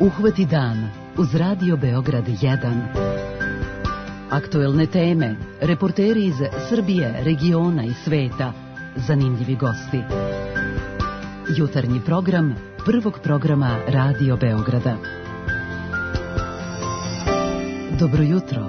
Uhvati dan uz Radio Beograd 1. Aktuelne teme, reporteri iz Srbije, regiona i sveta, zanimljivi gosti. Jutarnji program prvog programa Radio Beograda. Dobro jutro.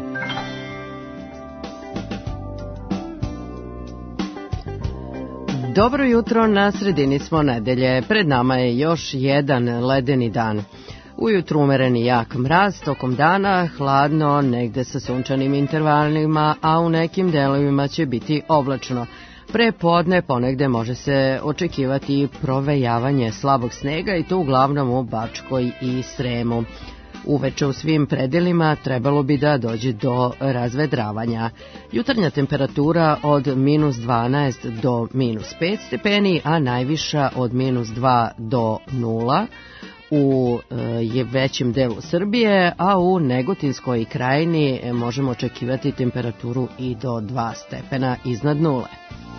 Dobro jutro, na sredini smo nedelje. Pred nama je još jedan ledeni dan. Ujutru umereni jak mraz, tokom dana hladno, negde sa sunčanim intervalima, a u nekim delovima će biti oblačno. Pre podne ponegde može se očekivati provejavanje slabog snega i to uglavnom u Bačkoj i Sremu. Uveče u svim predelima trebalo bi da dođe do razvedravanja. Jutarnja temperatura od minus 12 do minus 5 stepeni, a najviša od minus 2 do 0 u većem delu Srbije, a u Negotinskoj krajini možemo očekivati temperaturu i do 2 stepena iznad nule.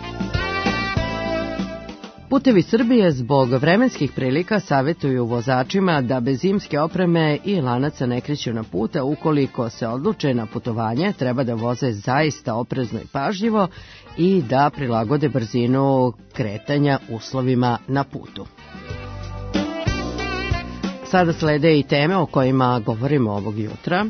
Putevi Srbije zbog vremenskih prilika savjetuju vozačima da bez zimske opreme i lanaca ne kreću na put, a ukoliko se odluče na putovanje, treba da voze zaista oprezno i pažljivo i da prilagode brzinu kretanja uslovima na putu. Sada slede i teme o kojima govorimo ovog jutra.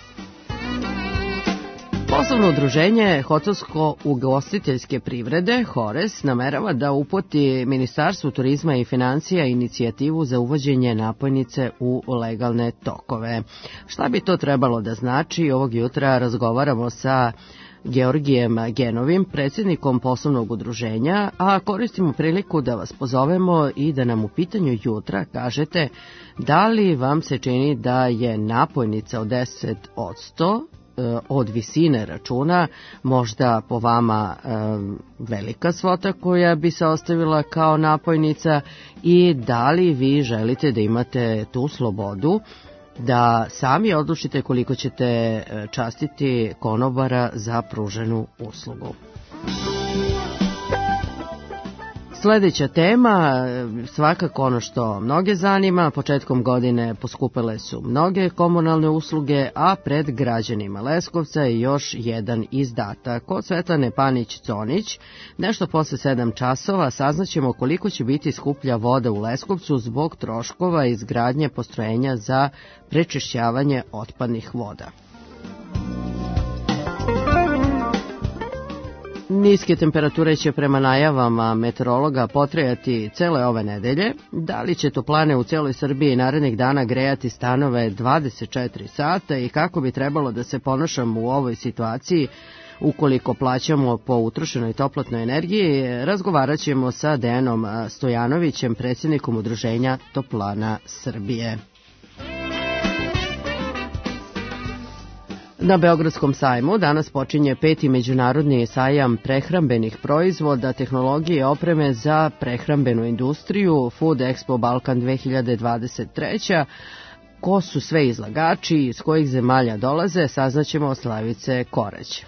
Poslovno udruženje hotelsko-ugostiteljske privrede, HORES, namerava da uputi Ministarstvu turizma i financija inicijativu za uvođenje napojnice u legalne tokove. Šta bi to trebalo da znači? Ovog jutra razgovaramo sa Georgijem Genovim, predsjednikom poslovnog udruženja, a koristimo priliku da vas pozovemo i da nam u pitanju jutra kažete da li vam se čini da je napojnica od 10% od visine računa možda po vama velika svota koja bi se ostavila kao napojnica i da li vi želite da imate tu slobodu da sami odlučite koliko ćete častiti konobara za pruženu uslugu. Sljedeća tema, svakako ono što mnoge zanima, početkom godine poskupile su mnoge komunalne usluge, a pred građanima Leskovca je još jedan izdatak. Kod Svetlane Panić-Conić, nešto posle 7 časova, saznaćemo koliko će biti skuplja voda u Leskovcu zbog troškova izgradnje postrojenja za prečišćavanje otpadnih voda. Niske temperature će prema najavama meteorologa potrajati cele ove nedelje. Da li će toplane u cijeloj Srbiji narednih dana grejati stanove 24 sata i kako bi trebalo da se ponašamo u ovoj situaciji ukoliko plaćamo po utrošenoj toplotnoj energiji, razgovarat ćemo sa Dejanom Stojanovićem, predsjednikom udruženja Toplana Srbije. Na Beogradskom sajmu danas počinje 5. međunarodni sajam prehrambenih proizvoda, tehnologije i opreme za prehrambenu industriju, Food Expo Balkan 2023. Ko su sve izlagači, iz kojih zemalja dolaze, saznaćemo od Slavice Korać.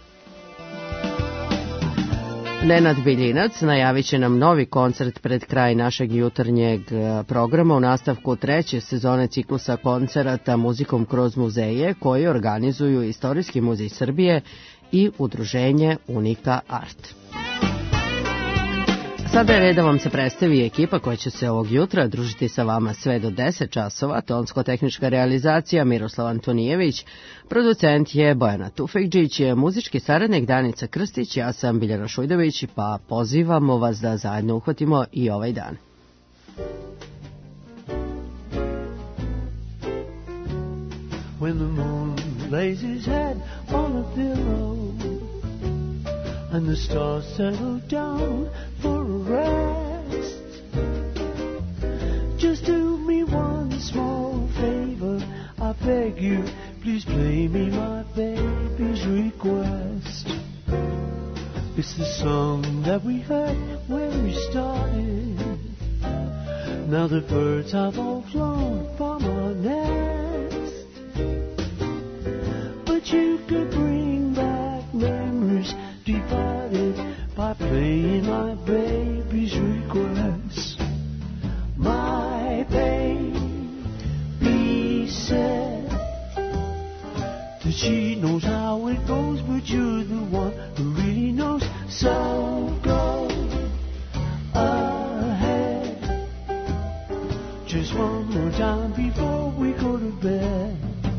Nenad Biljinac najavit će nam novi koncert pred kraj našeg jutarnjeg programa u nastavku 3. sezone ciklusa koncerata Muzikom kroz muzeje koji organizuju Istorijski muzej Srbije i udruženje Unika Art. Sada je red da vam se predstavi ekipa koja će se ovog jutra družiti sa vama sve do 10 časova. Tonsko-tehnička realizacija Miroslav Antonijević, producent je Bojana Tufekđić, muzički saradnik Danica Krstić, ja sam Biljana Šujdović, pa pozivamo vas da zajedno uhvatimo i ovaj dan. When the moon lays his head on a pillow and the stars settle down for a rest, just do me one small favor, I beg you, please play me my baby's request. It's the song that we heard when we started. Now the birds have all flown from our nest, but you could bring back memories divided by playing my baby's request. My baby that she knows how it goes, but you're the one who really knows. So go ahead, just one more time before we go to bed.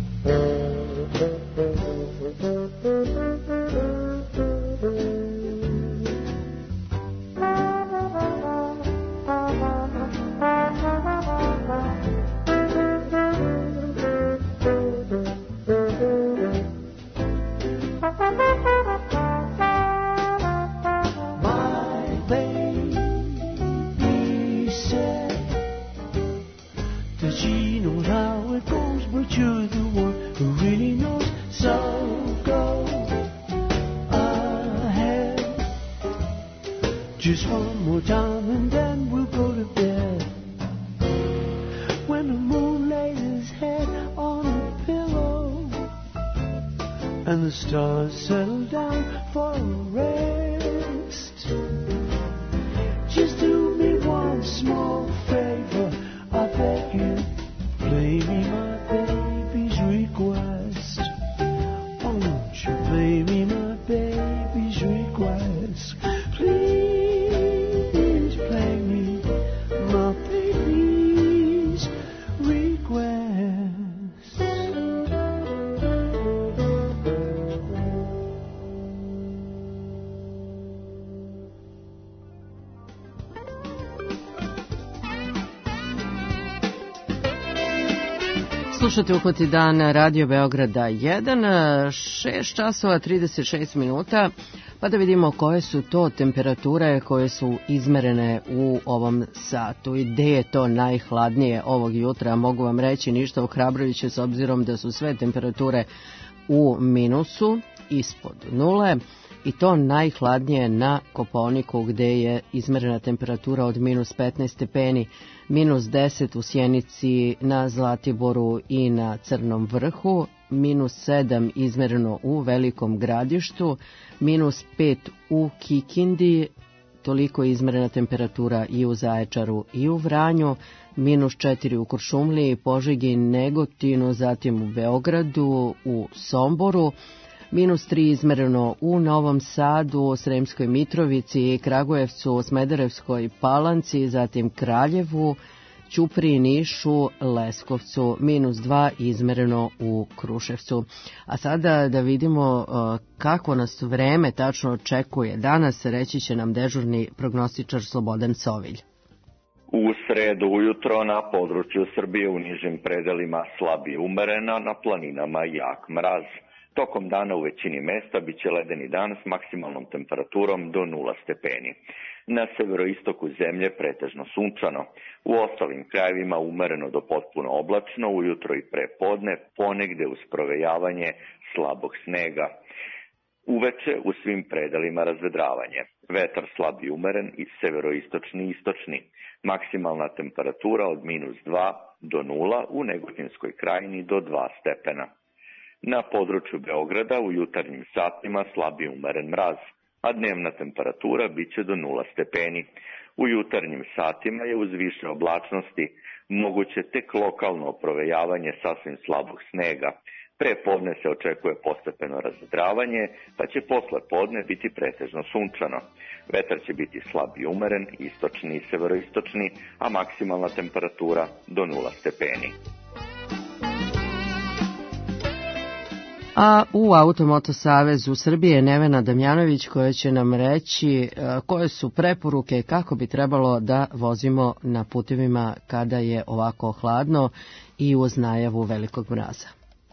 Just one more time and then we'll go to bed. When the moon lays his head on a pillow and the stars settle down for a rest, just do me one small favor, I beg you. Play me my baby's request. Won't you play me my baby's request? Please play me my baby's request. Slušate Upoti dan Radio Beograda 1, 6 časova 36 minuta, pa da vidimo koje su to temperature koje su izmerene u ovom satu i gde je to najhladnije ovog jutra. Mogu vam reći ništa ohrabrujuće s obzirom da su sve temperature u minusu, ispod nule, i to najhladnije na Kopaoniku gde je izmerena temperatura od minus 15 stepeni, minus 10 u Sjenici, na Zlatiboru i na Crnom vrhu, minus 7 izmereno u Velikom Gradištu, minus 5 u Kikindi, toliko je izmerena temperatura i u Zaječaru i u Vranju, minus 4 u Kuršumliji, Požegi, Negotinu, zatim u Beogradu, u Somboru, minus 3 izmereno u Novom Sadu, Sremskoj Mitrovici, Kragujevcu, Smederevskoj Palanci, zatim Kraljevu, Ćupriji, Nišu, Leskovcu, minus 2 izmereno u Kruševcu. A sada da vidimo kako nas vreme tačno očekuje danas, reći će nam dežurni prognostičar Slobodan Sovilj. U sredu ujutro na području Srbije u nižim predelima slabije umerena, na planinama jak mraz. Tokom dana u većini mesta biće ledeni dan s maksimalnom temperaturom do 0 stepeni. Na severoistoku zemlje pretežno sunčano. U ostalim krajevima umereno do potpuno oblačno, ujutro i prepodne, ponegde uz provejavanje slabog snega. Uveče u svim predelima razvedravanje. Vetar slab i umeren i severoistočni i istočni. Maksimalna temperatura od minus 2 do 0, u Negotinskoj krajini do 2 stepena. Na području Beograda u jutarnjim satima slabije umeren mraz, a dnevna temperatura biće do 0 stepeni. U jutarnjim satima je uz više oblačnosti moguće tek lokalno provejavanje sasvim slabog snega. Pre podne se očekuje postepeno razvedravanje, pa će posle podne biti pretežno sunčano. Vetar će biti slab i umeren, istočni i severoistočni, a maksimalna temperatura do 0 stepeni. A u Automoto Savezu Srbije Nevena Damjanović koja će nam reći koje su preporuke kako bi trebalo da vozimo na putevima kada je ovako hladno i uz najavu velikog mraza.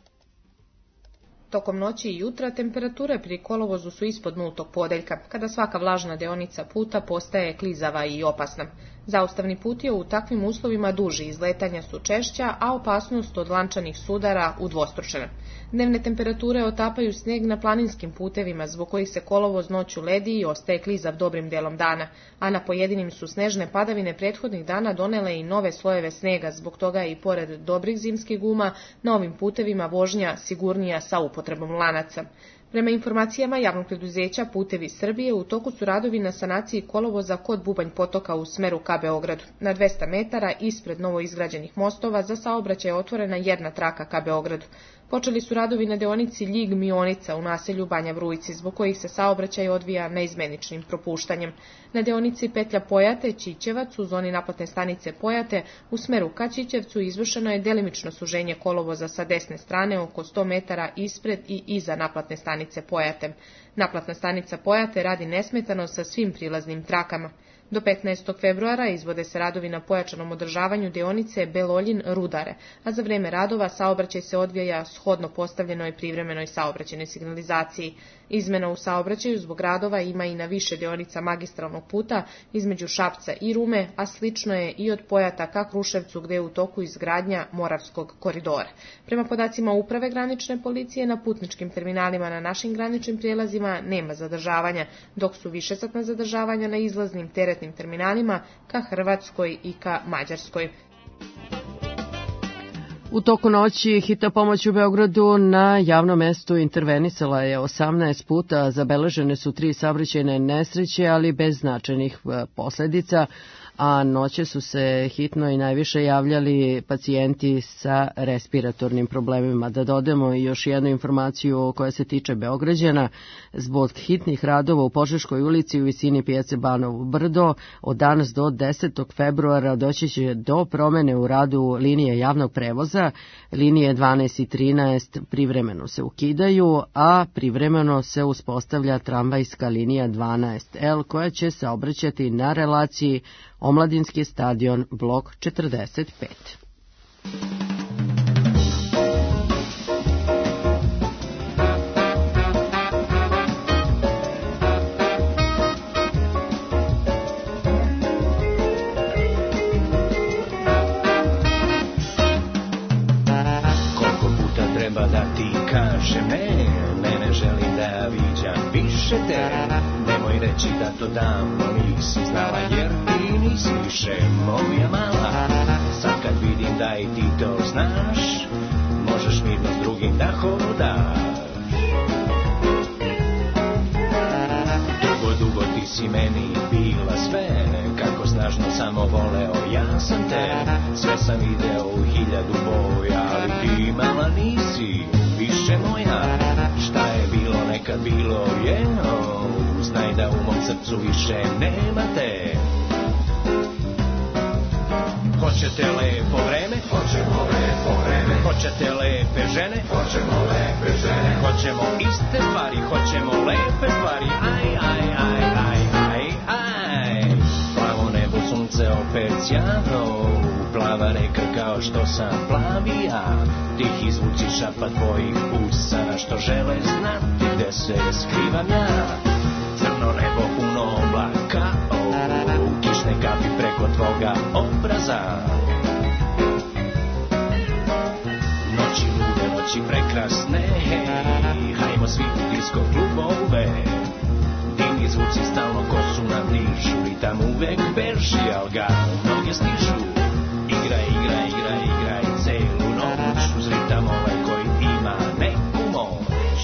Tokom noći i jutra temperature pri kolovozu su ispod nultog podeljka, kada svaka vlažna deonica puta postaje klizava i opasna. Zaustavni put je u takvim uslovima duži, izletanja su češća, a opasnost od lančanih sudara udvostručena. Dnevne temperature otapaju sneg na planinskim putevima, zbog kojih se kolovoz noću ledi i ostaje klizav dobrim delom dana, a na pojedinim su snežne padavine prethodnih dana donele i nove slojeve snega, zbog toga je i pored dobrih zimskih guma na ovim putevima vožnja sigurnija sa upotrebom lanaca. Prema informacijama javnog preduzeća Putevi Srbije, u toku su radovi na sanaciji kolovoza kod Bubanj potoka u smeru ka Beogradu. Na 200 metara ispred novoizgrađenih mostova za saobraćaj je otvorena jedna traka ka Beogradu. Počeli su radovi na deonici Ljig-Mionica u naselju Banja Vrujci, zbog kojih se saobraćaj odvija neizmeničnim propuštanjem. Na deonici petlja Pojate-Čičevac u zoni naplatne stanice Pojate u smeru ka Čičevcu izvršeno je delimično suženje kolovoza sa desne strane oko 100 metara ispred i iza naplatne stanice Pojate. Naplatna stanica Pojate radi nesmetano sa svim prilaznim trakama. Do 15. februara izvode se radovi na pojačanom održavanju deonice Beloljin-Rudare, a za vreme radova saobraćaj se odvija shodno postavljenoj privremenoj saobraćajnoj signalizaciji. Izmena u saobraćaju zbog radova ima i na više deonica magistralnog puta između Šapca i Rume, a slično je i od Pojata ka Kruševcu gde je u toku izgradnja Moravskog koridora. Prema podacima Uprave granične policije, na putničkim terminalima na našim graničnim prijelazima nema zadržavanja, dok su višesatna zadržavanja na izlaznim teretnim terminalima ka Hrvatskoj i ka Mađarskoj. U toku noći hitna pomoć u Beogradu na javnom mestu intervenisala je 18 puta, zabeležene su 3 saobraćajne nesreće, ali bez značajnih posledica, a noće su se hitno i najviše javljali pacijenti sa respiratornim problemima. Da dodamo još jednu informaciju koja se tiče Beograđana. Zbog hitnih radova u Požeškoj ulici u visini pijace Banovo Brdo od danas do 10. februara doći će do promene u radu linije javnog prevoza. Linije 12 i 13 privremeno se ukidaju, a privremeno se uspostavlja tramvajska linija 12L koja će saobraćati na relaciji Omladinski stadion, blok 45. Koliko puta treba da ti kažem ne želim da viđam više te. Nemoj reći da to davno nisi znala, jer ti nisi više moja mala. Sad kad vidim da i ti to znaš, možeš mirno s drugim da hodaš. Dugo ti si meni bila sve, kako snažno samo voleo ja sam te. Sve sam video u 1000 boja, ali ti mala nisi više moja. Šta je bilo nekad bilo je, znaj da u mom srcu više nema te. Hoćete lepo vreme? Hoćemo lepo vreme. Hoćete lepe žene? Hoćemo lepe žene. Hoćemo iste stvari, hoćemo lepe stvari. Aj, aj, aj, aj, aj, aj. Plavo nebo, sunce opet sjavno, plava reka kao što sam plavi ja. Tihi zvuci šapa tvojih usana što žele znati gde se skrivam ja. Crno nebo puno oblaka, kišne kapi preko tvoga obraza. Noći lude, noći prekrasne, hajmo svi u disko klubove. Dimni zvuci stalno kosu nam dižu, ritam uvek beži, al ga noge stižu. Igraj, igraj, igraj, igraj celu noć, uz ritam ovaj koji ima neku moć.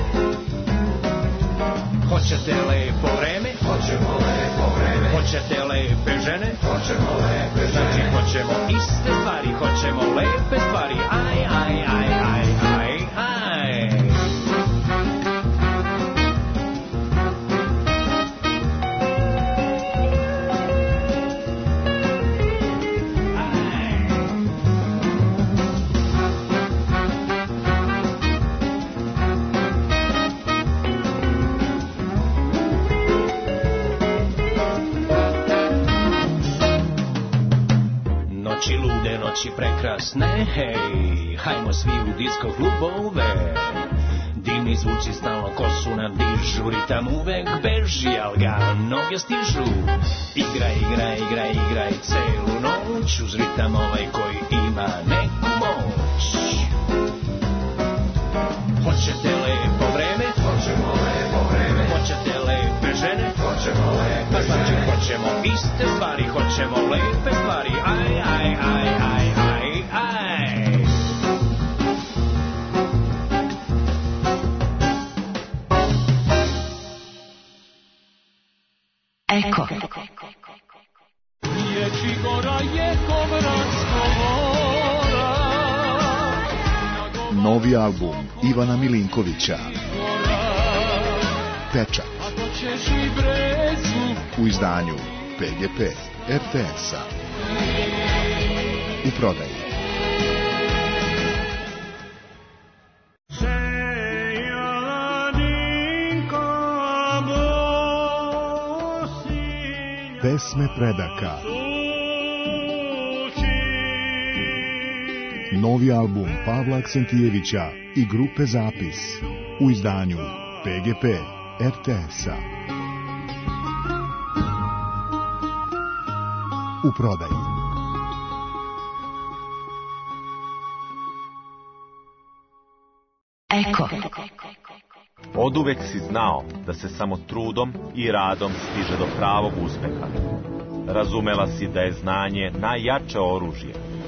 Hoćete lepo vreme? Hoćemo lepo vreme. Hoćete lepe žene? Hoćemo lepe žene. Znači hoćemo iste stvari, hoćemo lepe stvari. Aj, aj, aj, aj, aj, aj. Noći lude, noći prekrasne, hej, hajmo svi u disko klubove. Dimni zvuci stalno kosu nam dižu, ritam uvek beži, al ga noge stižu. Igraj, igraj, igraj, igraj celu noć, uz ritam ovaj koji ima neku moć. Hoćete lepo vreme? Hoćemo lepo vreme. Hoćete lepe žene? Hoćemo lepe žene. Znači hoćemo iste stvari, hoćemo lepe stvari. Aj, aj, aj, aj, aj, aj. Eko. Riječi gora je kovratsko mora, Novi album Ivana Milinkovića Pečat u izdanju PGP RTS-a u prodaji. Pesme predaka. Novi album Pavla Aksentijevića i grupe Zapis u izdanju PGP RTS-a u prodaji. Eko. Oduvek si znao da se samo trudom i radom stiže do pravog uspeha. Razumela si da je znanje najjače oružje.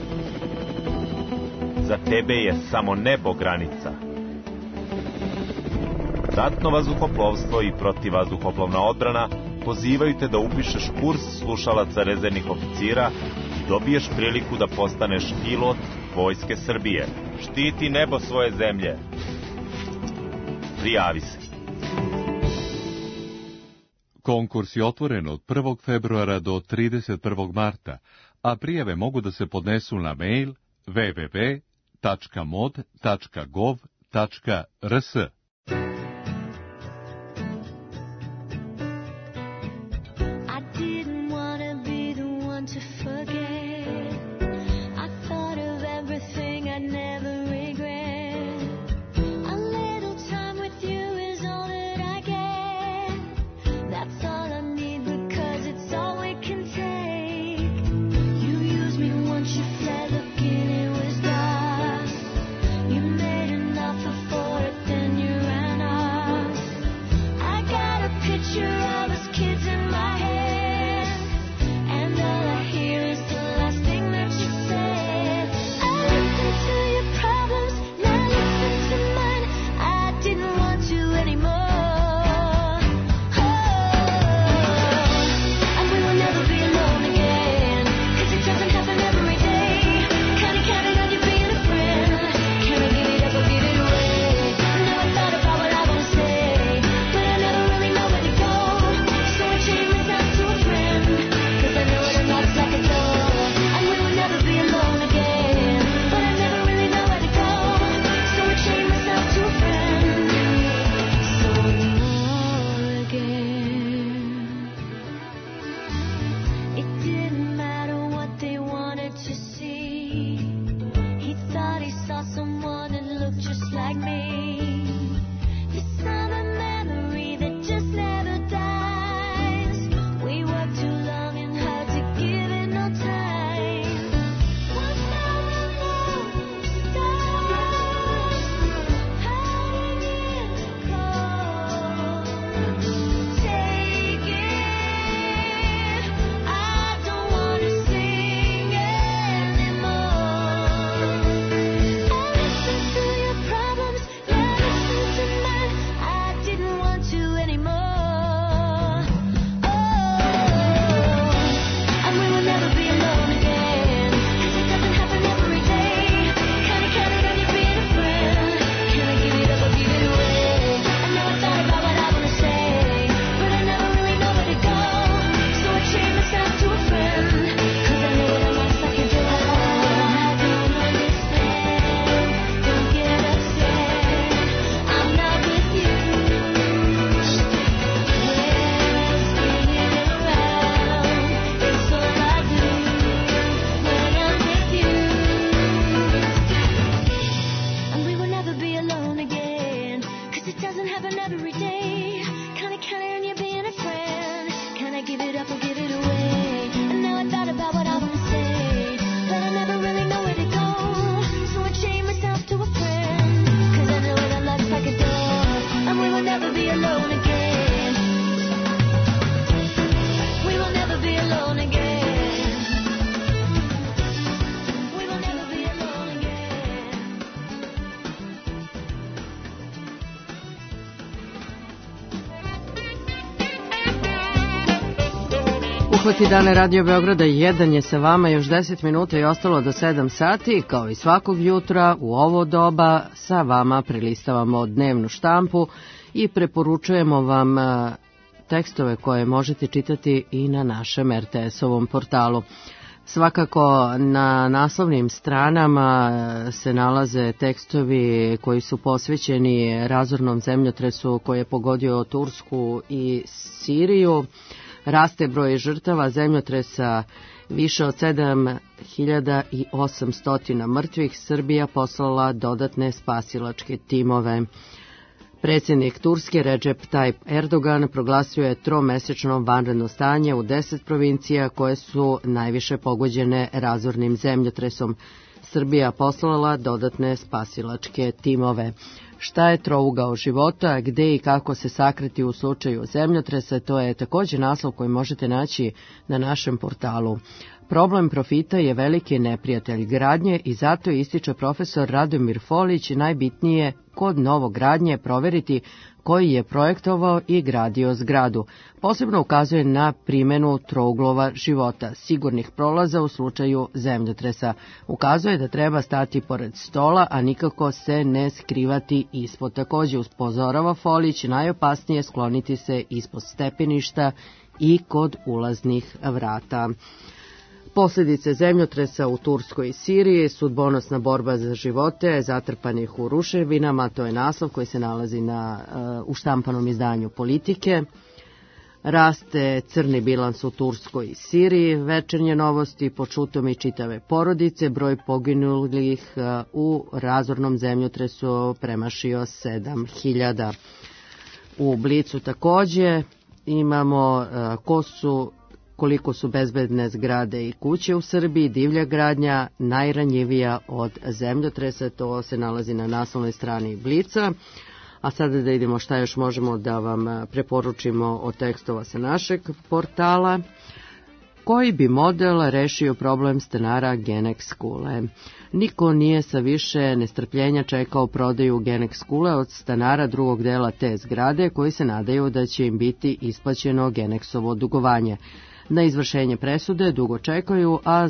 Za tebe je samo nebo granica. Ratno vazduhoplovstvo i protivvazduhoplovna odbrana pozivaju te da upišeš kurs slušalaca rezervnih oficira i dobiješ priliku da postaneš pilot Vojske Srbije. Štiti nebo svoje zemlje. Prijavi se. Konkurs je otvoren od 1. februara do 31. marta, a prijave mogu da se podnesu na mail www.mod.gov.rs. Then you Uhvati dane Radio Beograda 1 je sa vama, još 10 minuta je ostalo do 7 sati, kao i svakog jutra u ovo doba sa vama prelistavamo dnevnu štampu i preporučujemo vam tekstove koje možete čitati i na našem RTS-ovom portalu. Svakako na naslovnim stranama se nalaze tekstovi koji su posvećeni razornom zemljotresu koji je pogodio Tursku i Siriju. Raste broj žrtava zemljotresa, više od 7800 mrtvih. Srbija poslala dodatne spasilačke timove. Predsjednik Turske Recep Tayyip Erdogan proglasio je tromesečno vanredno stanje u 10 provincija koje su najviše pogođene razornim zemljotresom. Srbija poslala dodatne spasilačke timove. Šta je trougao života, gde i kako se sakriti u slučaju zemljotresa, to je također naslov koji možete naći na našem portalu. Problem profita je veliki neprijatelj gradnje i zato ističe profesor Radomir Folić, najbitnije kod novogradnje proveriti koji je projektovao i gradio zgradu. Posebno ukazuje na primjenu trouglova života, sigurnih prolaza u slučaju zemljotresa. Ukazuje da treba stati pored stola, a nikako se ne skrivati ispod. Također upozorava Folić, najopasnije skloniti se ispod stepeništa i kod ulaznih vrata. Posljedice zemljotresa u Turskoj i Siriji, sudbonosna borba za živote zatrpanih u ruševinama, to je naslov koji se nalazi u štampanom izdanju Politike. Raste crni bilans u Turskoj i Siriji, večernje novosti pod šutom i čitave porodice, broj poginulih u razornom zemljotresu premašio 7000. U Blicu također imamo koliko su bezbedne zgrade i kuće u Srbiji, divlja gradnja najranjivija od zemljotresa, to se nalazi na naslovnoj strani Blica. A sada da vidimo šta još možemo da vam preporučimo od tekstova sa našeg portala. Koji bi model rešio problem stanara Genex Kule? Niko nije sa više nestrpljenja čekao prodaju Genex Kule od stanara drugog dela te zgrade koji se nadaju da će im biti isplaćeno Genexovo dugovanje. Na izvršenje presude dugo čekaju, a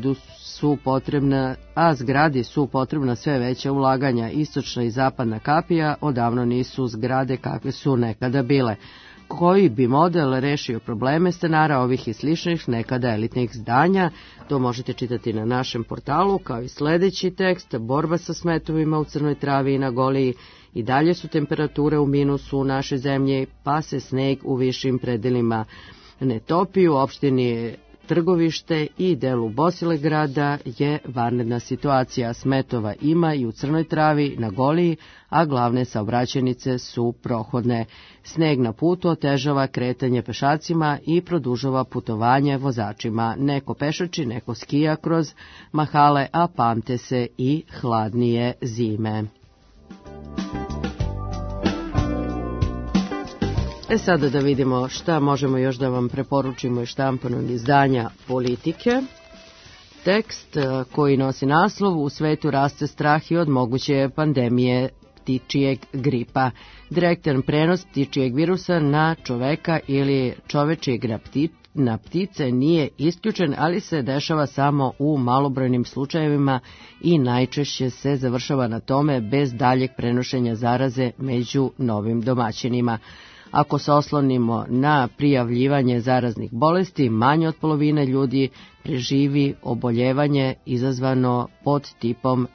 zgradi su potrebna sve veća ulaganja. Istočna i zapadna kapija odavno nisu zgrade kakve su nekada bile. Koji bi model rešio probleme stanara ovih i sličnih nekada elitnih zdanja? To možete čitati na našem portalu, kao i sljedeći tekst. Borba sa smetovima u Crnoj Travi i na Goliji. I dalje su temperature u minusu u našoj zemlji, pa se sneg u višim predelima ne topi. U opštini Trgovište i delu Bosilegrada je vanredna situacija. Smetova ima i u Crnoj Travi, na Goliji, a glavne saobraćajnice su prohodne. Sneg na putu otežava kretanje pešacima i produžava putovanje vozačima. Neko pešači, neko skija kroz mahale, a pamte se i hladnije zime. Sada da vidimo šta možemo još da vam preporučimo iz štampanog izdanja Politike. Tekst koji nosi naslov: U svetu raste strah i od moguće pandemije ptičijeg gripa. Direktan prenos ptičijeg virusa na čoveka ili čovečijeg na ptice nije isključen, ali se dešava samo u malobrojnim slučajevima i najčešće se završava na tome bez daljeg prenošenja zaraze među novim domaćinima. Ako se oslonimo na prijavljivanje zaraznih bolesti, manje od polovine ljudi preživi oboljevanje izazvano pod tipom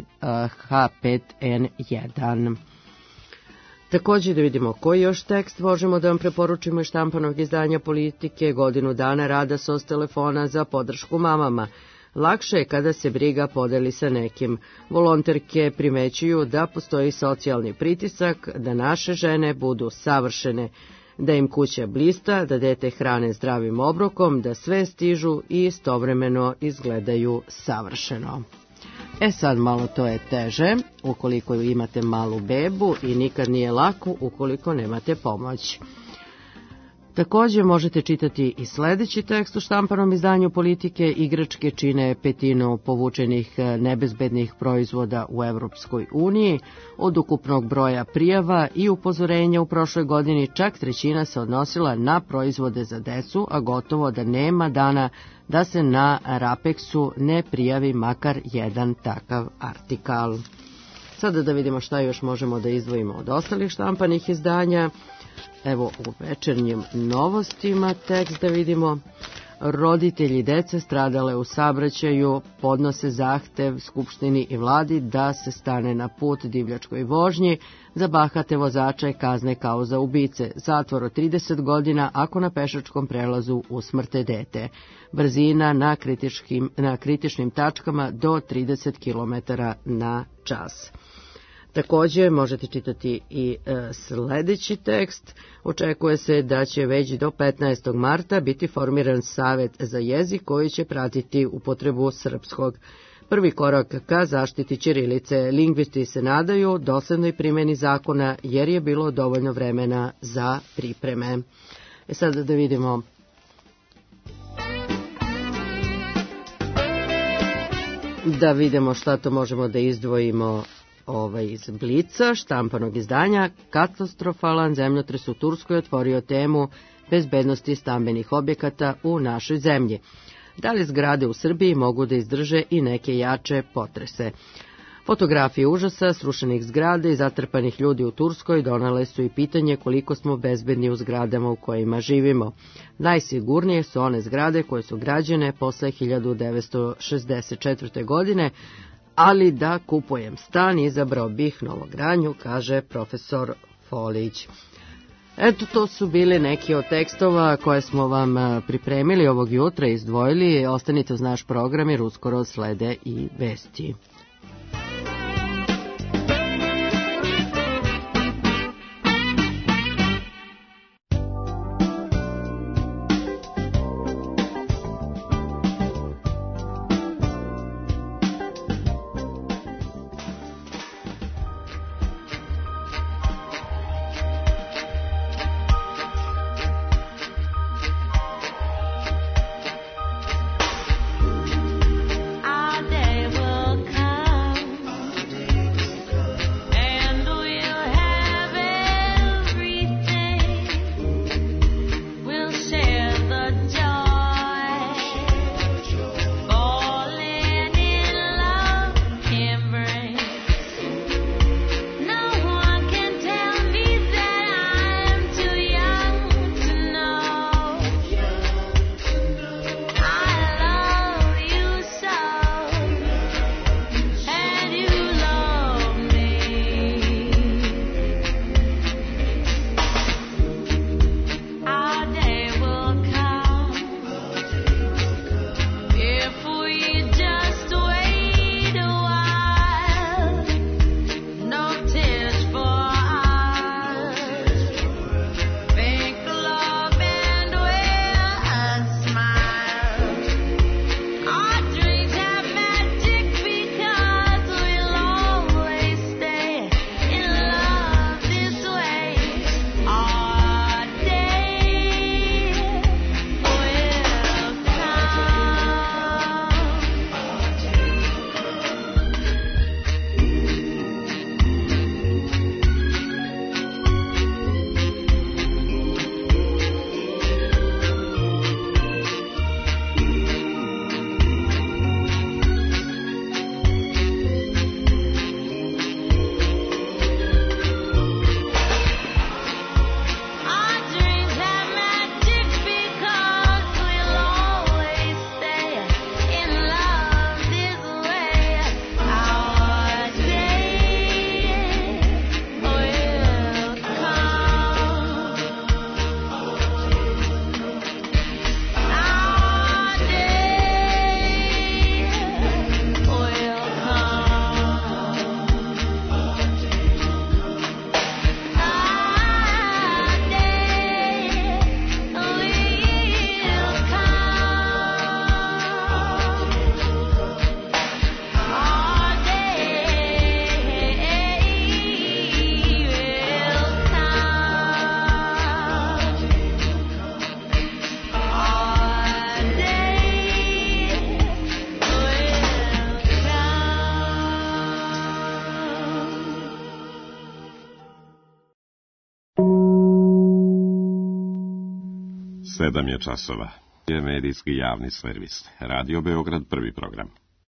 H5N1. Također da vidimo koji još tekst možemo da vam preporučimo iz štampanog izdanja Politike. Godinu dana rada SOS telefona za podršku mamama. Lakše je kada se briga podeli sa nekim. Volonterke primećuju da postoji socijalni pritisak, da naše žene budu savršene, da im kuća blista, da dete hrane zdravim obrokom, da sve stižu i istovremeno izgledaju savršeno. Sad malo to je teže ukoliko imate malu bebu i nikad nije lako ukoliko nemate pomoć. Takođe možete čitati i sledeći tekst u štampanom izdanju Politike. Igračke čine petinu povučenih nebezbednih proizvoda u Evropskoj uniji. Od ukupnog broja prijava i upozorenja u prošloj godini čak trećina se odnosila na proizvode za decu, a gotovo da nema dana da se na Rapexu ne prijavi makar jedan takav artikal. Sada da vidimo šta još možemo da izdvojimo od ostalih štampanih izdanja. Evo u Večernjim novostima tekst da vidimo. Roditelji dece stradale u saobraćaju podnose zahtev Skupštini i vladi da se stane na put divljačkoj vožnji, za bahate vozače kazne kao za ubice, zatvor od 30 godina ako na pešačkom prelazu usmrte dete, brzina na kritičnim tačkama do 30 km na čas. Takođe možete čitati i sledeći tekst. Očekuje se da će već do 15. marta biti formiran Savet za jezik koji će pratiti upotrebu srpskog. Prvi korak ka zaštiti ćirilice. Lingvisti se nadaju doslednoj primjeni zakona jer je bilo dovoljno vremena za pripreme. Sada da vidimo šta to možemo da izdvojimo iz Blica, štampanog izdanja. Katastrofalan zemljotres u Turskoj otvorio temu bezbednosti stambenih objekata u našoj zemlji. Da li zgrade u Srbiji mogu da izdrže i neke jače potrese? Fotografije užasa, srušenih zgrada i zatrpanih ljudi u Turskoj donale su i pitanje koliko smo bezbedni u zgradama u kojima živimo. Najsigurnije su one zgrade koje su građene posle 1964. godine, ali da kupujem stan izabrao bih novogradnju, kaže profesor Folić. Eto, to su bili neki od tekstova koje smo vam pripremili ovog jutra i izdvojili. Ostanite uz naš program jer uskoro slede i vesti. Our day will come. 7 je časova. Je medijski javni servis. Radio Beograd, prvi program.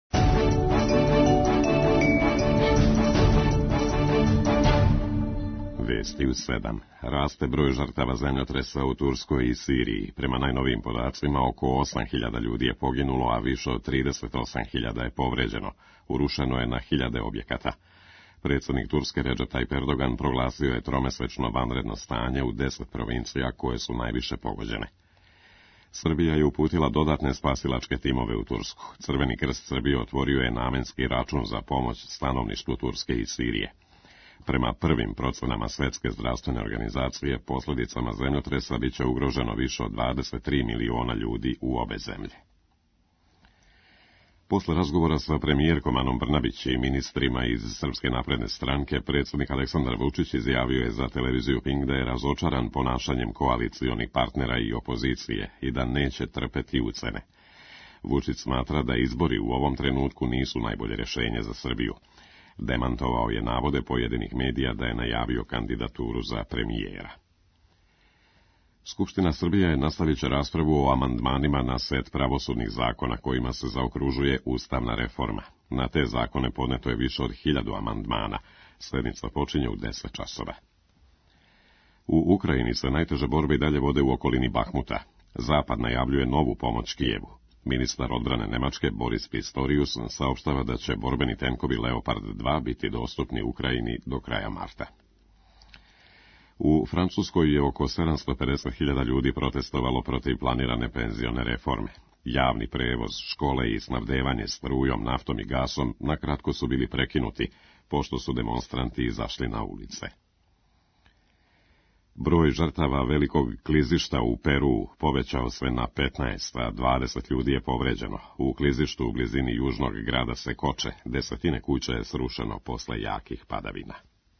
Vesti u 7. Raste broj žrtava zemljotresa u Turskoj i Siriji. Prema najnovijim podacima, oko 8.000 ljudi je poginulo, a više od 38.000 je povređeno. Urušeno je na 1000 objekata. Predsjednik Turske Recep Tayyip Erdogan proglasio je tromesečno vanredno stanje u 10 provincija koje su najviše pogođene. Srbija je uputila dodatne spasilačke timove u Tursku. Crveni krst Srbije otvorio je namenski račun za pomoć stanovništvu Turske i Sirije. Prema prvim procenama Svjetske zdravstvene organizacije, posljedicama zemljotresa biće ugroženo više od 23 miliona ljudi u obe zemlje. Posle razgovora sa premijerkom Anom Brnabić i ministrima iz Srpske napredne stranke, predsjednik Aleksandar Vučić izjavio je za televiziju Pink da je razočaran ponašanjem koalicionih partnera i opozicije i da neće trpeti ucene. Vučić smatra da izbori u ovom trenutku nisu najbolje rješenje za Srbiju. Demantovao je navode pojedinih medija da je najavio kandidaturu za premijera. Skupština Srbije nastavit će raspravu o amandmanima na set pravosudnih zakona kojima se zaokružuje ustavna reforma. Na te zakone podneto je više od 1000 amandmana. Sjednica počinje u 10 časova. U Ukrajini se najteže borbe i dalje vode u okolini Bahmuta. Zapad najavljuje novu pomoć Kijevu. Ministar odbrane Nemačke Boris Pistorius saopštava da će borbeni tenkovi Leopard 2 biti dostupni Ukrajini do kraja marta. U Francuskoj je oko 750.000 ljudi protestovalo protiv planirane penzione reforme. Javni prevoz, škole i snabdevanje strujom, naftom i gasom nakratko su bili prekinuti, pošto su demonstranti izašli na ulice. Broj žrtava velikog klizišta u Peru povećao se na 15, a 20 ljudi je povređeno. U klizištu u blizini južnog grada Sekoče 10 kuća je srušeno posle jakih padavina.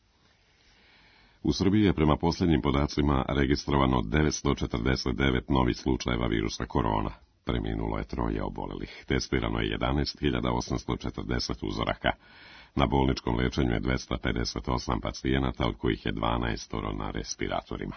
U Srbiji je prema posljednjim podacima registrovano 949 novih slučajeva virusa korona. Preminulo je 3 obolelih. Testirano je 11.840 uzoraka. Na bolničkom lečenju je 258 pacijenata, od kojih je 12 na respiratorima.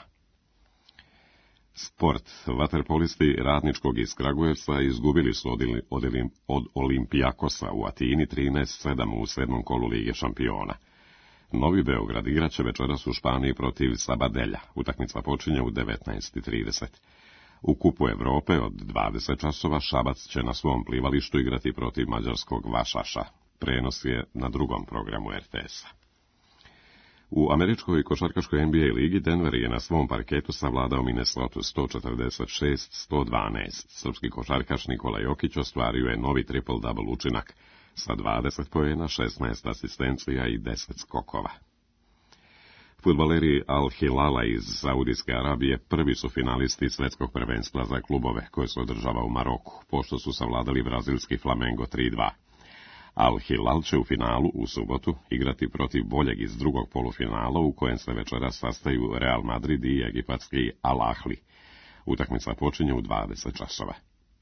Sport. Vaterpolisti Radničkog iz Kragujevca izgubili su od Olimpijakosa u Atini 13-7 u 7. kolu Lige šampiona. Novi Beograd igraće večeras u Španiji protiv Sabadelja. Utakmica počinje u 19:30. U Kupu Evrope od 20 časova Šabac će na svom plivalištu igrati protiv mađarskog Vašaša. Prenos je na drugom programu RTS-a. U američkoj košarkaškoj NBA ligi Denver je na svom parketu savladao Minnesota 146-112. Srpski košarkaš Nikola Jokić ostvario je novi triple-double učinak sa 20 poena, 16 asistencija i 10 skokova. Fudbaleri Al Hilala iz Saudijske Arabije prvi su finalisti svjetskog prvenstva za klubove koje se održava u Maroku, pošto su savladali brazilski Flamengo 3-2. Al Hilal će u finalu u subotu igrati protiv boljeg iz drugog polufinala u kojem se večeras sastaju Real Madrid i egipatski Al Ahli. Utakmica počinje u 20 časova.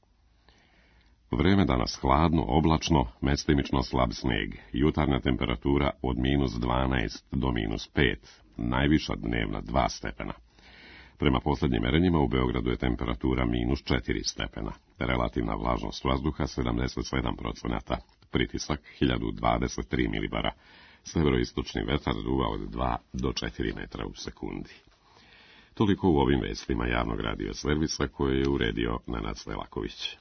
Vreme danas hladno, oblačno, mestimično slab sneg. Jutarnja temperatura od -12 do -5, najviša dnevna 2 stepena. Prema posljednjim merenjima u Beogradu je temperatura -4 stepena. Relativna vlažnost vazduha 77%, pritisak 1023 milibara. Severoistočni vetar duva od 2 do 4 metra u sekundi. Toliko u ovim vestima javnog radio servisa koje je uredio Nenad Stelaković.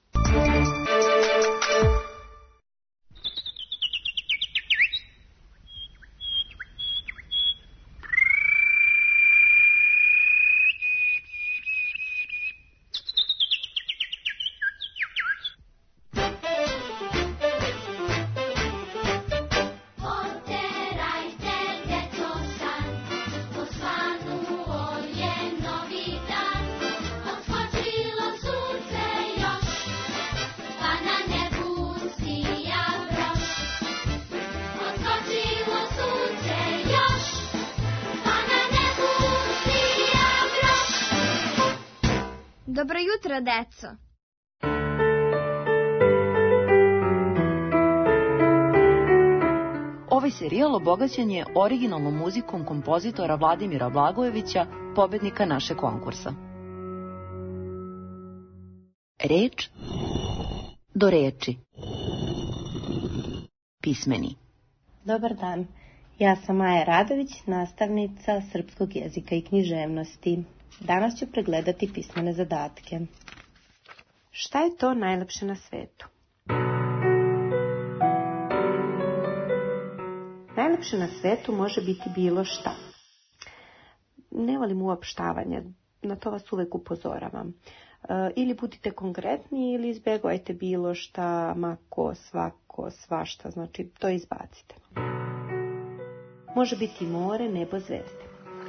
Dobro jutro, deco. Ovaj serijal obogaćen je originalnom muzikom kompozitora Vladimira Blagojevića, pobednika našeg konkursa. Reč do reči. Pismeni. Dobar dan, ja sam Maja Radović, nastavnica srpskog jezika i književnosti. Danas ću pregledati pismene zadatke. Šta je to najlepše na svetu? Najlepše na svetu može biti bilo šta. Ne volim uopštavanje, na to vas uvek upozoravam. Ili budite konkretni ili izbjegajte bilo šta, mako, svako, svašta, znači to izbacite. Može biti more, nebo, zvezde.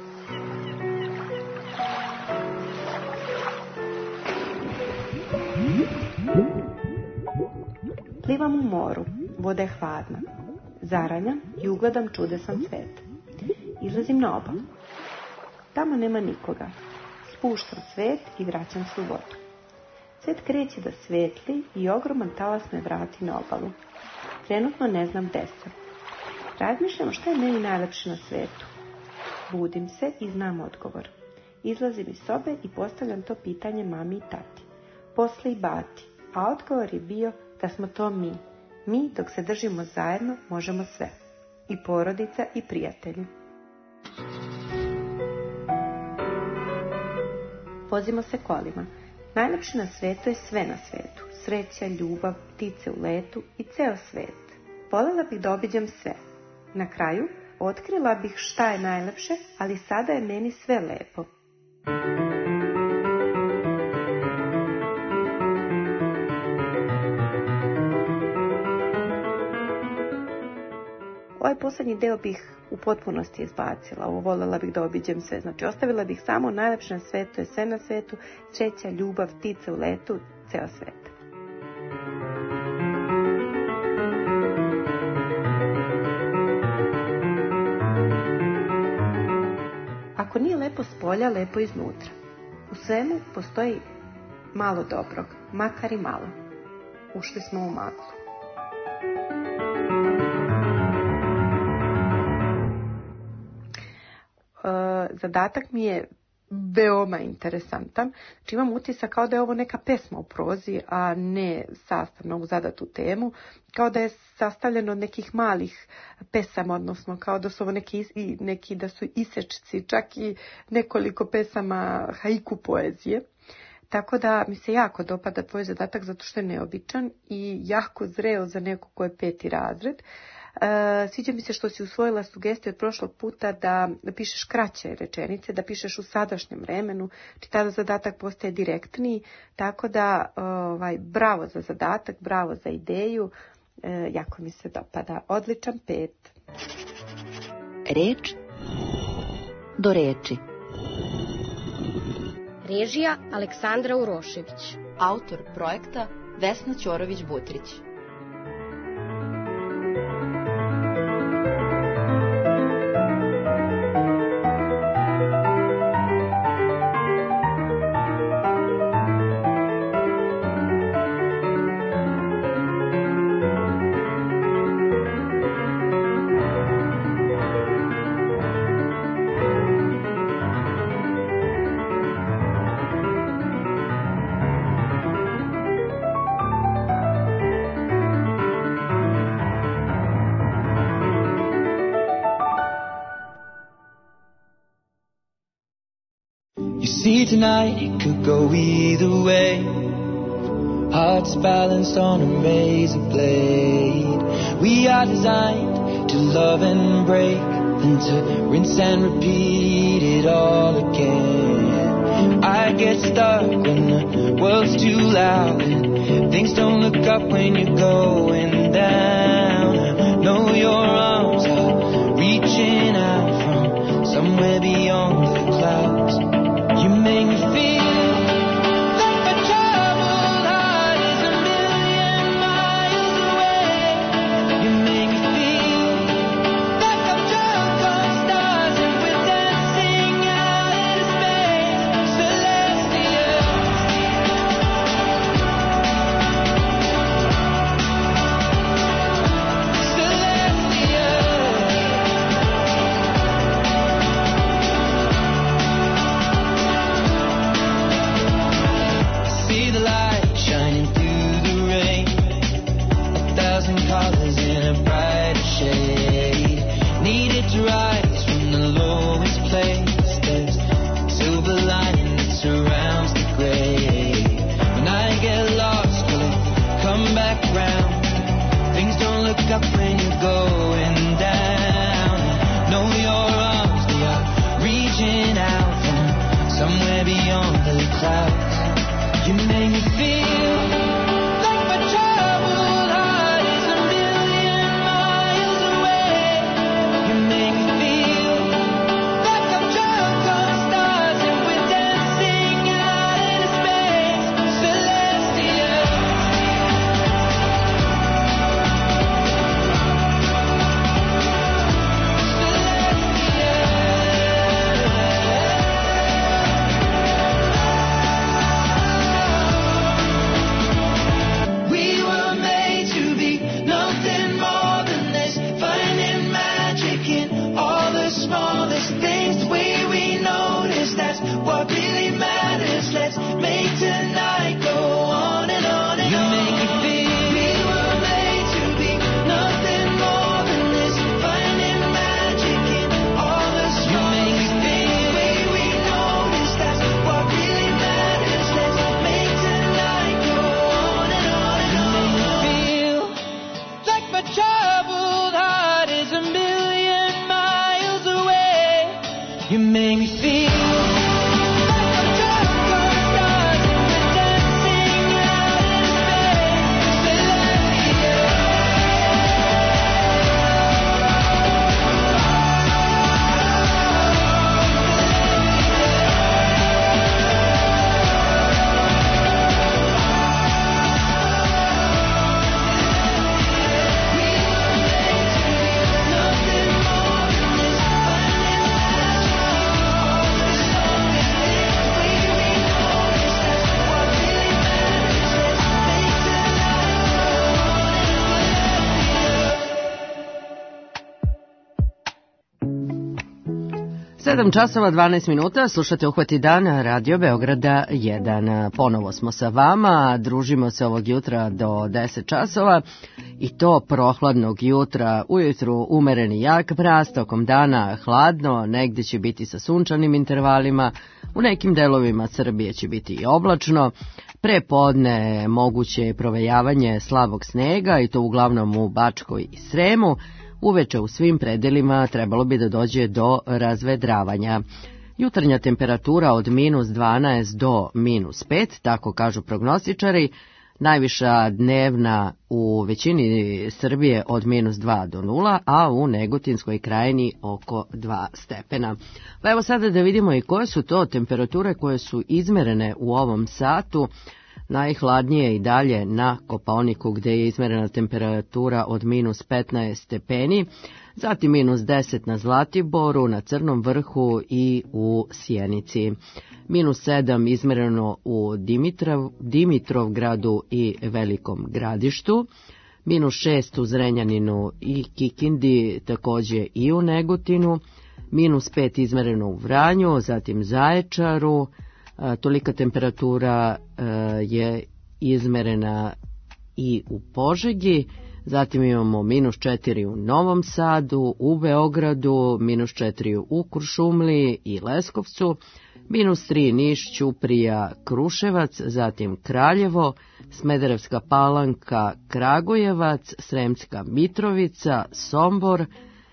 Plivam u moru, voda je hladna. Zaranjam i ugledam čudesan svet. Izlazim na obalu. Tamo nema nikoga. Spuštam svet i vraćam se u vodu. Svet kreće da svetli i ogroman talas me vrati na obalu. Trenutno ne znam gde sam. Razmišljam šta je meni najlepše na svetu. Budim se i znam odgovor. Izlazim iz sobe i postavljam to pitanje mami i tati. Posle i bati, a odgovor je bio da smo to mi. Mi, dok se držimo zajedno, možemo sve. I porodica i prijatelji. Vozimo se kolima. Najlepše na svetu je sve na svetu. Sreća, ljubav, ptice u letu i ceo svet. Volela bih da obiđem sve. Na kraju, otkrila bih šta je najlepše, ali sada je meni sve lepo. Ovaj posljednji deo bih u potpunosti izbacila. Ovo voljela bih da obiđem sve. Znači, ostavila bih samo najlepše na svetu je sve na svetu, sreća, ljubav, ptice u letu, ceo svet. Ako nije lepo s polja, lepo iznutra. U svemu postoji malo dobrog, makar i malo. Ušli smo u maglu. Zadatak mi je veoma interesantan. Znači imam utisak kao da je ovo neka pesma u prozi, a ne sastavno u zadatu temu. Kao da je sastavljeno od nekih malih pesama, odnosno kao da su ovo neki da su isečci, čak i nekoliko pesama haiku poezije. Tako da mi se jako dopada tvoj zadatak zato što je neobičan i jako zreo za neko ko je 5. razred. Sviđa mi se što si usvojila sugestiju od prošlog puta da pišeš kraće rečenice, da pišeš u sadašnjem vremenu, či tada zadatak postaje direktniji, tako da bravo za zadatak, bravo za ideju, jako mi se dopada. Odličan 5. Reč do reči. Režija Aleksandra Urošević. Autor projekta Vesna Ćorović-Butrić. See, tonight it could go either way. Hearts balanced on a razor blade. We are designed to love and break, then to rinse and repeat it all again. I get stuck when the world's too loud and things don't look up when you're going down. I know your arms are reaching out from somewhere beyond the clouds. You make me feel like my troubled heart is a million miles away. You make me feel like I'm drunk on stars and we're dancing out in space, celestial. thousand colors in a brighter shade. Needed to rise from the lowest place. There's silver lining that surrounds the gray. When I get lost, will it come back round? Things don't look up when you're going down. Know your arms, they are reaching out from somewhere beyond the clouds. You make me feel like my troubled heart is a million miles away. You make me feel like I'm drunk on stars and we're dancing out in space. Celestial. We were made to be nothing more than this, finding magic in all the smallest things. The way we notice, that's what really matters. Let's make tonight go on and on and on. You make me feel we were made to be nothing more than this, finding magic in all the smallest things. The way we notice, that's what really matters. Let's make tonight go on and on and on. You make me feel like my troubled heart is a million miles away. You make me feel like I'm drunk on stars and we're dancing out in space. Celestial. Sedam časova 12 minuta, slušate Uhvati dan, Radio Beograda 1. Ponovo smo sa vama, družimo se ovog jutra do 10 časova i to prohladnog jutra. Ujutru umereni jak mraz, tokom dana hladno, negdje će biti sa sunčanim intervalima, u nekim delovima Srbije će biti i oblačno. Prepodne moguće provejavanje slabog snega i to uglavnom u Bačkoj i Sremu. Uveče u svim predelima trebalo bi da dođe do razvedravanja. Jutarnja temperatura od -12 do -5, tako kažu prognostičari. Najviša dnevna u većini Srbije od -2 do 0, a u Negotinskoj krajini oko 2 stepena. Pa evo sada da vidimo i koje su to temperature koje su izmerene u ovom satu. Najhladnije i dalje na Kopaoniku gdje je izmerena temperatura od -15 stepeni, zatim -10 na Zlatiboru, na Crnom vrhu i u Sjenici. -7 izmereno u Dimitrovgradu i Velikom Gradištu, -6 u Zrenjaninu i Kikindi, također i u Negotinu, -5 izmereno u Vranju, zatim Zaječaru. Tolika temperatura je izmerena i u Požegi, zatim imamo -4 u Novom Sadu, u Beogradu, -4 u Kuršumliji i Leskovcu, -3 Niš, Ćuprija, Kruševac, zatim Kraljevo, Smederevska Palanka, Kragujevac, Sremska Mitrovica, Sombor,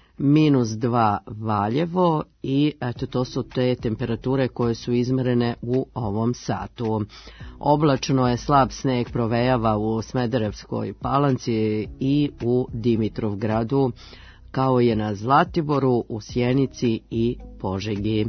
-2 Valjevo i eto to su te temperature koje su izmerene u ovom satu. Oblačno je, slab sneg provejava u Smederevskoj Palanci i u Dimitrovgradu, kao je na Zlatiboru, u Sjenici i Požegi.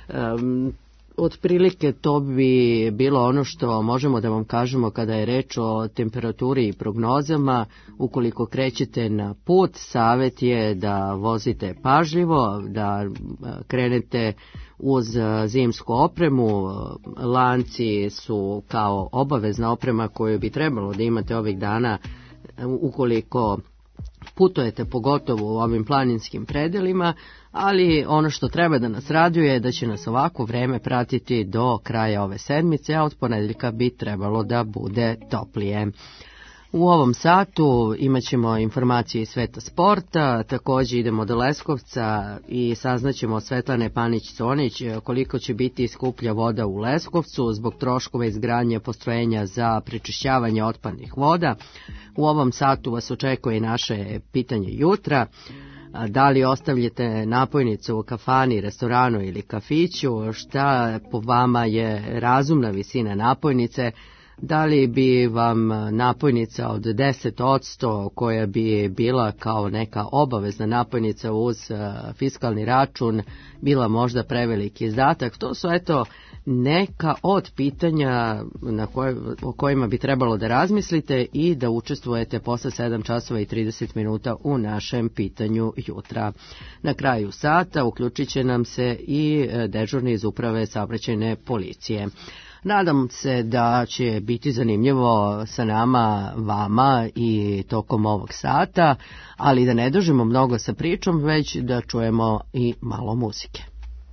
Otprilike to bi bilo ono što možemo da vam kažemo kada je reč o temperaturi i prognozama. Ukoliko krećete na put, savjet je da vozite pažljivo, da krenete uz zimsku opremu. Lanci su kao obavezna oprema koju bi trebalo da imate ovih dana ukoliko putujete, pogotovo u ovim planinskim predelima, ali ono što treba da nas raduje je da će nas ovako vreme pratiti do kraja ove sedmice, a od ponedjeljka bi trebalo da bude toplije. U ovom satu imat ćemo informacije iz sveta sporta, također idemo do Leskovca i saznaćemo od Svetlane Panić-Conić koliko će biti skuplja voda u Leskovcu zbog troškova izgradnje postrojenja za prečišćavanje otpadnih voda. U ovom satu vas očekuje naše pitanje jutra. Da li ostavljate napojnicu u kafani, restoranu ili kafiću? Šta po vama je razumna visina napojnice? Da li bi vam napojnica od 10% koja bi bila kao neka obavezna napojnica uz fiskalni račun bila možda preveliki izdatak? To su neka od pitanja o kojima bi trebalo da razmislite i da učestvujete posle 7 časova i 30 minuta u našem pitanju jutra. Na kraju sata uključit će nam se i dežurni iz uprave saobraćajne policije. Nadam se da će biti zanimljivo sa nama, vama i tokom ovog sata, ali da ne dužimo mnogo sa pričom, već da čujemo i malo muzike.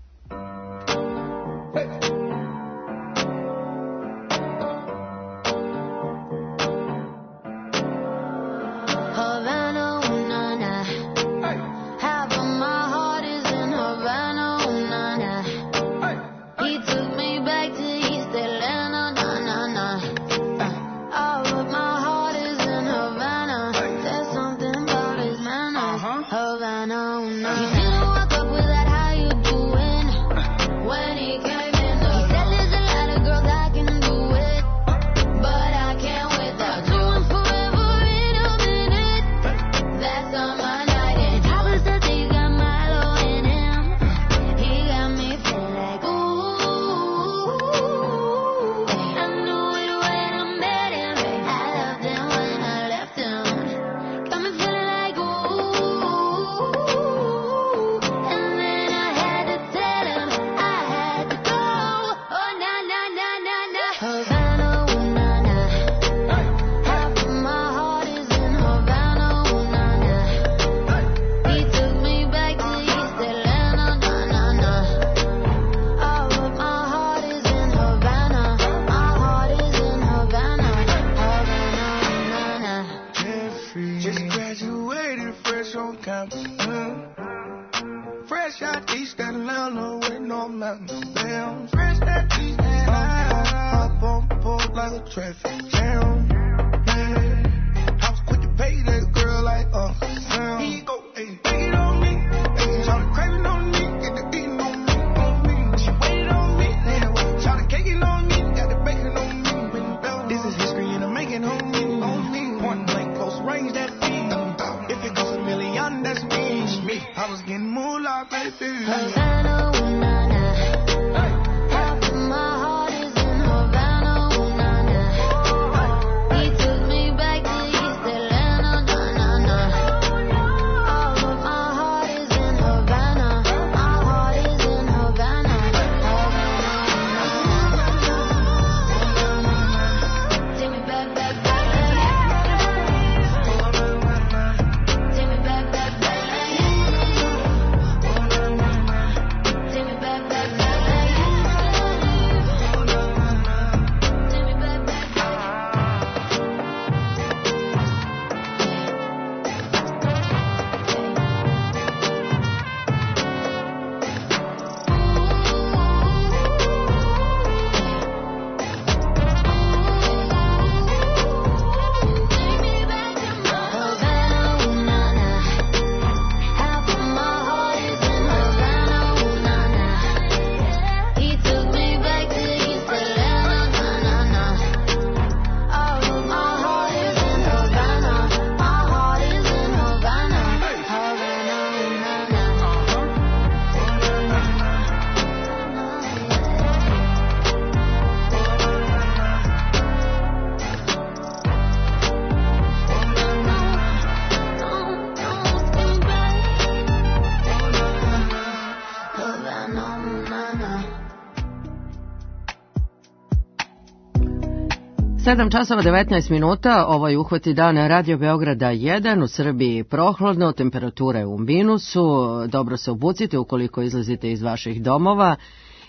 Sedam časova 19 minuta, ovo je Uhvati dan Radio Beograda 1, u Srbiji prohladno, temperatura je u minusu, dobro se obucite ukoliko izlazite iz vaših domova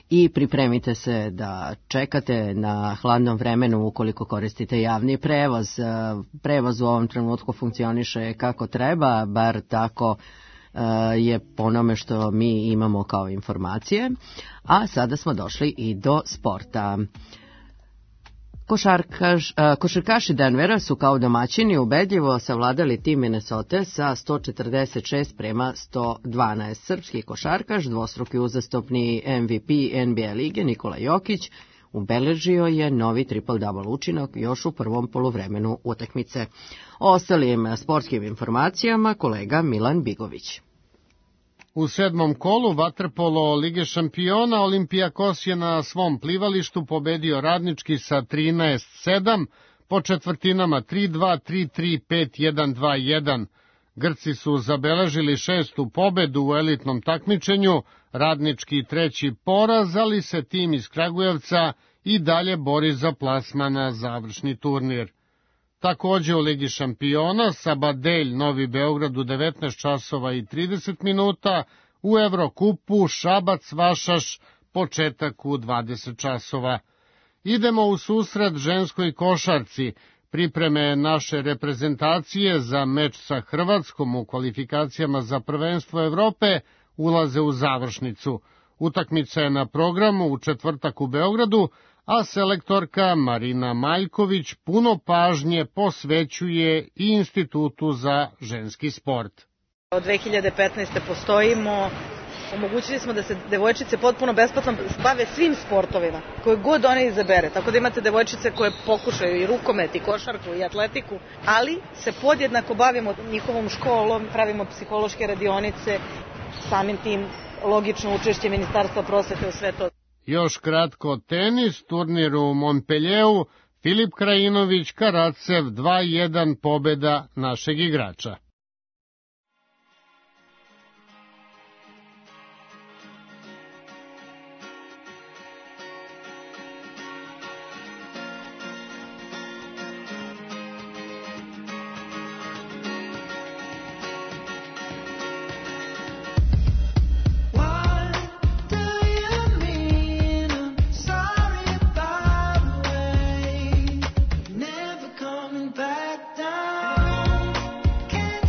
i pripremite se da čekate na hladnom vremenu ukoliko koristite javni prevoz. Prevoz u ovom trenutku funkcioniše kako treba, bar tako je po onome što mi imamo kao informacije. A sada smo došli i do sporta. Košarkaši Denvera su kao domaćini ubedljivo savladali tim Minnesota sa 146-112. Srpski košarkaš, dvostruki uzastopni MVP NBA lige Nikola Jokić ubeležio je novi triple-double učinak još u prvom poluvremenu utakmice. O ostalim sportskim informacijama kolega Milan Bigović. U 7. kolu vaterpolo Lige šampiona Olimpijakos je na svom plivalištu pobedio Radnički sa 13-7, po četvrtinama 3-2, 3-3, 5-1, 2-1. Grci su zabeležili 6. pobedu u elitnom takmičenju, Radnički 3. poraz, ali se tim iz Kragujevca i dalje bori za plasman na završni turnir. Takođe u Ligi šampiona Sabadelj Novi Beograd u 19 časova i 30 minuta, u Evrokupu Šabac Vašaš početak u 20 časova. Idemo u susret ženskoj košarci. Pripreme naše reprezentacije za meč sa Hrvatskom u kvalifikacijama za prvenstvo Evrope ulaze u završnicu. Utakmica je na programu u četvrtak u Beogradu, a selektorka Marina Maljković puno pažnje posvećuje i Institutu za ženski sport. Od 2015. postojimo, omogućili smo da se devojčice potpuno besplatno bave svim sportovima, koje god one izabere, tako da imate devojčice koje pokušaju i rukomet, i košarku, i atletiku, ali se podjednako bavimo njihovom školom, pravimo psihološke radionice, samim tim logično učešće Ministarstva prosvete u sve to. Još kratko tenis, turnir u Montpellieru, Filip Krajinović, Karatsev, 2-1 pobeda našeg igrača. Can't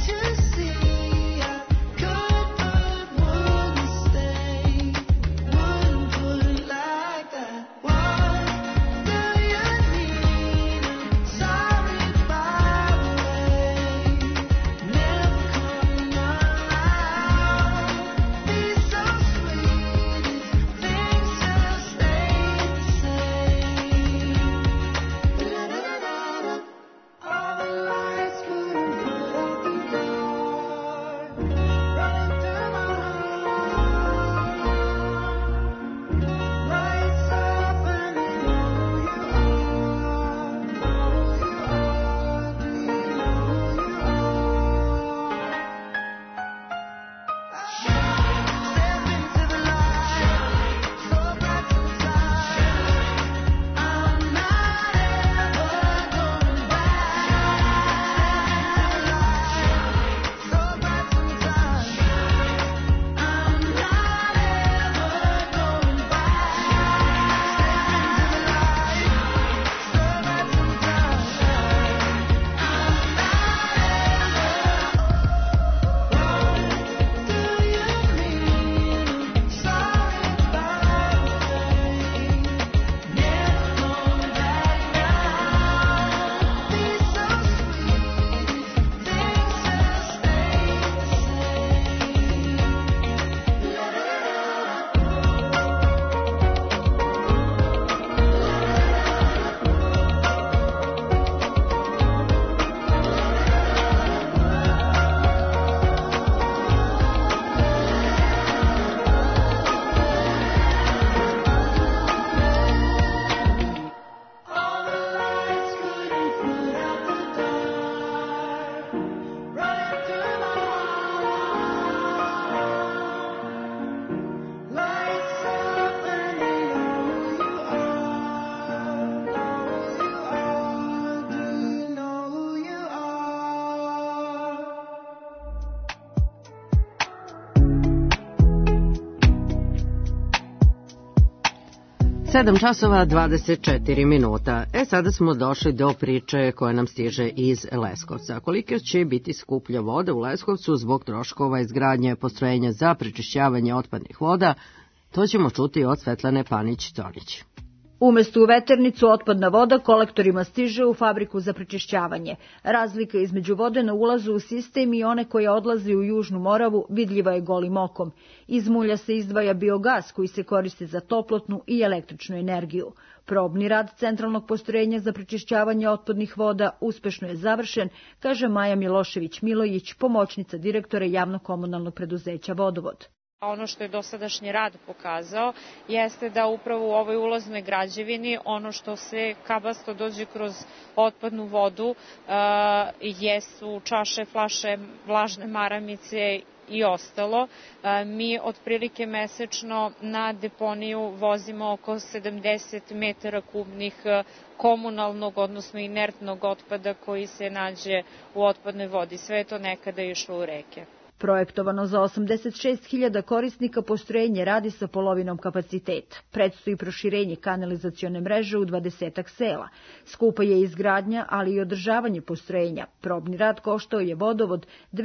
7:24. Sada smo došli do priče koja nam stiže iz Leskovca. Koliko će biti skuplja voda u Leskovcu zbog troškova izgradnje postrojenja za prečišćavanje otpadnih voda, to ćemo čuti od Svetlane Panić-Tonić. Umesto u veternicu otpadna voda kolektorima stiže u fabriku za prečišćavanje. Razlika između vode na ulazu u sistem i one koja odlazi u Južnu Moravu vidljiva je golim okom. Iz mulja se izdvaja biogas koji se koristi za toplotnu i električnu energiju. Probni rad centralnog postrojenja za prečišćavanje otpadnih voda uspešno je završen, kaže Maja Milošević-Milojić, pomoćnica direktora javno-komunalnog preduzeća Vodovod. Ono što je dosadašnji rad pokazao jeste da upravo u ovoj ulaznoj građevini ono što se kabasto dođe kroz otpadnu vodu jesu čaše, flaše, vlažne maramice i ostalo. Mi otprilike mesečno na deponiju vozimo oko 70 metara kubnih komunalnog, odnosno inertnog otpada koji se nađe u otpadnoj vodi. Sve je to nekada išlo u reke. Projektovano za 86.000 korisnika postrojenje radi sa polovinom kapaciteta. Predstoji proširenje kanalizacione mreže u 20 sela. Skupa je izgradnja, ali i održavanje postrojenja. Probni rad koštao je Vodovod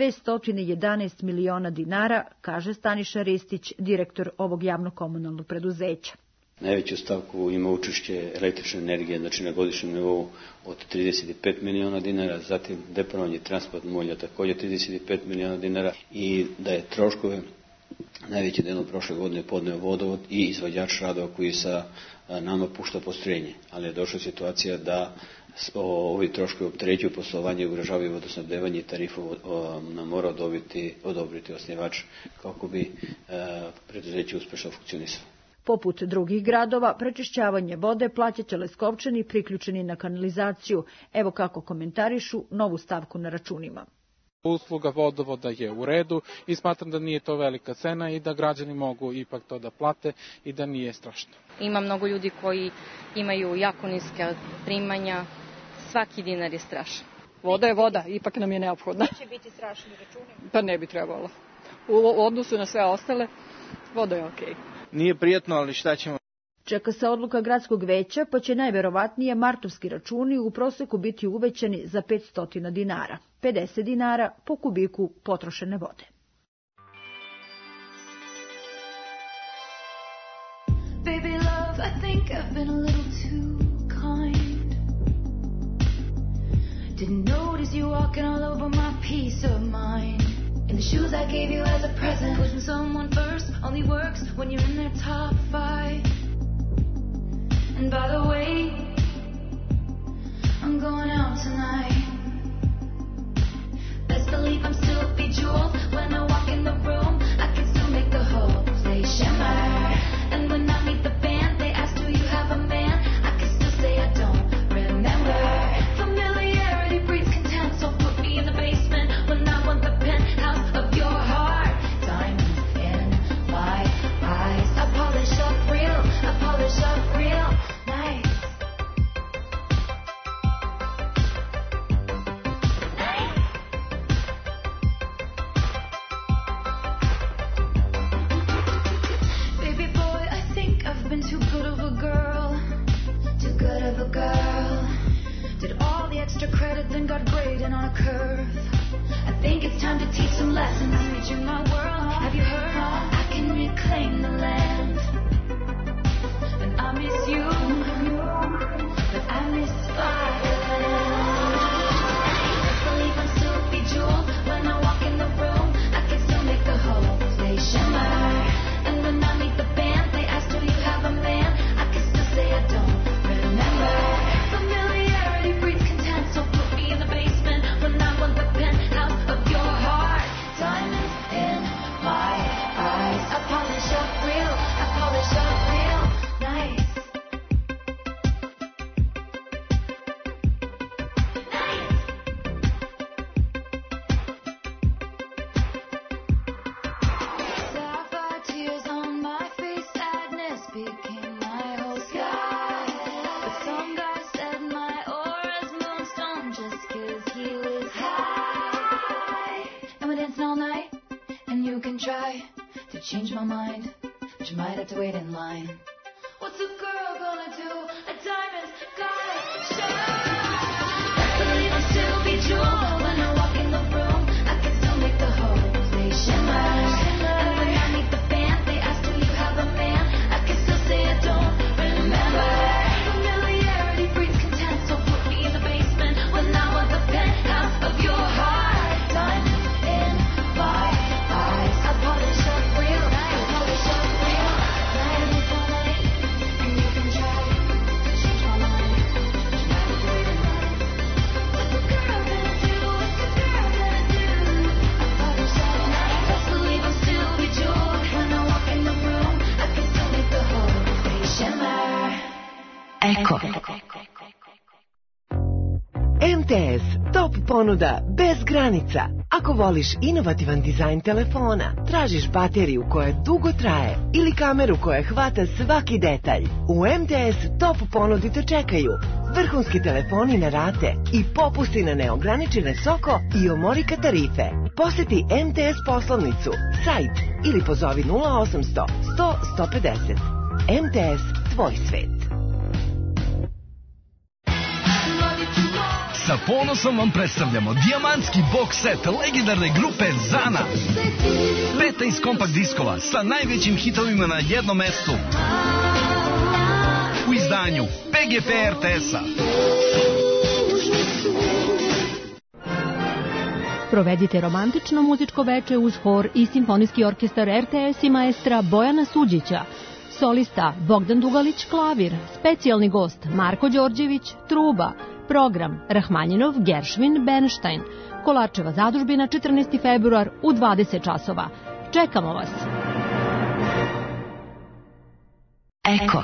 211 miliona dinara, kaže Staniša Ristić, direktor ovog javno-komunalnog preduzeća. Najveću stavku ima učešće električne energije, znači na godišnjem nivou od 35 miliona dinara, zatim deponovanje transport mulja također 35 miliona dinara i da je troškove najveći del prošle godine podneo Vodovod i izvođač radova koji sa nama pušta postrojenje. Ali je došla situacija da ovi troškovi opterećuju poslovanje i ugrožavaju vodosnabdevanje i tarifu nam mora odobriti osnivač kako bi preduzeće uspešno funkcionisalo. Poput drugih gradova, prečišćavanje vode plaćat će Leskovčani priključeni na kanalizaciju. Evo kako komentarišu novu stavku na računima. Usluga vodovoda je u redu i smatram da nije to velika cena i da građani mogu ipak to da plate i da nije strašno. Ima mnogo ljudi koji imaju jako niske primanja, svaki dinar je strašan. Voda je voda, ipak nam je neophodna. Će biti strašni računi? Pa ne bi trebalo. U odnosu na sve ostale, voda je okej. Nije prijatno, ali šta ćemo? Čeka se odluka gradskog veća, pa će najverovatnije martovski računi u proseku biti uvećani za 500 dinara, 50 dinara po kubiku potrošene vode. Baby love, I think I've been a little too kind. Didn't notice you walking all over my peace of mind. In the shoes I gave you as a present. Pushing someone first only works when you're in their top 5. And by the way, I'm going out tonight. Best believe I'm still bejeweled. When I walk in the room, I can still make the whole place shimmer. And when I meet the band, they ask, do you have a man? I can still say I don't remember. Familiarity breeds contempt, so put me in the basement when I want the penthouse of your heart. Diamonds in my eyes. I polish up real, I polish up real nice. Baby boy, I think I've been too good of a girl. Too good of a girl. Did all the extra credit, then got graded on a curve. I think it's time to teach some lessons. I'm reaching my world. Have you heard? I can reclaim the land. And I miss you, but I miss Spiderland. I believe I'm still bejeweled. When I walk in the room, I can still make the whole place shimmer. And when I meet the band, they ask, do you have a man? I can still say I don't remember. Familiarity breeds contempt, so put me in the basement when I want the penthouse of your heart. Diamonds in my eyes. I polish up real, I polish up real nice. Sapphire tears on my face, sadness became my whole sky. But some guy said my aura's moonstone just 'cause he was high. And we're dancing all night, and you can try to change my mind, but you might have to wait in line. What's a girl ponuda bez granica. Ako voliš inovativan dizajn telefona, tražiš bateriju koja dugo traje ili kameru koja hvata svaki detalj, u MTS Top ponudi te čekaju vrhunski telefoni na rate i popusti na neograničene Soko i Omorika tarife. Poseti MTS poslovnicu, sajt ili pozovi 0800 100 150. MTS, tvoj svet. Sa ponosom vam predstavljamo dijamantski box set legendarne grupe Zana. 15 kompakt diskova sa najvećim hitovima na jednom mestu. U izdanju PGP RTS-a. Provedite romantično muzičko veče uz hor i simfonijski orkestar RTS i maestra Bojana Suđića. Solista Bogdan Dugalić klavir, specijalni gost Marko Đorđević truba. Program Rahmanjinov, Geršvin, Bernstein. Kolarčeva zadužbina 14. februar u 20 časova. Čekamo vas. Eko.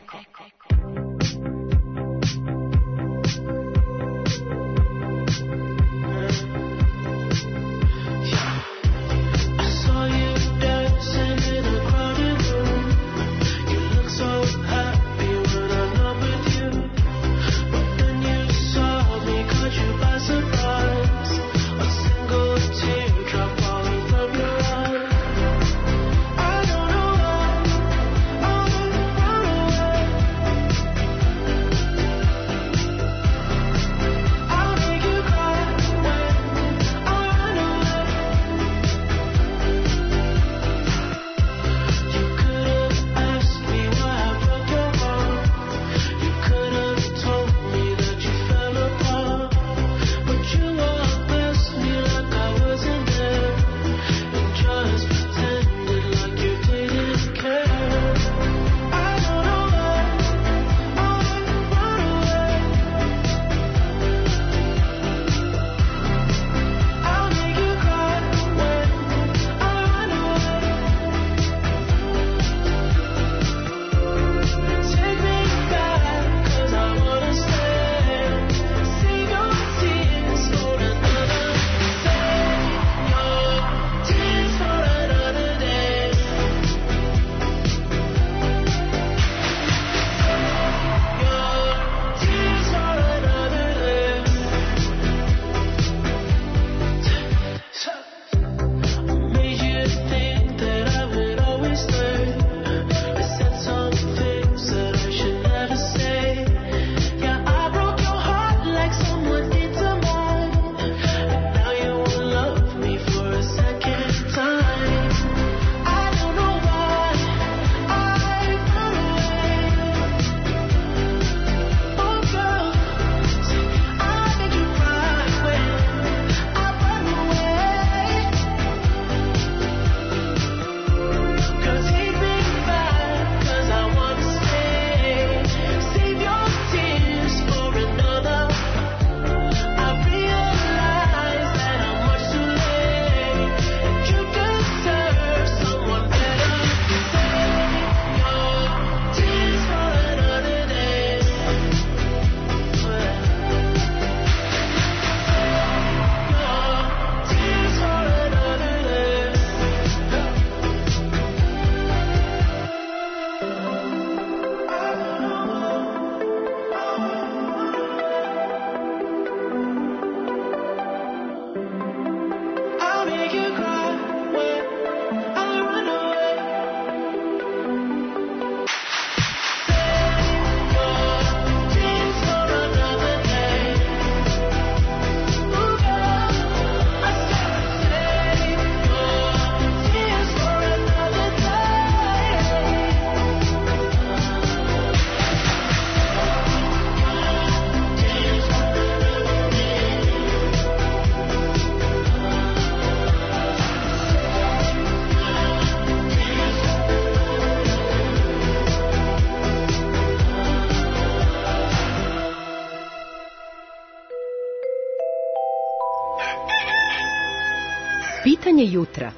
Pitanje jutra.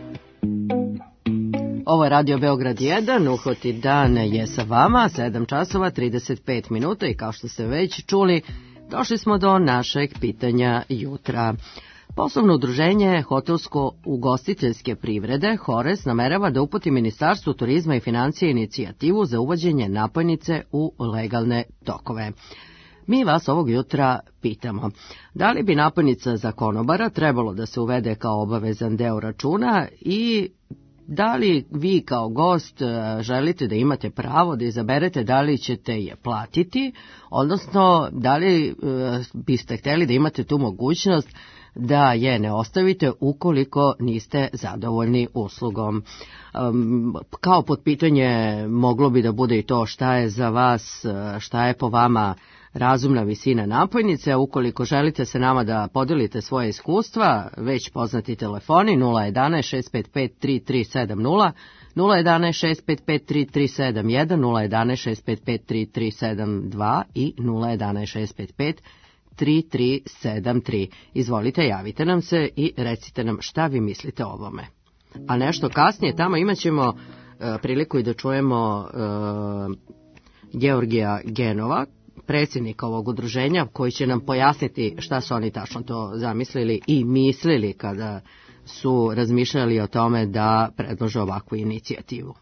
Ovo je Radio Beograd 1, uhoti dan je sa vama, 7 časova, 35 minuta i kao što ste već čuli, Došli smo do našeg pitanja jutra. Poslovno udruženje hotelsko-ugostiteljske privrede HORES namerava da uputi Ministarstvu turizma i financije inicijativu za uvođenje napojnice u legalne tokove. Mi vas ovog jutra pitamo, da li bi napojnica za konobara trebalo da se uvede kao obavezan deo računa i da li vi kao gost želite da imate pravo da izaberete da li ćete je platiti, odnosno da li biste htjeli da imate tu mogućnost da je ne ostavite ukoliko niste zadovoljni uslugom. Kao potpitanje moglo bi da bude i to šta je za vas, šta je po vama razumna visina napojnice, a ukoliko želite se nama da podelite svoje iskustva, već poznati telefoni 011 655 3370, 011 655 3371, 011 655 3372 i 011 655 3373. Izvolite, javite nam se i recite nam šta vi mislite o ovome. A nešto kasnije tamo imat ćemo priliku i da čujemo Georgija Genova, predsjednika ovog udruženja, koji će nam pojasniti šta su oni tačno to zamislili i mislili kada su razmišljali o tome da predlože ovakvu inicijativu.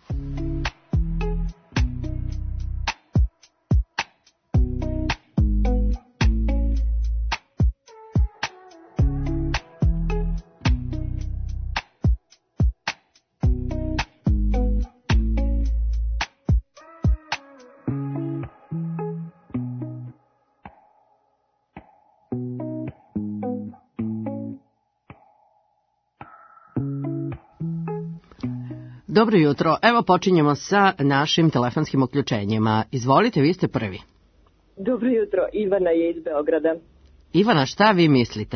Dobro jutro. Evo počinjemo sa našim telefonskim uključenjima. Izvolite, vi ste prvi. Dobro jutro. Ivana je iz Beograda. Ivana, šta vi mislite?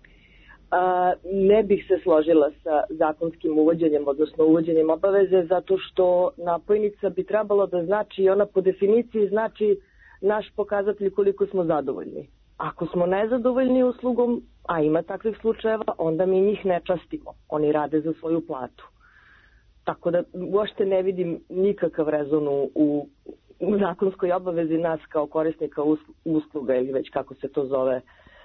Ne bih se složila sa zakonskim uvođenjem, odnosno uvođenjem obaveze, zato što napojnica bi trebalo da znači, i ona po definiciji znači naš pokazatelj koliko smo zadovoljni. Ako smo nezadovoljni uslugom, a ima takvih slučajeva, onda mi njih ne častimo. Oni rade za svoju platu. Tako da uopšte ne vidim nikakav rezon u zakonskoj obavezi nas kao korisnika usluga ili već kako se to zove,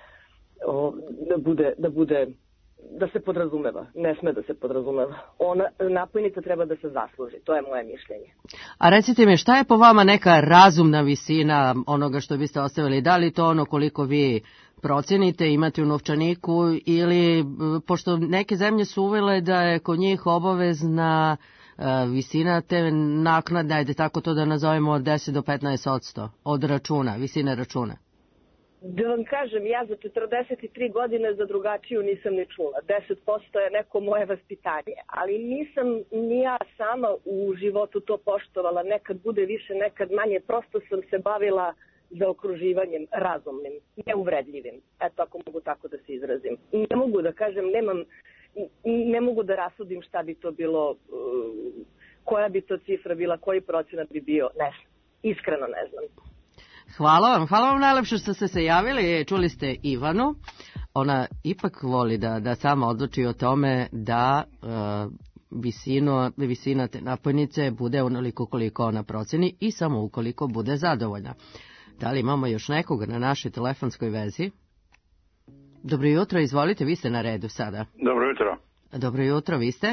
da se podrazumeva. Ne sme da se podrazumeva. Napojnica treba da se zasluži. To je moje mišljenje. A recite mi, šta je po vama neka razumna visina onoga što biste ostavili? Da li to ono koliko vi procenite, imate u novčaniku ili, pošto neke zemlje su uvele da je kod njih obavezna visina te naknade, ajde tako to da nazovemo od 10 do 15% od računa, visine računa? Da vam kažem, ja za 43 godine za drugačiju nisam ni čula. 10% je neko moje vaspitanje, ali nisam ni ja sama u životu to poštovala. Nekad bude više, nekad manje. Prosto sam se bavila zaokruživanjem razumnim, neuvredljivim. Eto, ako mogu tako da se izrazim. Ne mogu da kažem, ne mogu da rasudim šta bi to bilo, koja bi to cifra bila, koji procenat bi bio, ne znam. Iskreno ne znam. Hvala vam najlepše što ste se javili. Čuli ste Ivanu. Ona ipak voli da sama odluči o tome da visina te napojnice bude onoliko koliko ona proceni i samo ukoliko bude zadovoljna. Da li imamo još nekoga na našoj telefonskoj vezi? Dobro jutro, izvolite, vi ste na redu sada. Dobro jutro. Dobro jutro, vi ste?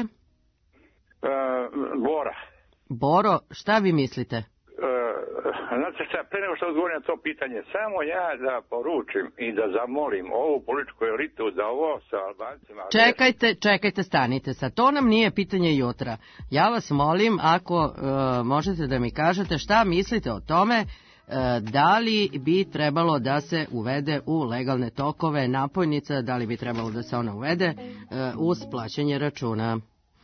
Bora. Boro, šta vi mislite? Znate šta, pre nego što odgovorim na to pitanje, samo ja da poručim i da zamolim ovu političku elitu da ovo sa Albancima... Čekajte, stanite sad. To nam nije pitanje jutra. Ja vas molim, ako možete da mi kažete šta mislite o tome, da li bi trebalo da se uvede u legalne tokove napojnica, da li bi trebalo da se ona uvede uz plaćanje računa.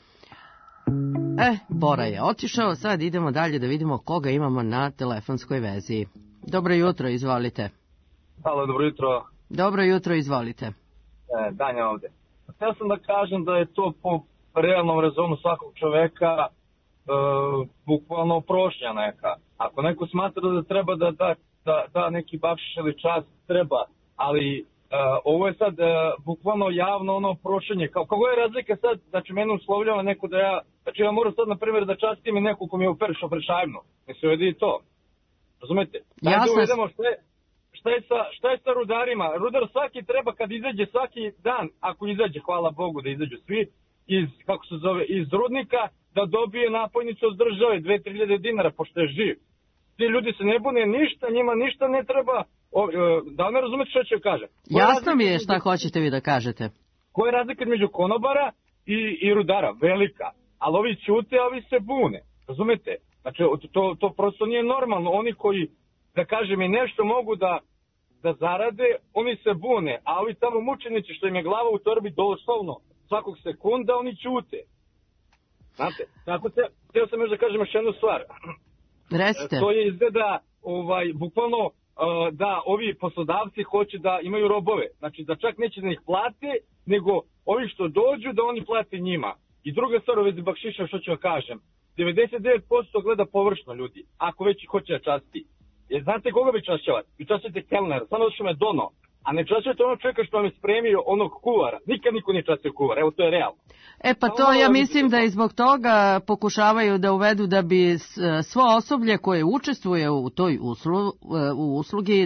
Bora je otišao, sad idemo dalje da vidimo koga imamo na telefonskoj vezi. Dobro jutro, izvolite. Halo, dobro jutro. Dobro jutro, izvolite. Danja ovde. Htio sam da kažem da je to po realnom rezonu svakog čoveka bukvalno prošnja neka. Ako neko smatra da treba da neki bakšiš ili čast, treba, ali ovo je sad bukvalno javno ono prošenje. Kako je razlika sad, znači mene uslovljava neko da ja, znači ja moram sad na primjer da častim i neko ko mi je uperešao prešajmno. Mislim, uvedi i to. Razumete? Da uvedemo šta je sa rudarima? Rudar svaki treba kad izađe svaki dan, ako izađe, hvala Bogu da izađu svi, iz rudnika, da dobije napojnicu od države, 2-3 dinara, pošto je živ. Ti ljudi se ne bune ništa, njima ništa ne treba. Da li ne razumete što ću kažem? Jasno mi je šta hoćete vi da kažete. Koja je razlika među konobara i rudara? Velika. Ali ovi ćute, ovi se bune. Razumete? Znači, to prosto nije normalno. Oni koji, da kažem, i nešto mogu da zarade, oni se bune. A ovi tamo mučenici što im je glava u torbi doslovno svakog sekunda, oni ćute. Znate, tako htio sam još da kažem još jednu stvar. Recite. To je izgleda, bukvalno, da ovi poslodavci hoće da imaju robove. Znači, da čak neće da ih plate, nego ovi što dođu da oni plate njima. I druga stvar u vezi bakšiša, što ću vam kažem. 99% gleda površno ljudi, ako već hoće da časti. Jer znate koga bi čašćavati? Vi čašćate kelnera, samo što me dono. A ne čašćate onog čovjeka što vam je spremio onog kuvara. Nikad niko nije častio kuvara, evo to je realno. Pa to ja mislim da i zbog toga pokušavaju da uvedu da bi svo osoblje koje učestvuje u toj uslugi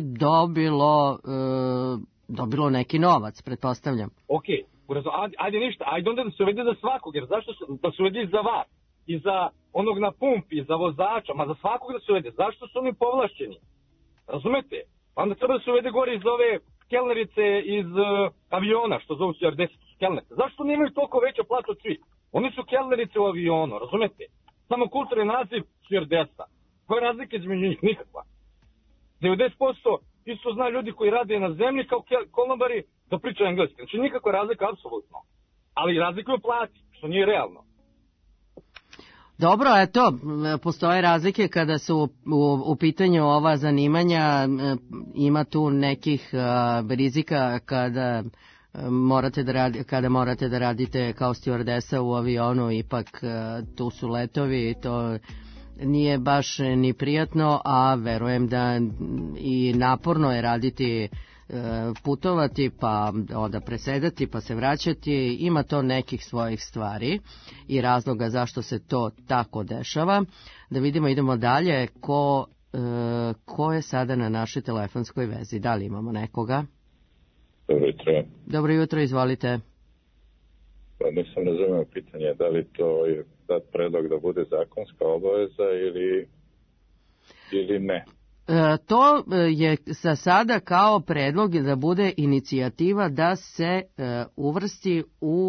dobilo neki novac, pretpostavljam. Okej, ajde ništa, ajde onda da se uvede za svakog, jer zašto da se uvede i za vas, i za onog na pumpi, za vozača, ma za svakog da se uvede, zašto su oni povlašćeni? Razumete? Onda treba da se uvede gore iz ove kelnerice iz aviona, što zovu stjuardese, su kelnerice. Zašto nemaju toliko veću platu od svih? Oni su kelnerice u avionu, razumete? Samo kulturni naziv stjuardesa. Koja je razlika između njih? Nikakva. 90% isto zna ljudi koji rade na zemlji kao konobari da pričaju engleski. Znači nikakva razlika, apsolutno. Ali razlika je u plati, što nije realno. Dobro, eto, postoje razlike kada su u pitanju ova zanimanja, ima tu nekih rizika kada morate da radite kao stjuardesa u avionu, ipak tu su letovi, to nije baš ni prijatno, a verujem da i naporno je raditi, putovati, pa onda presedati, pa se vraćati, ima to nekih svojih stvari i razloga zašto se to tako dešava. Da vidimo, idemo dalje, ko je sada na našoj telefonskoj vezi, da li imamo nekoga? Dobro jutro. Dobro jutro, izvolite. Pa nisam razumio pitanje, da li to je dat predlog da bude zakonska obaveza ili ne? To je za sada kao predlog da bude inicijativa da se uvrsti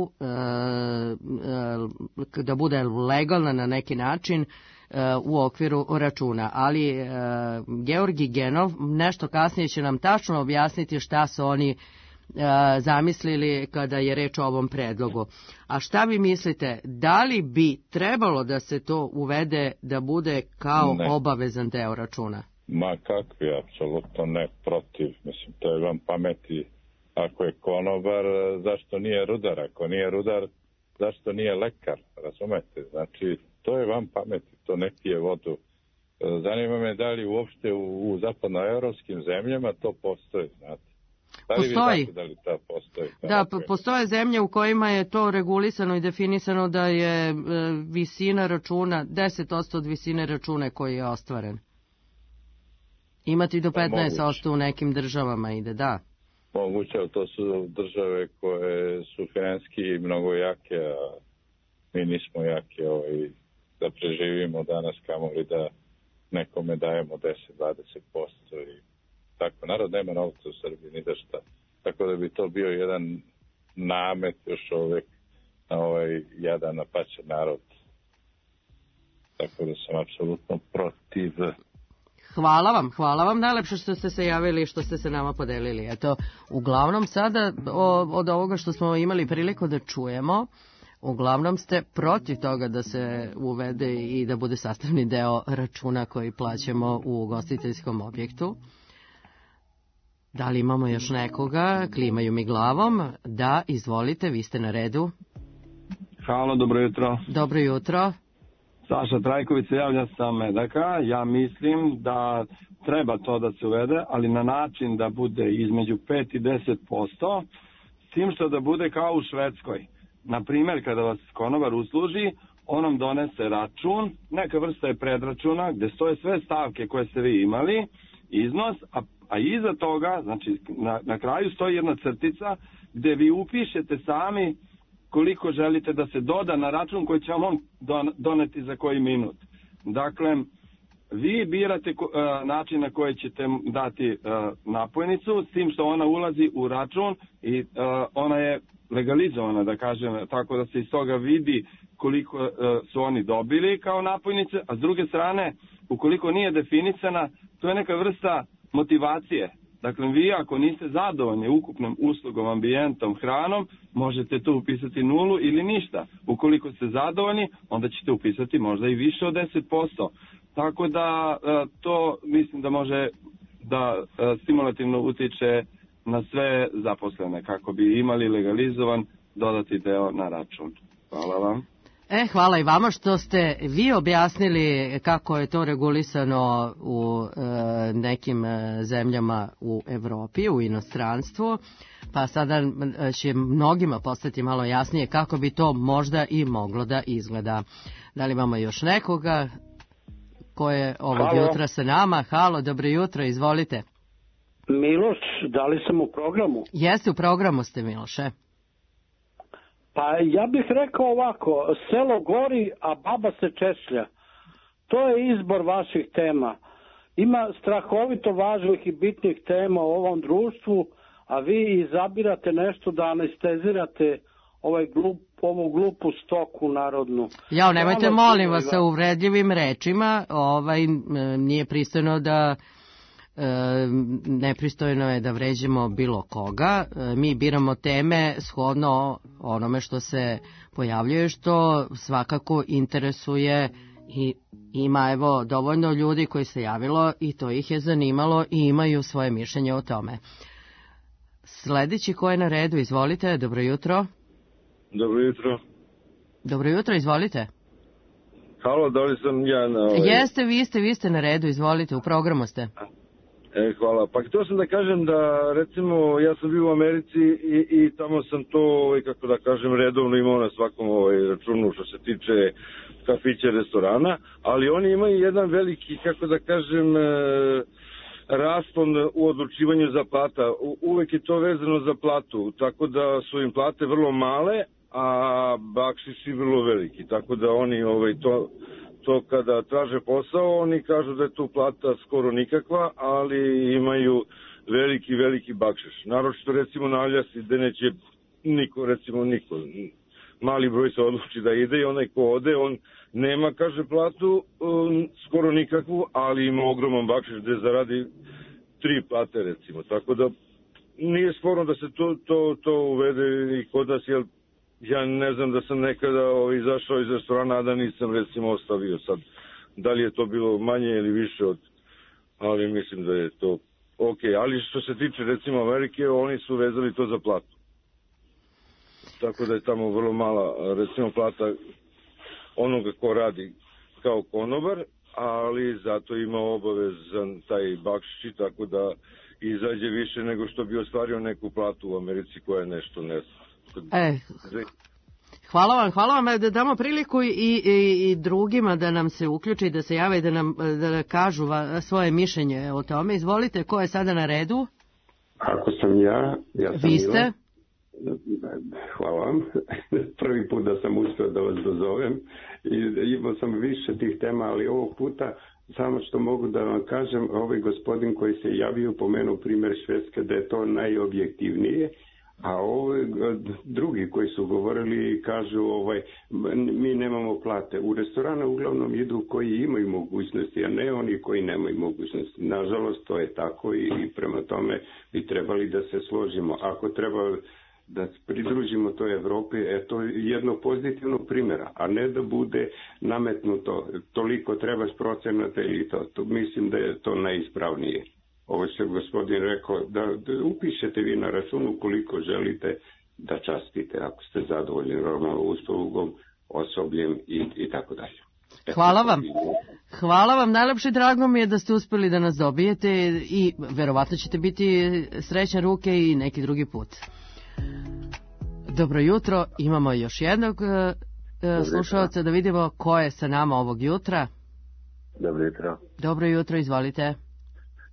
da bude legalna na neki način u okviru računa. Ali Georgi Genov nešto kasnije će nam tačno objasniti šta su oni zamislili kada je reč o ovom predlogu. A šta vi mislite, da li bi trebalo da se to uvede da bude kao obavezan deo računa? Ma kakvi, apsolutno ne, protiv. Mislim, to je vam pameti. Ako je konobar, zašto nije rudar? Ako nije rudar, zašto nije lekar? Razumete? Znači, to je vam pameti, to ne pije vodu. Zanima me da li uopšte u zapadnoevropskim zemljama to postoji, znate. Postoji. Da li to postoji? Da, postoje zemlje u kojima je to regulisano i definisano da je visina računa, 10% od visine računa koji je ostvaren. Imati do 15% u nekim državama ide, da. Moguće, ali to su države koje su finanski mnogo jake, a mi nismo jake da preživimo danas, kamoli da nekome dajemo 10-20% i tako. Narod nema novca u Srbiji, ni da šta. Tako da bi to bio jedan namet još uvek na jadan napaćen narod. Tako da sam apsolutno protiv. Hvala vam najlepše što ste se javili i što ste se nama podelili. Eto, uglavnom sada od ovoga što smo imali priliku da čujemo, uglavnom ste protiv toga da se uvede i da bude sastavni deo računa koji plaćamo u ugostiteljskom objektu. Da li imamo još nekoga? Klimaju mi glavom. Da, izvolite, vi ste na redu. Halo, dobro jutro. Dobro jutro. Saša Trajković se javlja sa Medaka. Ja mislim da treba to da se uvede, ali na način da bude između 5 i 10%, s tim što da bude kao u Švedskoj. Na primjer, kada vas konobar usluži, on nam donese račun, neka vrsta je predračuna, gde stoje sve stavke koje ste vi imali, iznos, a iza toga, znači na kraju stoji jedna crtica gde vi upišete sami koliko želite da se doda na račun koji će vam on doneti za koji minut. Dakle, vi birate način na koji ćete dati napojnicu, s tim što ona ulazi u račun i ona je legalizovana, da kažem, tako da se iz toga vidi koliko su oni dobili kao napojnice, a s druge strane, ukoliko nije definisana, to je neka vrsta motivacije. Dakle, vi ako niste zadovoljni ukupnom uslugom, ambijentom, hranom, možete tu upisati 0 ili ništa. Ukoliko ste zadovoljni, onda ćete upisati možda i više od 10%. Tako da to mislim da može da stimulativno utiče na sve zaposlene, kako bi imali legalizovan dodati deo na račun. Hvala vam. Hvala i vama što ste vi objasnili kako je to regulisano u nekim zemljama u Evropi, u inostranstvu, pa sada će mnogima postati malo jasnije kako bi to možda i moglo da izgleda. Da li imamo još nekoga ko je ovog jutra sa nama? Halo, dobro jutro, izvolite. Miloš, da li sam u programu? Jeste, u programu ste, Miloše. Pa ja bih rekao ovako, selo gori, a baba se češlja. To je izbor vaših tema. Ima strahovito važnih i bitnih tema u ovom društvu, a vi izabirate nešto da anestezirate ovu glupu stoku narodnu. Jao, nemojte, molim vas, sa uvredljivim rečima, nije pristojno da... nepristojno je da vređamo bilo koga. Mi biramo teme shodno onome što se pojavljuje, što svakako interesuje i ima dovoljno ljudi koji se javilo i to ih je zanimalo i imaju svoje mišljenje o tome. Sledeći ko je na redu, izvolite, dobro jutro. Dobro jutro. Dobro jutro, izvolite. Halo, da li sam ja na... Jeste, vi ste na redu, izvolite, u programu ste. Hvala. Pa htio sam da kažem da, recimo, ja sam bio u Americi i tamo sam to, kako da kažem, redovno imao na svakom računu što se tiče kafića, restorana, ali oni imaju jedan veliki, kako da kažem, raspon u odlučivanju za plata. Uvek je to vezano za platu, tako da su im plate vrlo male, a bakšiši vrlo veliki, tako da oni to kada traže posao, oni kažu da je tu plata skoro nikakva, ali imaju veliki bakšiš. Naročito recimo na Aljasi, gde neće niko, mali broj se odluči da ide i onaj ko ode, on nema, kaže, platu skoro nikakvu, ali ima ogroman bakšiš gde zaradi 3 plate recimo. Tako da nije sporno da se to uvede i kod nas, jer ja ne znam da sam nekada izašao iz restorana, a da nisam recimo ostavio sad. Da li je to bilo manje ili više ali mislim da je to ok. Ali što se tiče recimo Amerike, oni su vezali to za platu. Tako da je tamo vrlo mala recimo plata onoga ko radi kao konobar, ali zato ima obavezan taj bakšiš, tako da izađe više nego što bi ostvario neku platu u Americi koja je nešto Hvala vam, da damo priliku i drugima da nam se uključi, da se jave i da kažu svoje mišljenje o tome. Izvolite, ko je sada na redu? Ako sam ja sam Vi ste? Hvala vam. Prvi put da sam uspio da vas dozovem i imao sam više tih tema, ali ovog puta samo što mogu da vam kažem, ovaj gospodin koji se javio pomenuo primjer Švedske, da je to najobjektivnije, a ovi drugi koji su govorili kažu mi nemamo plate. U restorane uglavnom idu koji imaju mogućnosti, a ne oni koji nemaju mogućnosti. Nažalost, to je tako i prema tome bi trebali da se složimo. Ako treba da pridružimo toj Evropi, to je jedno pozitivno primjera, a ne da bude nametnuto toliko trebaš procenata ili to. Mislim da je to najispravnije. Ovo što je gospodin rekao, da upišete vi na računu koliko želite da častite, ako ste zadovoljni normalno uslugom, osobljem i tako dalje. Hvala vam, najlepše drago mi je da ste uspeli da nas dobijete i verovatno ćete biti srećne ruke i neki drugi put. Dobro jutro, imamo još jednog slušalca, da vidimo ko je sa nama ovog jutra. Dobro jutro. Dobro jutro, izvolite.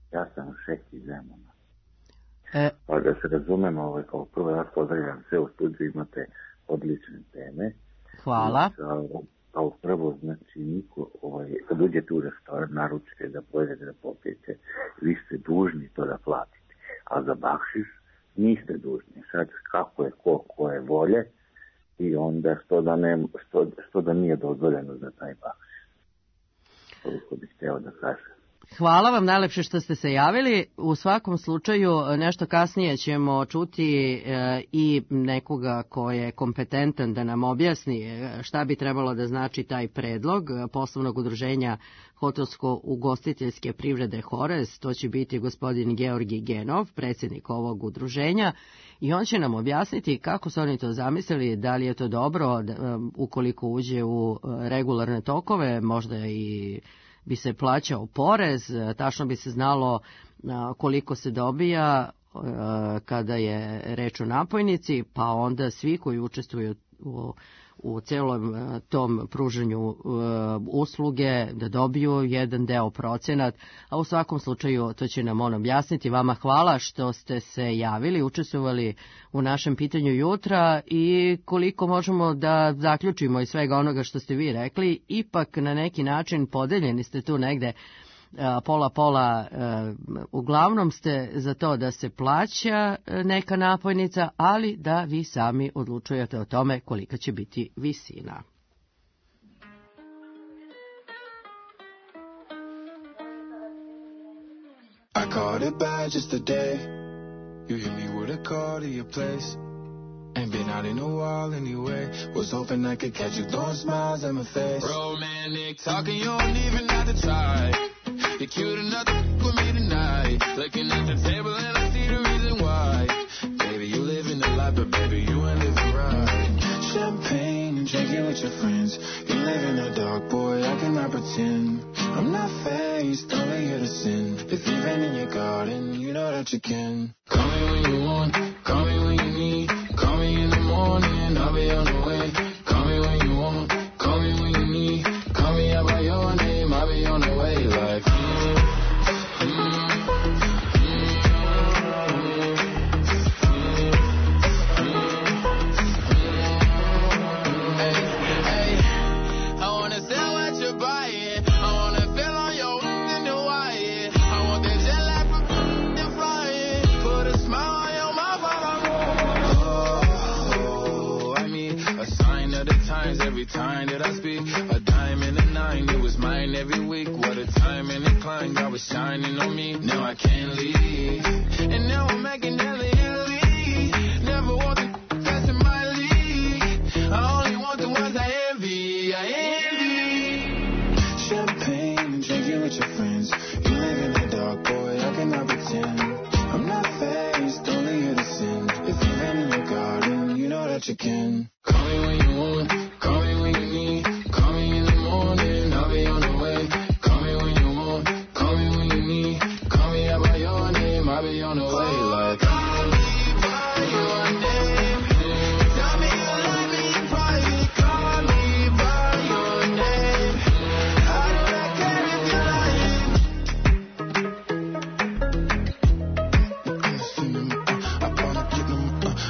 Ja sam Šek iz Zemuna. Pa da se razumemo, kao prvo ja pozdravljam sve u studiju, imate odlične teme. Hvala. Kao prvo, znači, niko, kad uđete u restoran, naručite da pojedete da popijete, vi ste dužni to da platite. A za bakšiš niste dužni. Sad kako je koje volje i onda što da nije dozvoljeno za taj bakšiš. Koliko bih hteo da kažem. Hvala vam najlepše što ste se javili. U svakom slučaju nešto kasnije ćemo čuti i nekoga ko je kompetentan da nam objasni šta bi trebalo da znači taj predlog poslovnog udruženja hotelsko-ugostiteljske privrede HOREZ. To će biti gospodin Georgi Genov, predsjednik ovog udruženja, i on će nam objasniti kako su oni to zamislili, da li je to dobro ukoliko uđe u regularne tokove, možda i bi se plaćao porez, tačno bi se znalo koliko se dobija kada je reč o napojnici, pa onda svi koji učestvuju u celom tom pružanju usluge da dobiju jedan deo procenat, a u svakom slučaju to će nam on objasniti. Vama hvala što ste se javili, učestvovali u našem pitanju jutra i koliko možemo da zaključimo iz svega onoga što ste vi rekli, ipak na neki način podeljeni ste tu negde pola-pola, uglavnom ste za to da se plaća neka napojnica, ali da vi sami odlučujete o tome kolika će biti visina. I caught it bad just today. You hit me with a call to your place. Ain't been out in a while anyway. Was hoping I could catch you throwing smiles at my face. Romantic talking, you don't even have to try. You're cute enough to with me tonight. Looking at the table and I see the reason why. Baby, you living the life, but baby, you ain't living right. Champagne, drinking with your friends. You live in the dark, boy, I cannot pretend. I'm not faced, only here to sin. If you've been in your garden, you know that you can. Call me when you want, call me when you need. Call me in the morning, I'll be on the way. Call me when you want, call me when you need. Call me out by your name, I'll be on the way like every time that I speak, a dime and a nine, it was mine every week. What a time and a climb, God was shining on me. Now I can't leave, and now I'm making hella Italy. Never want the that's in my league. I only want the ones I envy. Champagne, drinking with your friends. You live in the dark, boy, I cannot pretend. I'm not faced, only here to sin. If you've been in your garden, you know that you can. Call me when you want. Call me when you need, call me in the morning, I'll be on the way. Call me when you want, call me when you need. Call me out by your name, I'll be on the way like call me by your name. Tell me you love me in private, call me by your name. I don't care if you're lying. I wanna get them,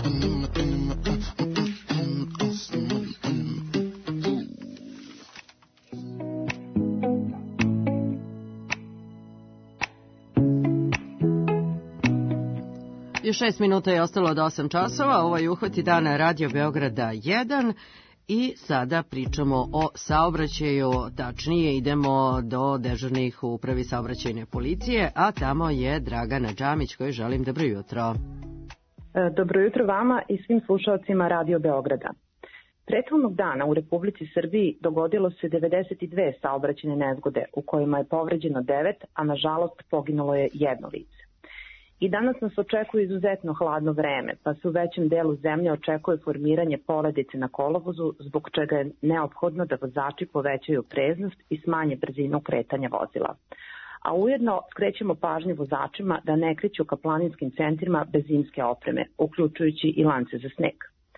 Još 6 minuta je ostalo od 8 časova. Ovo je Uhvati dana Radio Beograda 1 i sada pričamo o saobraćaju, tačnije idemo do dežurnih u Upravi saobraćajne policije, a tamo je Dragana Džamić kojoj želim dobro jutro. Dobro jutro vama i svim slušalcima Radio Beograda. Prethodnog dana u Republici Srbiji dogodilo se 92 saobraćajne nezgode u kojima je povređeno 9, a nažalost poginulo je 1 lice. I danas nas očekuje izuzetno hladno vreme, pa se u većem delu zemlje očekuje formiranje poledice na kolovozu, zbog čega je neophodno da vozači povećaju opreznost i smanje brzinu kretanja vozila. A ujedno skrećemo pažnju vozačima da ne kreću ka planinskim centrima bez zimske opreme, uključujući i lance za sneg.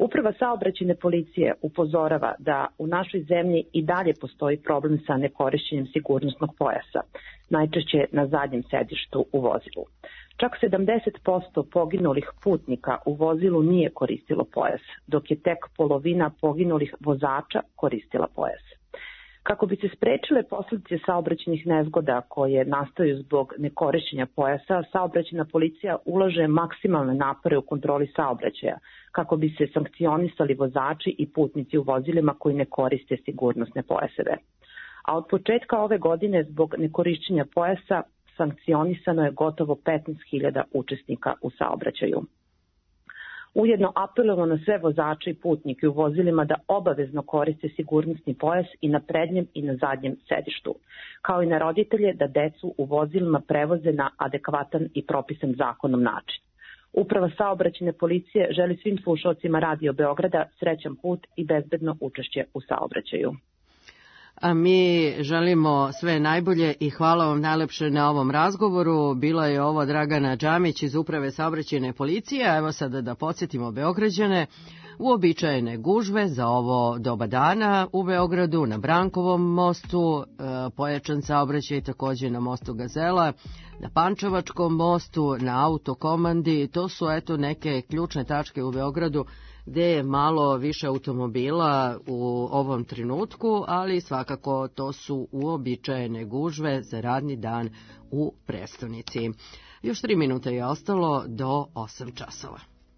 Uprava saobraćajne policije upozorava da u našoj zemlji i dalje postoji problem sa nekorišćenjem sigurnosnog pojasa, najčešće na zadnjem sedištu u vozilu. Čak 70% poginulih putnika u vozilu nije koristilo pojas, dok je tek polovina poginulih vozača koristila pojas. Kako bi se sprečile posljedice saobraćajnih nezgoda koje nastaju zbog nekorišćenja pojasa, saobraćajna policija ulaže maksimalne napore u kontroli saobraćaja, kako bi se sankcionisali vozači i putnici u vozilima koji ne koriste sigurnosne pojaseve. A od početka ove godine zbog nekorišćenja pojasa sankcionisano je gotovo 15.000 učesnika u saobraćaju. Ujedno apelujemo na sve vozače i putnike u vozilima da obavezno koriste sigurnosni pojas i na prednjem i na zadnjem sedištu, kao i na roditelje da decu u vozilima prevoze na adekvatan i propisan zakonom način. Uprava saobraćajne policije želi svim slušalcima Radio Beograda srećan put i bezbedno učešće u saobraćaju. A mi želimo sve najbolje i hvala vam najlepše na ovom razgovoru. Bila je ovo Dragana Džamić iz Uprave saobraćajne policije. A evo sada da podsjetimo Beograđane. Uobičajene gužve za ovo doba dana u Beogradu, na Brankovom mostu, pojačan saobraćaj također na mostu Gazela, na Pančevačkom mostu, na Autokomandi. To su neke ključne tačke u Beogradu gdje je malo više automobila u ovom trenutku, ali svakako to su uobičajene gužve za radni dan u prestonici. Još 3 minuta je ostalo do 8 časova.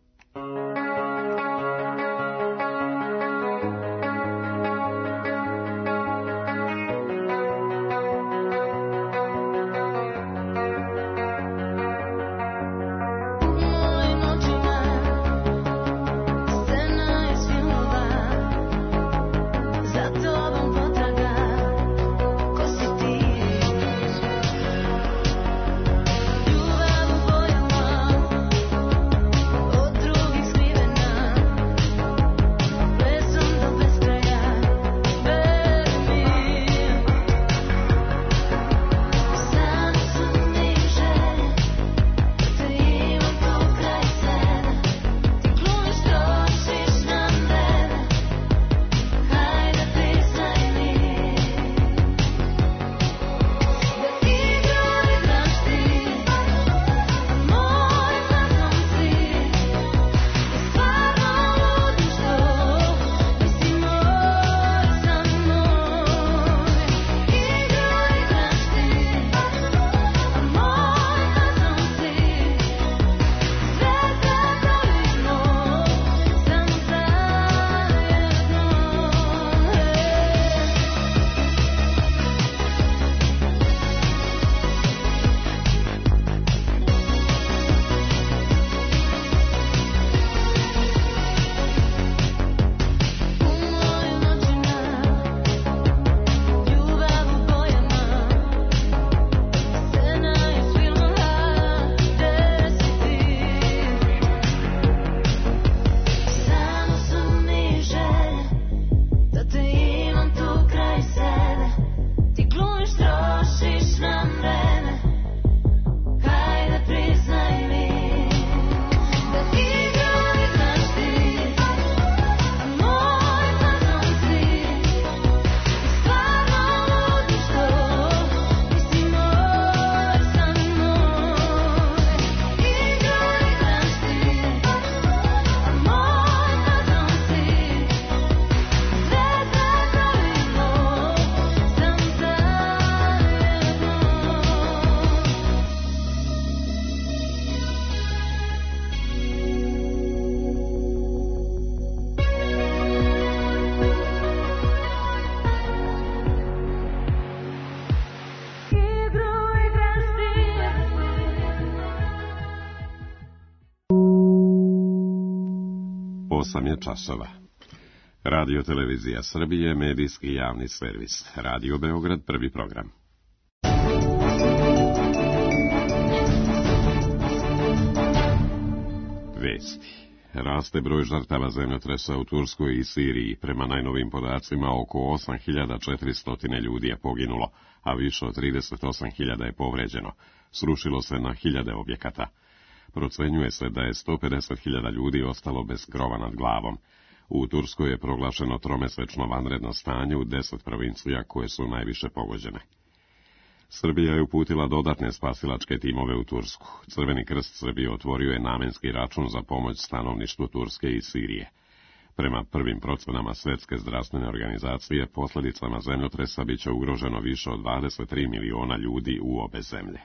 časova. Radio Televizija Srbije, medijski javni servis. Radio Beograd, prvi program. Vesti. Raste broj žrtava zemljotresa u Turskoj i Siriji. Prema najnovim podacima, oko 8.400 ljudi je poginulo, a više od 38.000 je povređeno. Srušilo se na hiljade objekata. Procenjuje se da je 150.000 ljudi ostalo bez krova nad glavom. U Turskoj je proglašeno tromesečno vanredno stanje u 10 provincija koje su najviše pogođene. Srbija je uputila dodatne spasilačke timove u Tursku. Crveni krst Srbije otvorio je namenski račun za pomoć stanovništvu Turske i Sirije. Prema prvim procenama Svetske zdravstvene organizacije, posljedicama zemljotresa biće ugroženo više od 23 miliona ljudi u obe zemlje.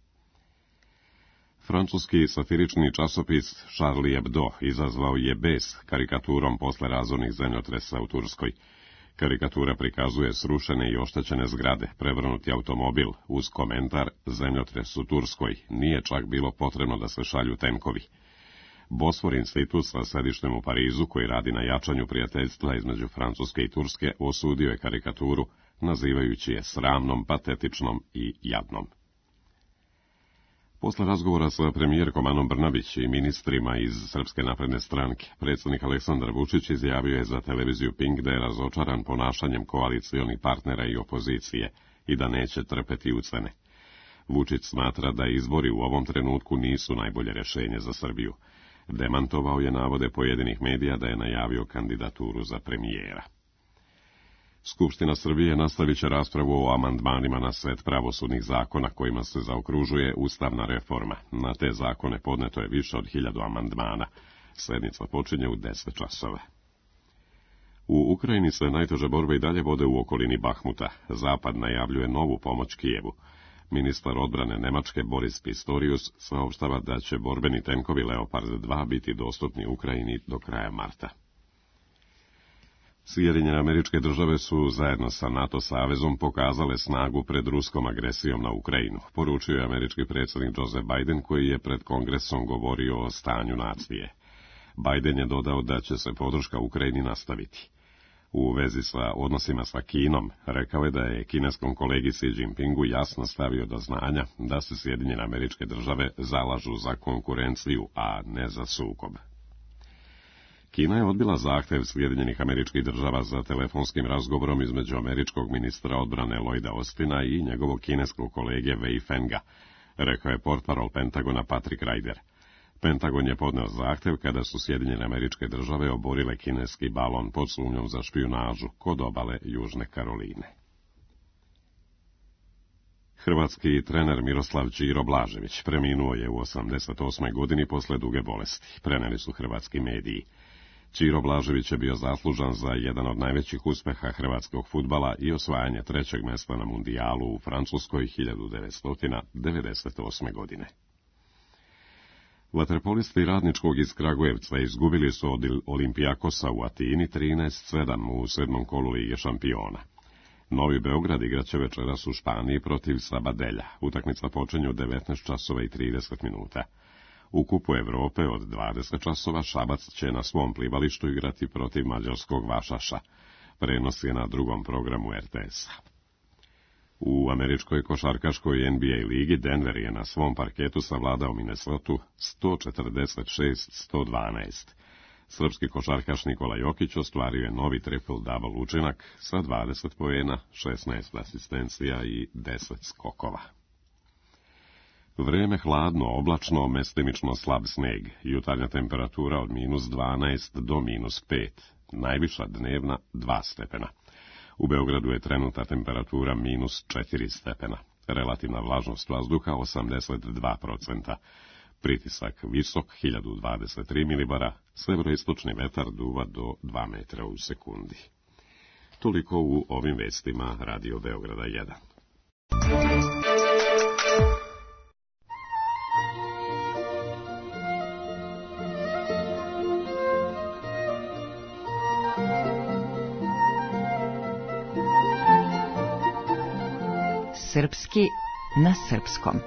Francuski satirični časopis Charlie Hebdo izazvao je bes karikaturom posle razornih zemljotresa u Turskoj. Karikatura prikazuje srušene i oštećene zgrade, prevrnuti automobil, uz komentar "Zemljotres u Turskoj, nije čak bilo potrebno da se šalju tenkovi". Bosfor institut sa sedištem u Parizu, koji radi na jačanju prijateljstva između Francuske i Turske, osudio je karikaturu, nazivajući je sramnom, patetičnom i jadnom. Posle razgovora sa premijerkom Anom Brnabić i ministrima iz Srpske napredne stranke, predsjednik Aleksandar Vučić izjavio je za televiziju Pink da je razočaran ponašanjem koalicijonih partnera i opozicije i da neće trpeti ucene. Vučić smatra da izbori u ovom trenutku nisu najbolje rješenje za Srbiju. Demantovao je navode pojedinih medija da je najavio kandidaturu za premijera. Skupština Srbije nastavit će raspravu o amandmanima na set pravosudnih zakona kojima se zaokružuje ustavna reforma. Na te zakone podneto je više od 1000 amandmana. Sednica počinje u 10 časova. U Ukrajini se najteže borbe i dalje vode u okolini Bahmuta. Zapad najavljuje novu pomoć Kijevu. Ministar odbrane Nemačke Boris Pistorius saopštava da će borbeni tenkovi Leopard 2 biti dostupni Ukrajini do kraja marta. Sjedinjene Američke Države su zajedno sa NATO savezom pokazale snagu pred ruskom agresijom na Ukrajinu, poručio je američki predsjednik Joseph Biden, koji je pred Kongresom govorio o stanju nacije. Biden je dodao da će se podrška Ukrajini nastaviti. U vezi sa odnosima sa Kinom, rekao je da je kineskom kolegi Xi Jinpingu jasno stavio do znanja da se Sjedinjene Američke Države zalažu za konkurenciju, a ne za sukob. Kina je odbila zahtev Sjedinjenih Američkih Država za telefonskim razgovorom između američkog ministra odbrane Lloyda Austina i njegovog kineskog kolege Wei Fenga, rekao je portparol Pentagona Patrick Ryder. Pentagon je podneo zahtev kada su Sjedinjene Američke Države oborile kineski balon pod sumnjom za špijunažu kod obale Južne Karoline. Hrvatski trener Miroslav Ćiro Blažević preminuo je u 88. godini posle duge bolesti, preneli su hrvatski mediji. Ćiro Blažević je bio zaslužan za jedan od najvećih uspeha hrvatskog fudbala i osvajanje 3. mesta na mundijalu u Francuskoj 1998. godine. Vaterpolisti Radničkog iz Kragujevca izgubili su od Olimpijakosa u Atini 13:7 u 7. kolu Lige šampiona. Novi Beograd igraće večeras u Španiji protiv Sabadelja. Utakmica počinje u 19:30. U Kupu Evrope od 20 časova Šabac će na svom plivalištu igrati protiv mađarskog Vašaša. Prenos je na drugom programu RTS-a. U američkoj košarkaškoj NBA ligi Denver je na svom parketu savladao Minnesotu 146-112. Srpski košarkaš Nikola Jokić ostvario je novi triple-double učinak sa 20 poena, 16 asistencija i 10 skokova. Vreme hladno, oblačno, mestimično slab sneg, jutarnja temperatura od -12 do -5, najviša dnevna 2 stepena. U Beogradu je trenutna temperatura -4 stepena, relativna vlažnost vazduha 82%, pritisak visok 1023 milibara, severoistočni vetar duva do 2 metra u sekundi. Toliko u ovim vestima Radio Beograda 1. Srpski na srpskom.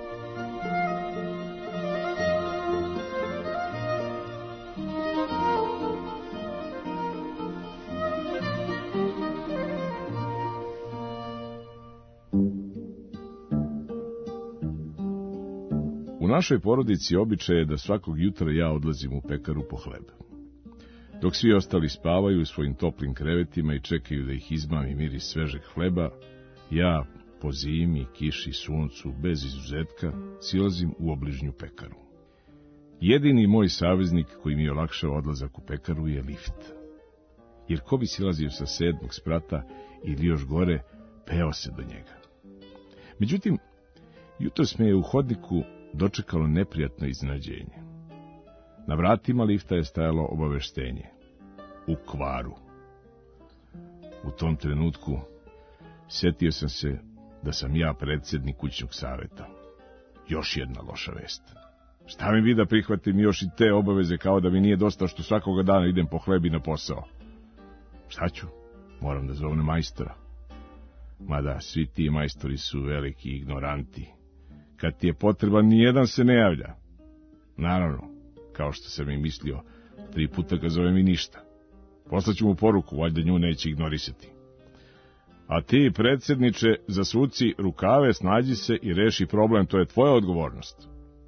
U našoj porodici običaj je da svakog jutra ja odlazim u pekaru po hleb. Dok svi ostali spavaju u svojim toplim krevetima i čekaju da ih izmami miris svežeg hleba, ja po zimi, kiši, suncu, bez izuzetka, silazim u obližnju pekaru. Jedini moj saveznik koji mi je olakšao odlazak u pekaru je lift. Jer ko bi silazio sa 7. sprata ili još gore, peo se do njega. Međutim, jutros me je u hodniku dočekalo neprijatno iznenađenje. Na vratima lifta je stajalo obaveštenje. U kvaru. U tom trenutku setio sam se da sam ja predsjednik kućnog saveta. Još jedna loša vest. Šta mi bi da prihvatim još i te obaveze, kao da mi nije dosta što svakoga dana idem po hlebi na posao? Šta ću? Moram da zovem majstora. Mada svi ti majstori su veliki ignoranti. Kad ti je potreban, nijedan se ne javlja. Naravno, kao što sam i mislio, 3 puta ga zovem i ništa. Poslaću mu poruku, valjda nju neće ignorisati. A ti, predsjedniče, zasuci rukave, snađi se i reši problem, to je tvoja odgovornost.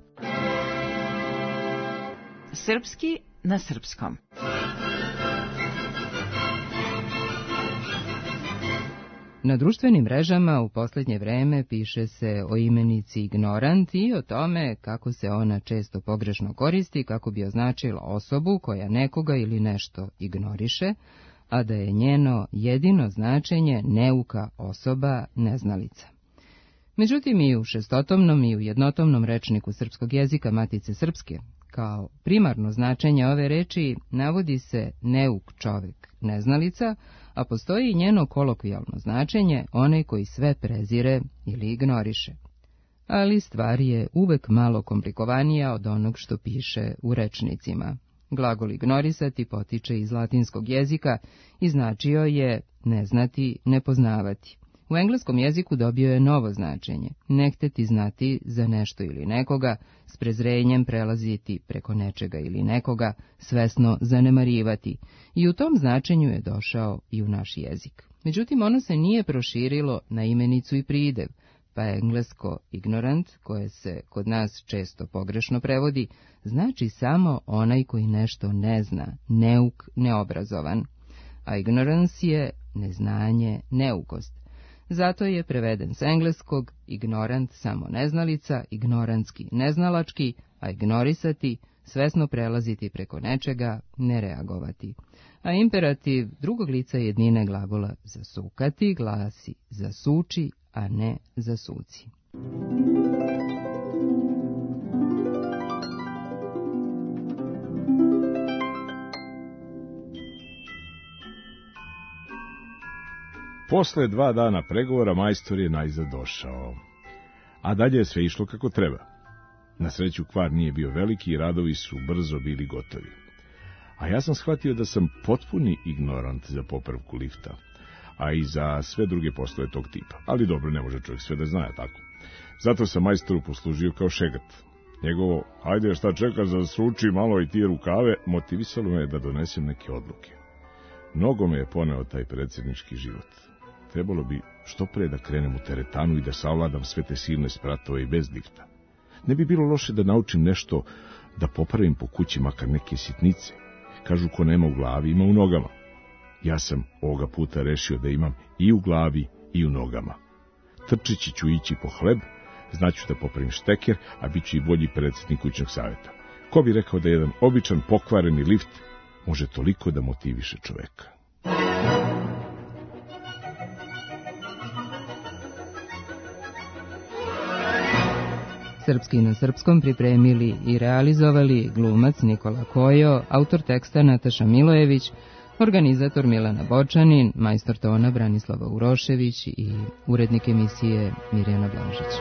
Srpski na srpskom. Na društvenim mrežama u posljednje vreme piše se o imenici ignorant i o tome kako se ona često pogrešno koristi kako bi označila osobu koja nekoga ili nešto ignoriše, a da je njeno jedino značenje neuka osoba, neznalica. Međutim, i u šestotomnom i u jednotomnom rečniku srpskog jezika Matice Srpske, kao primarno značenje ove reči navodi se neuk čovek, neznalica, a postoji i njeno kolokvijalno značenje, onaj koji sve prezire ili ignoriše. Ali stvar je uvek malo komplikovanija od onog što piše u rečnicima. Glagol ignorisati potiče iz latinskog jezika i značio je neznati, nepoznavati. U engleskom jeziku dobio je novo značenje, ne hteti znati za nešto ili nekoga, s prezrenjem prelaziti preko nečega ili nekoga, svesno zanemarivati, i u tom značenju je došao i u naš jezik. Međutim, ono se nije proširilo na imenicu i pridev, pa englesko ignorant, koje se kod nas često pogrešno prevodi, znači samo onaj koji nešto ne zna, neuk, neobrazovan, a ignorance je neznanje, neukost. Zato je preveden s engleskog ignorant samo neznalica, ignorantski neznalački, a ignorisati, svesno prelaziti preko nečega, ne reagovati. A imperativ drugog lica jednine glagola zasukati glasi zasuči, a ne zasuci. Posle 2 dana pregovora majstor je najzad došao, a dalje je sve išlo kako treba. Na sreću kvar nije bio veliki i radovi su brzo bili gotovi. A ja sam shvatio da sam potpuni ignorant za popravku lifta, a i za sve druge poslove tog tipa. Ali dobro, ne može čovjek sve da zna, tako. Zato sam majstoru poslužio kao šegat. Njegovo, hajde šta čekaš, zasuči malo i ti rukave, motivisalo me da donesem neke odluke. Mnogo me je poneo taj predsjednički život. Trebalo bi što pre da krenem u teretanu i da savladam sve te silne spratove i bez lifta. Ne bi bilo loše da naučim nešto, da popravim po kući makar neke sitnice. Kažu, ko nema u glavi, ima u nogama. Ja sam ovoga puta rešio da imam i u glavi i u nogama. Trčeći ću ići po hleb, znaću da popravim šteker, a bit ću i bolji predsjednik kućnog saveta. Ko bi rekao da jedan običan pokvareni lift može toliko da motiviše čoveka? Srpski na srpskom pripremili i realizovali glumac Nikola Kojo, autor teksta Nataša Milojević, organizator Milana Bočanin, majstor tona Branislava Urošević i urednik emisije Mirjana Blažić.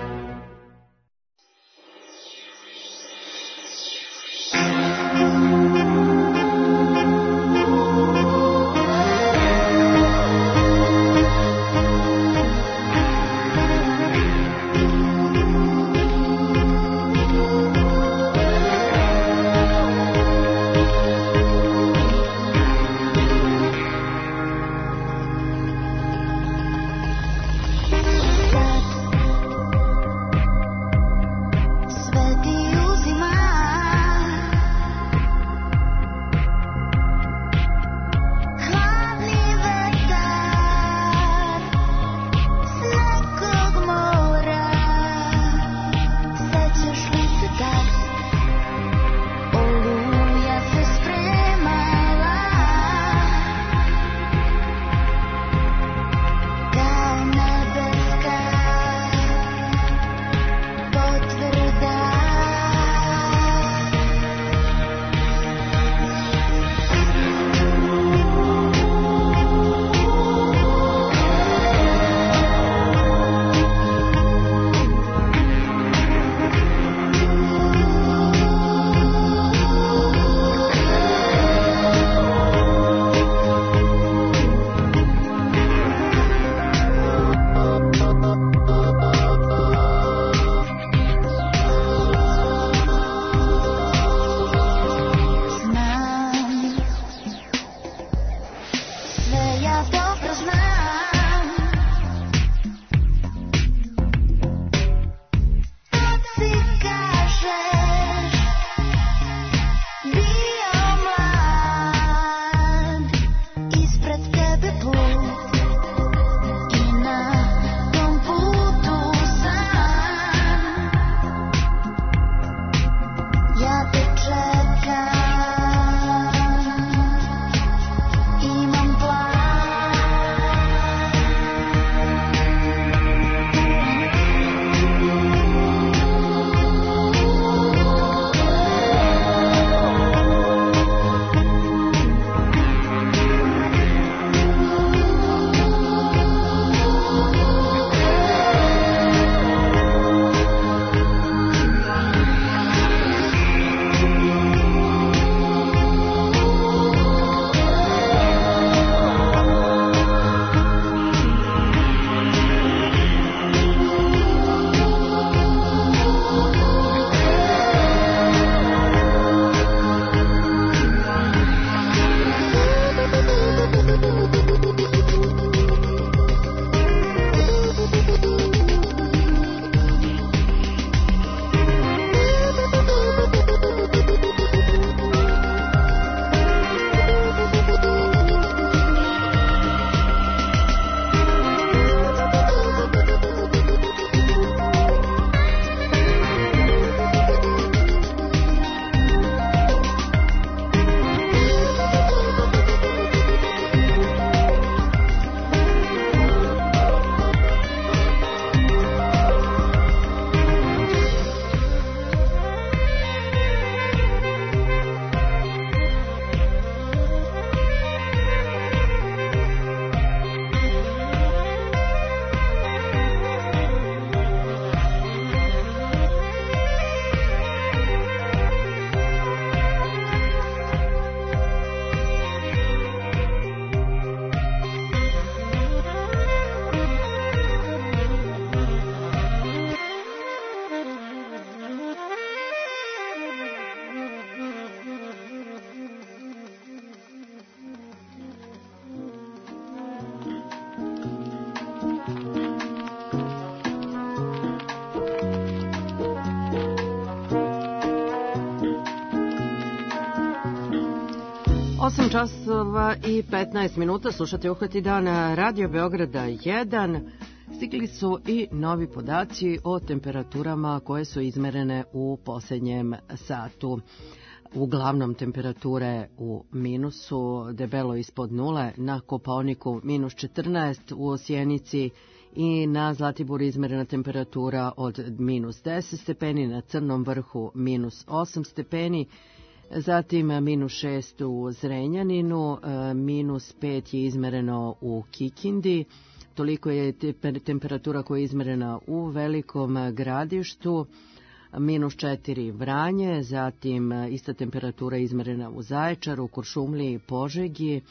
8 časova i 15 minuta, slušate Uhvati dan Radio Beograda 1. Stigli su i novi podaci o temperaturama koje su izmerene u posljednjem satu. Uglavnom temperature u minusu, debelo ispod nule, na Kopaoniku minus 14, u Sjenici i na Zlatiboru izmerena temperatura od minus 10 stepeni, na Crnom vrhu minus 8 stepeni, zatim minus 6 u Zrenjaninu, minus 5 je izmereno u Kikindi, toliko je temperatura koja je izmerena u Velikom Gradištu, minus 4 Vranje, zatim ista temperatura izmerena u Zaječaru, Kuršumliji i Požegi,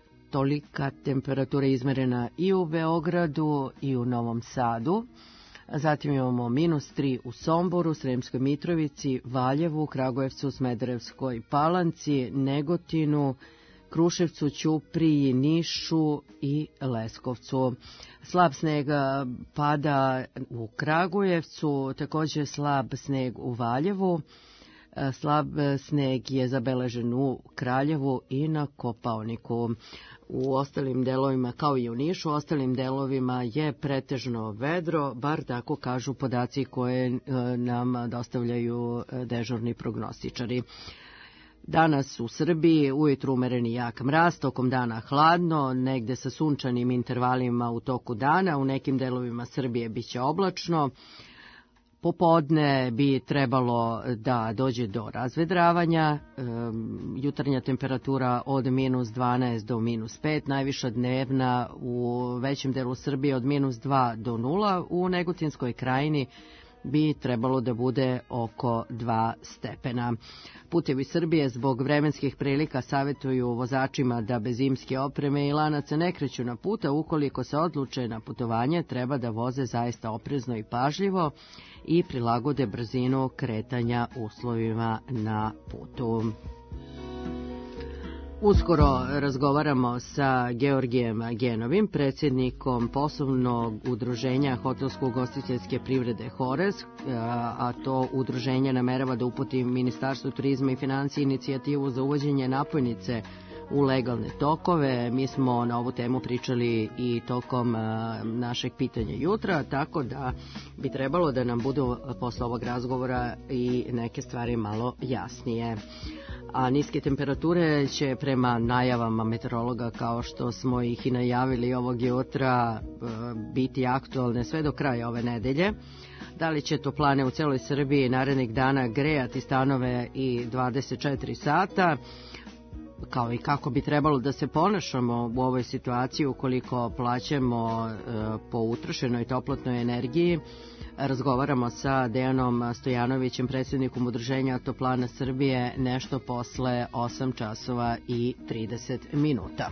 tolika temperatura izmerena i u Beogradu i u Novom Sadu. Zatim imamo minus 3 u Somboru, Sremskoj Mitrovici, Valjevu, Kragujevcu, Smederevskoj Palanci, Negotinu, Kruševcu, Ćupriji, Nišu i Leskovcu. Slab sneg pada u Kragujevcu, također slab sneg u Valjevu. Slab sneg je zabeležen u Kraljevu i na Kopaoniku. U ostalim delovima, kao i u Nišu, u ostalim delovima je pretežno vedro, bar tako kažu podaci koje nam dostavljaju dežurni prognostičari. Danas u Srbiji ujutru umereni jak mraz, tokom dana hladno, negde sa sunčanim intervalima u toku dana, u nekim delovima Srbije biće oblačno. Popodne bi trebalo da dođe do razvedravanja, jutarnja temperatura od minus 12 do minus 5, najviša dnevna u većem delu Srbije od minus 2 do 0, u Negotinskoj krajini bi trebalo da bude oko 2 stepena. Putevi Srbije zbog vremenskih prilika savjetuju vozačima da bez zimske opreme i lanaca ne kreću na put, a ukoliko se odluče na putovanje treba da voze zaista oprezno i pažljivo i prilagode brzinu kretanja uslovima na putu. Uskoro razgovaramo sa Georgijem Genovim, predsjednikom poslovnog udruženja hotelsko-ugostiteljske privrede HORES, a to udruženje namerava da uputi Ministarstvu turizma i financije inicijativu za uvođenje napojnice u legalne tokove. Mi smo na ovu temu pričali i tokom našeg pitanja jutra, tako da bi trebalo da nam budu posle ovog razgovora i neke stvari malo jasnije. A niske temperature će prema najavama meteorologa, kao što smo ih i najavili ovog jutra, biti aktualne sve do kraja ove nedelje. Da li će toplane u celoj Srbiji narednih dana grejati stanove i 24 sata, kao i kako bi trebalo da se ponašamo u ovoj situaciji ukoliko plaćamo po utrošenoj toplotnoj energiji, razgovaramo sa Dejanom Stojanovićem, predsjednikom udruženja Toplana Srbije, nešto posle 8 časova i 30 minuta.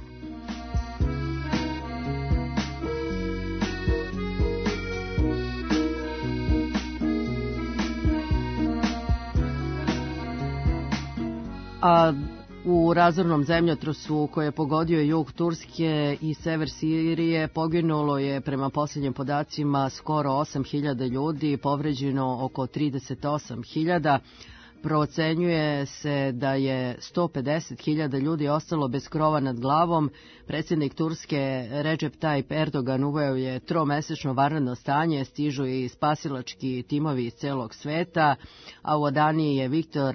U razornom zemljotresu koji je pogodio jug Turske i sever Sirije poginulo je prema posljednjim podacima skoro 8.000 ljudi, povređeno oko 38.000. Procenjuje se da je 150.000 ljudi ostalo bez krova nad glavom. Predsjednik Turske Recep Tayyip Erdogan uveo je tromesečno vanredno stanje, stižu i spasilački timovi iz celog sveta, a u Adaniji je Viktor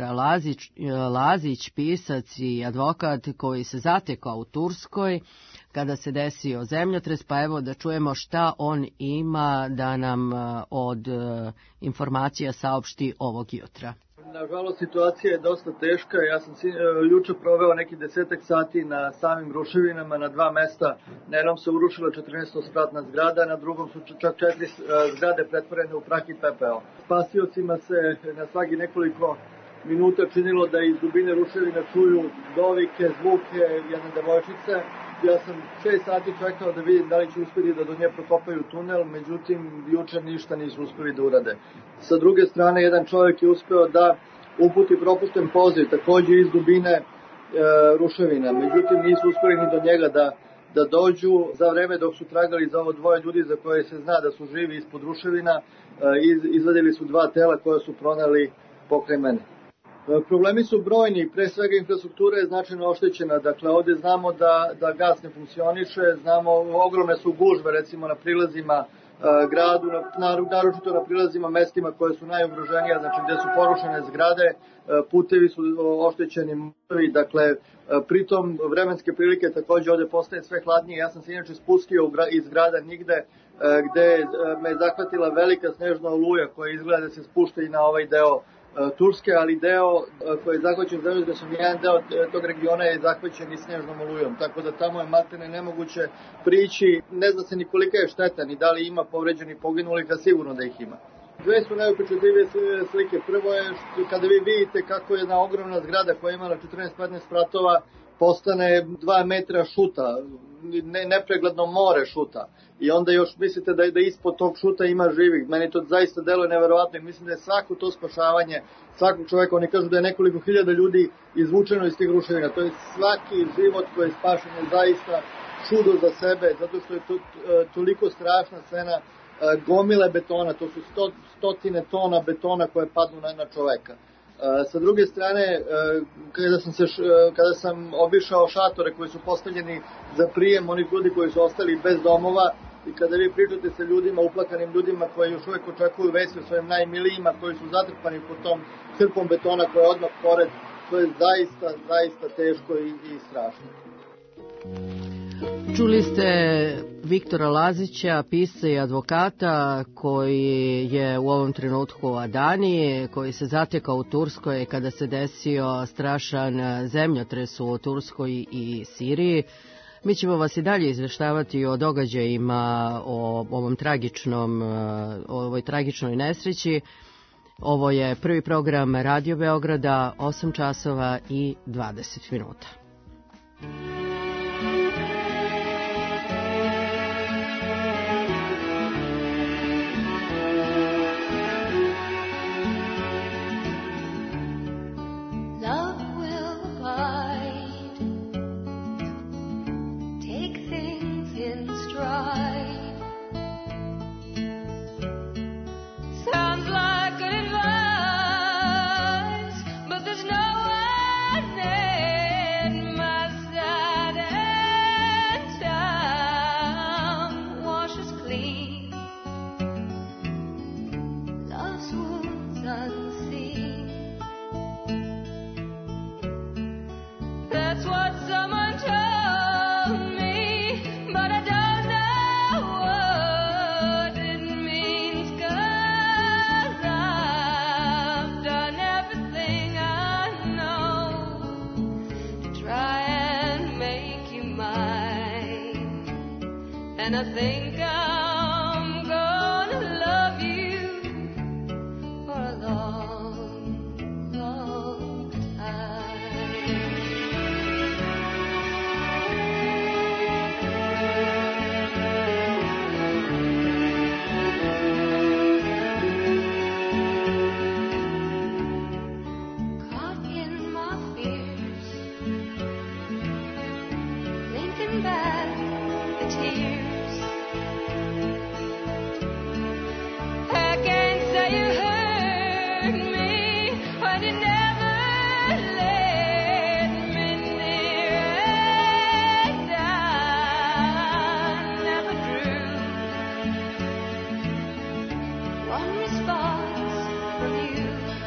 Lazić, pisac i advokat koji se zatekao u Turskoj kada se desio zemljotres, pa evo da čujemo šta on ima da nam od informacija saopšti ovog jutra. Nažalost, situacija je dosta teška. Ja sam juče proveo neki 10 sati na samim ruševinama. Na 2 mesta. Na jednom se urušila 14-spratna zgrada, na drugom su čak 4 zgrade pretvorene u prah i pepeo. Spasiocima se na svaki nekoliko minuta činilo da iz dubine ruševina čuju dovike, zvuke jedne devojčice. Ja sam 6 sati čekao da vidim da li će uspjeti da do nje prokopaju tunel, međutim, juče ništa nisu uspjeli da urade. Sa druge strane, jedan čovjek je uspeo da uputi propušten poziv, također iz dubine ruševina. Međutim, nisu uspjeli ni do njega da dođu. Za vreme dok su tragali za ovo 2 ljudi za koje se zna da su živi ispod ruševina, izvadili su 2 tela koja su pronali pokraj mene. Problemi su brojni, pre svega infrastruktura je značajno oštećena, dakle ovdje znamo da gas ne funkcioniše, znamo ogromne su gužve recimo na prilazima gradu, naročito na prilazima mestima koje su najugroženija, znači gdje su porušene zgrade, putevi su oštećeni, dakle pritom vremenske prilike također ovdje postaje sve hladnije. Ja sam se inače spustio iz grada Nigde gdje me je zahvatila velika snežna oluja koja izgleda da se spušta i na ovaj deo Turske, ali deo koji je zahvaćen zemljotresom, jedan deo tog regiona je zahvaćen i snežnom olujom, tako da tamo je maltene nemoguće prići. Ne zna se ni kolika je šteta, ni da li ima povređenih poginulih, a sigurno da ih ima. Dve su najupečatljivije slike. Prvo je kada vi vidite kako jedna ogromna zgrada koja je imala 14-15 spratova postane 2 metra šuta, nepregledno more šuta. I onda još mislite da ispod tog šuta ima živih. Meni to zaista deluje neverovatno i mislim da je svako to spašavanje svakog čoveka, oni kažu da je nekoliko hiljada ljudi izvučeno iz tih ruševina. To je svaki život koji je spašen je zaista čudo za sebe, zato što je to toliko strašna scena gomile betona, to su stotine tona betona koje padnu na čoveka. Sa druge strane, kada sam obišao šatore koji su postavljeni za prijem onih ljudi koji su ostali bez domova, i kada vi pričate sa ljudima, uplakanim ljudima koji još uvijek očekuju vesti o svojim najmilijima, koji su zatrpani pod tom hrpom betona koja je odmah pored, to je zaista teško i strašno. Čuli ste Viktora Lazića, pisca i advokata koji je u ovom trenutku u Adaniji, koji se zatekao u Turskoj kada se desio strašan zemljotres u Turskoj i Siriji. Mi ćemo vas i dalje izveštavati o događajima, o ovoj tragičnoj nesreći. Ovo je prvi program Radio Beograda, 8 časova i 20 minuta. And I think I'm gonna love you for a long, long time. Caught in my fears, thinking back the tears. I can't say you hurt me when you never let me near, and I never drew one response from you.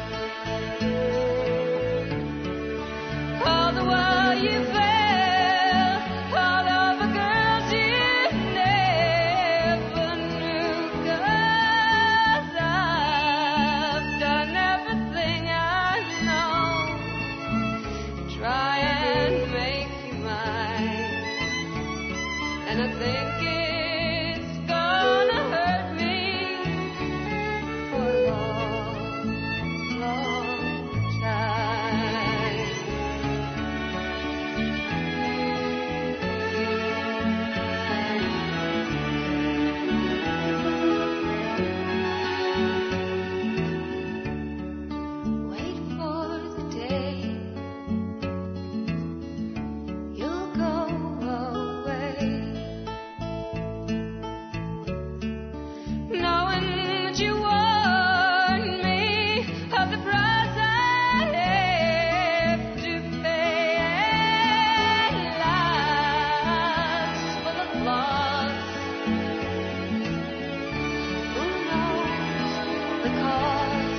All the while you fell all over girls you never knew, 'cause I've done everything I know to try and make you mine, and I think it's gonna hurt me for a long, long time. Wait for the day you'll go away, knowing that you warned me of the price I'd have to pay, and lives full of flaws. Who knows the cause?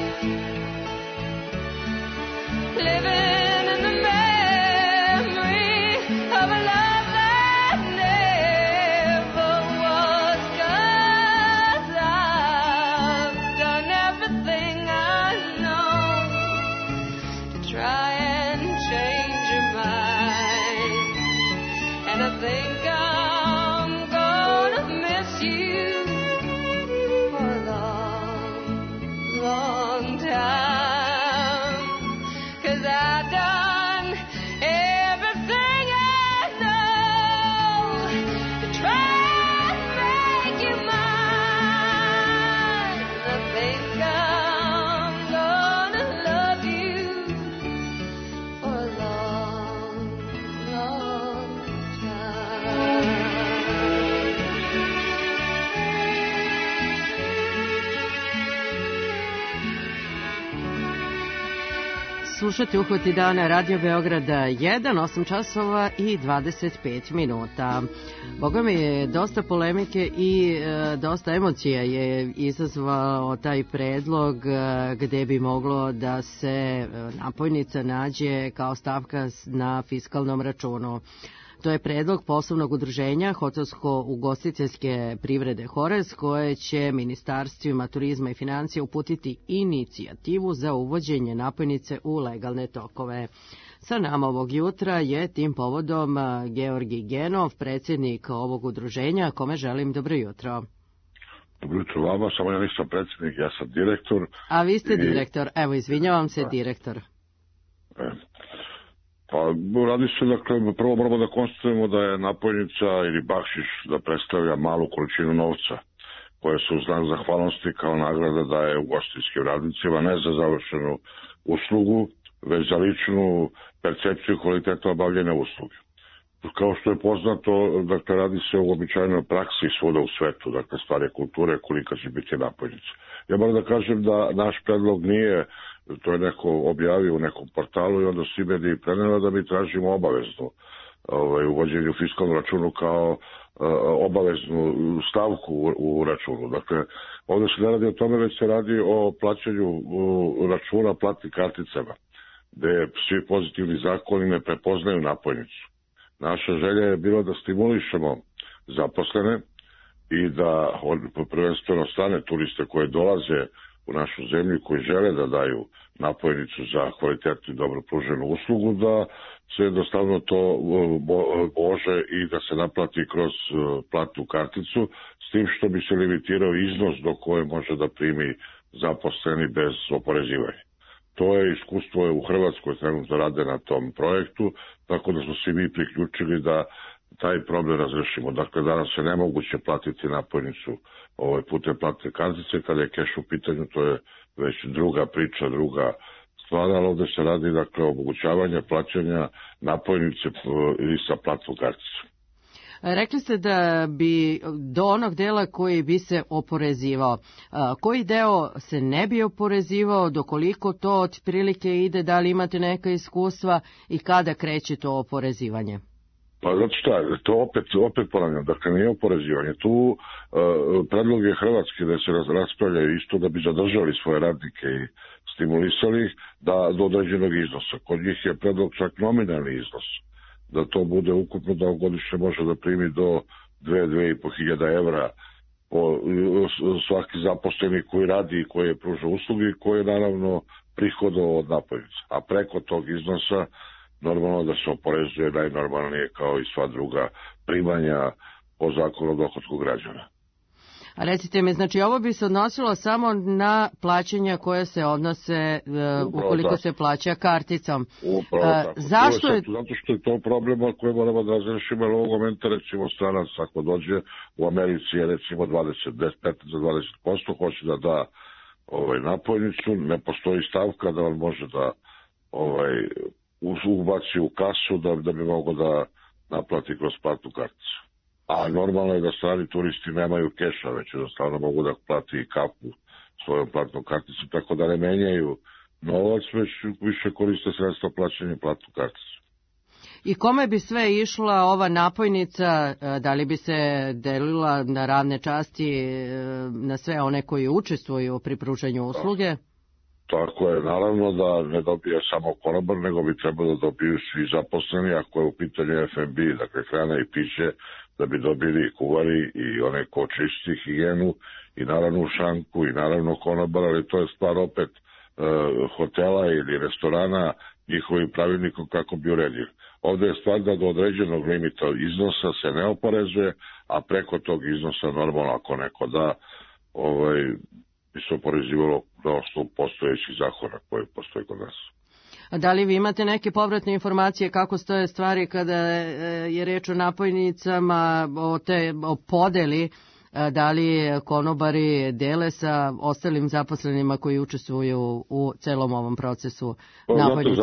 Living in the memory of a love that never was, 'cause I've done everything I know to try and change your mind, and I think I'm gonna miss you for a long, long time, 'cause I've done everything I know to try and make you mine. I think I'm gonna love you for a long, long time. Slušate Uhvati dana Radio Beograda 1, 8 časova i 25 minuta. Boga mi je dosta polemike i dosta emocija je izazvao taj predlog gde bi moglo da se napojnica nađe kao stavka na fiskalnom računu. To je predlog poslovnog udruženja hotelsko-ugostiteljske privrede Hores, koje će ministarstvima turizma i financija uputiti inicijativu za uvođenje napojnice u legalne tokove. Sa nama ovog jutra je tim povodom Georgij Genov, predsjednik ovog udruženja, kome želim dobro jutro. Dobro jutro vama, samo ja nisam predsjednik, ja sam direktor. A vi ste direktor, evo izvinjavam se, direktor. Pa radi se, dakle, prvo moramo da konstatujemo da je napojnica ili bakšiš da predstavlja malu količinu novca koje su u znak zahvalnosti kao nagrada daje ugostiteljskim radnicima, ne za završenu uslugu, već za ličnu percepciju kvaliteta obavljene usluge. Kao što je poznato, dakle, radi se o uobičajenoj praksi svuda u svetu, dakle, stvari kulture, kolika će biti napojnica. Ja moram da kažem da naš predlog nije, to je neko objavio u nekom portalu i onda svi mediji prenelo da mi tražimo obaveznu uvođenje u fiskalnom računu kao obaveznu stavku u računu. Dakle, ovdje se ne radi o tome, već se radi o plaćanju računa platnim karticama, gde svi pozitivni zakoni ne prepoznaju napojnicu. Naša želja je bila da stimulišemo zaposlene i da prvenstveno strane turiste koje dolaze u našu zemlju koji žele da daju napojnicu za kvalitetnu i dobro pruženu uslugu, da se jednostavno to može i da se naplati kroz platnu karticu, s tim što bi se limitirao iznos do koje može da primi zaposleni bez oporezivanja. To je iskustvo u Hrvatskoj, trenutno rade na tom projektu, tako da smo se mi priključili da taj problem razrešimo. Dakle, danas je nemoguće platiti napojnicu putem platne kartice, kada je keš u pitanju, to je već druga priča, druga stvar, ali ovde se radi dakle o omogućavanja plaćanja napojnice i sa platnom karticom. Rekli ste da bi do onog dela koji bi se oporezivao. Koji deo se ne bi oporezivao, dokoliko to otprilike ide, da li imate neka iskustva i kada kreće to oporezivanje? Pa zato šta, to opet ponavljam, dakle nije oporezivanje. Tu predlog je Hrvatske da se raspravljaju isto da bi zadržali svoje radnike i stimulisali ih da do određenog iznosa. Kod njih je predlog čak nominalni iznos, da to bude ukupno da godišnje može da primi do 2.500 evra po svaki zaposleni koji radi i koji je pružao usluge i koji je naravno prihodovao od napojnice. A preko tog iznosa normalno da se oporezuje najnormalnije kao i sva druga primanja po zakonu o dohotku građana. A recite mi, znači ovo bi se odnosilo samo na plaćanja koje se odnose ukoliko se plaća karticom. Zašto je... Zato što je to problem koji moramo da razrešimo, ali ovog momenta recimo stranac ako dođe u Americi je recimo 15-20%, hoće da da napojnicu, ne postoji stavka da on može da ubaci u kasu da bi mogo da naplati kroz platnu karticu. A normalno je da strani turisti nemaju keša, već jednostavno mogu da plati i kapu svojom platnom karticom, tako da ne menjaju novac, već više koriste sredstva plaćanja platnu karticu. I kome bi sve išla ova napojnica, da li bi se delila na radne časti na sve one koji učestvuju pri pružanju usluge? Tako je, naravno da ne dobije samo konobar, nego bi trebalo da dobiju svi zaposleni, ako je u pitanju F&B, dakle hrana i piće, da bi dobili kuvari i one ko čisti higijenu i naravno šanku i naravno konobar, ali to je stvar opet hotela ili restorana njihovim pravilnikom kako bi uredili. Ovde je stvar da do određenog limita iznosa se ne oporezuje, a preko tog iznosa normalno ako neko da bi se oporezivalo na osnovu postojećih zakona koji postoje kod nas. A da li vi imate neke povratne informacije kako stoje stvari kada je reč o napojnicama, o podeli, da li konobari dele sa ostalim zaposlenima koji učestvuju u celom ovom procesu napojnice?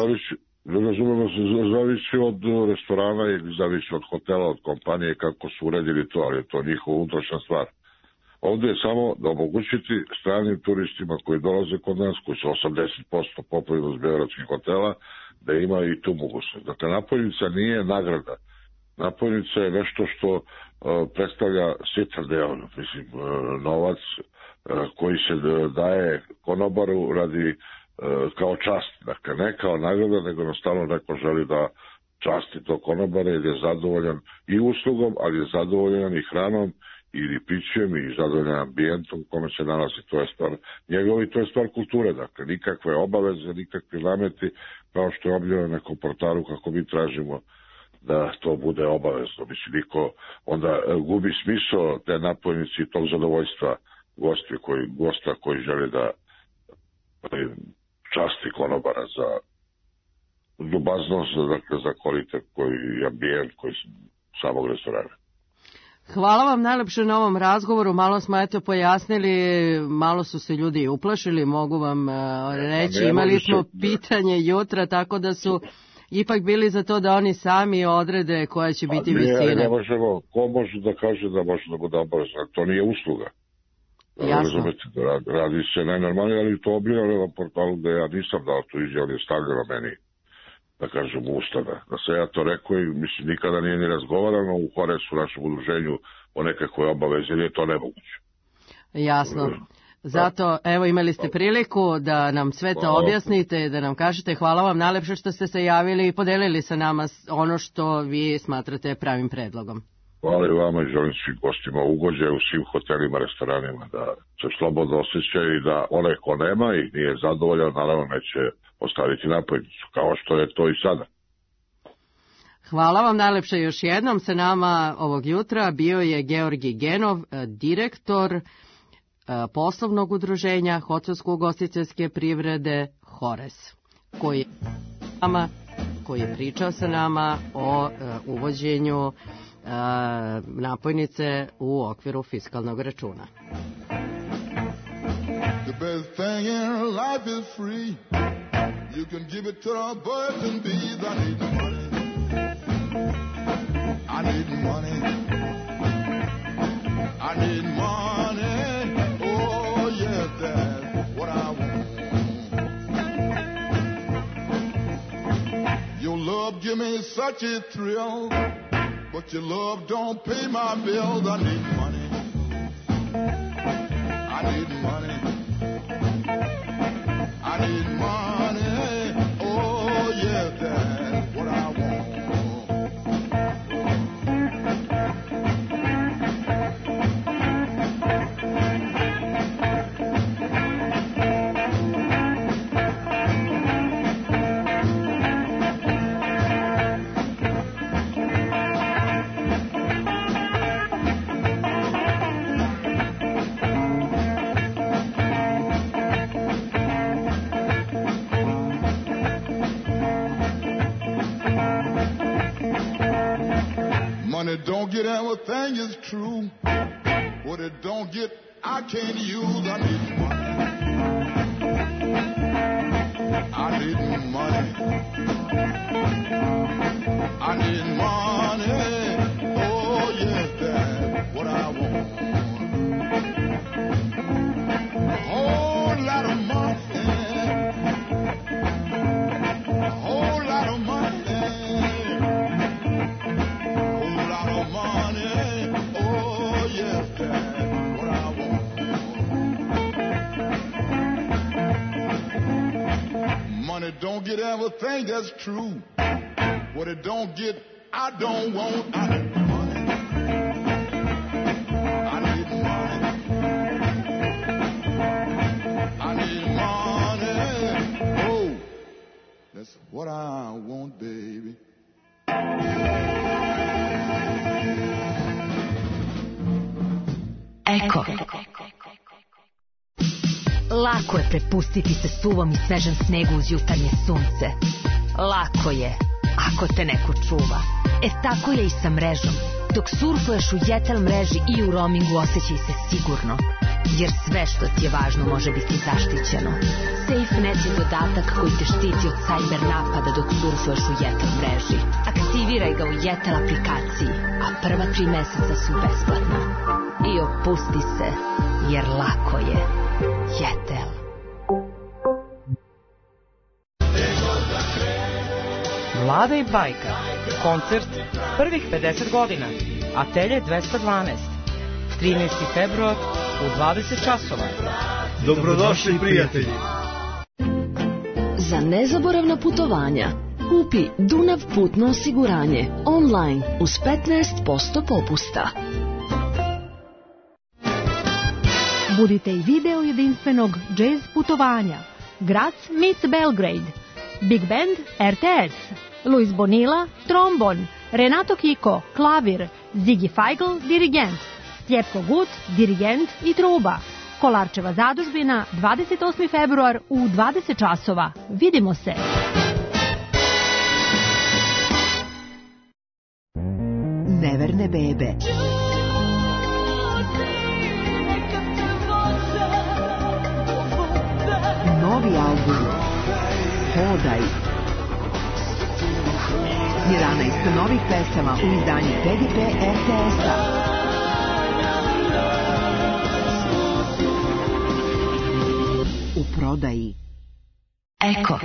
Zavisi od restorana ili zavisi od hotela, od kompanije kako su uredili to, ali je to njihova unutrašnja stvar. Ovdje je samo da omogućiti stranim turistima koji dolaze kod nas, koji su 80% popunjenost beogradskih hotela, da imaju i tu mogućnost. Dakle, napojnica nije nagrada. Napojnica je nešto što predstavlja sitan deo, mislim, novac koji se daje konobaru radi kao čast. Dakle, ne kao nagrada, nego jednostavno neko želi da časti to konobare jer je zadovoljan i uslugom, ali je zadovoljan i hranom ili pićem i zadovoljan ambijentom u kome se nalazi, to je stvar njegovi, to je stvar kulture, dakle, nikakve obaveze, nikakve nameti, kao što je objavljeno na nekom portalu kako mi tražimo da to bude obavezno. Mislim, niko onda gubi smisao te napojnici i tog zadovoljstva gosta koji žele da časti konobara za ljubaznost, dakle, za kvalitet koji ambijent koji samog restorana. Hvala vam najlepše na ovom razgovoru, malo smo pojasnili, malo su se ljudi uplašili, mogu vam reći, imali smo pitanje jutra, tako da su ipak bili za to da oni sami odrede koja će biti visina. Ne možemo, ko može da kaže da može da bude obavezno, to nije usluga. Jasno. Radi se najnormalnije, ali to objavljeno na portalu da ja nisam dao tu izjavu, je stavljeno meni, da kažem, usta, da se ja to rekao i mislim nikada nije ni razgovarano u Horesu, našem udruženju, o nekakvoj obavezi, jer je to nemoguće. Jasno. Zato, evo, imali ste priliku da nam sve to objasnite, da nam kažete. Hvala vam najlepše što ste se javili i podelili sa nama ono što vi smatrate pravim predlogom. Hvala i vama i želim svim gostima ugođe u svim hotelima, restoranima da se slobodno osjećaju i da onaj ko nema i nije zadovoljan, naravno neće ostaviti napojnicu, kao što je to i sada. Hvala vam najlepše još jednom. Sa nama ovog jutra bio je Georgi Genov, direktor poslovnog udruženja hotelsko-ugostiteljske privrede Hores, koji je pričao sa nama o uvođenju napojnice u okviru fiskalnog računa. The best thing in life is free. You can give it to the birds and bees. I need money. I need money. I need money. Oh, yes, that's what I want. Your love give me such a thrill, but your love don't pay my bills. I need money. I need money. I need money. Oh, yes, that's what I want. Money don't get everything is true. What it don't get, I can't use. I need money. I need money. I need money. Oh, yes, that's what I want. A whole lot of money. A whole lot of money. Money don't get everything that's true. What it don't get, I don't want. I need money. I need money. I need money. Oh, that's what I want, baby. Eko. Lako je prepustiti se suvom i svežem snegu uz jutarnje sunce. Lako je, ako te neko čuva. Tako je i sa mrežom. Dok surfuješ u Jetel mreži i u roamingu osjećaj se sigurno. Jer sve što ti je važno može biti zaštićeno. SafeNet je dodatak koji te štiti od cyber napada dok surfuješ u Jetel mreži. Aktiviraj ga u Jetel aplikaciji, a prva 3 meseca su besplatna. I opusti se, jer lako je. Jetel. Vlada i bajka. Koncert prvih 50 godina. Atelje 212. 13. februar u 20 časova. Dobrodošli, prijatelji. Za nezaboravna putovanja kupi Dunav putno osiguranje online uz 15% popusta. Budite i video jedinstvenog jazz putovanja. Graz meets Belgrade. Big Band RTS. Luis Bonilla, trombon. Renato Kiko, klavir. Ziggy Feigl, dirigent. Stjepko Gut, dirigent i truba. Kolarčeva zadužbina, 28. februar u 20 časova. Vidimo se! Neverne bebe. Novi album Hodaj. 11 novih pesama u izdanju PGP RTS-a. U prodaji. Eko.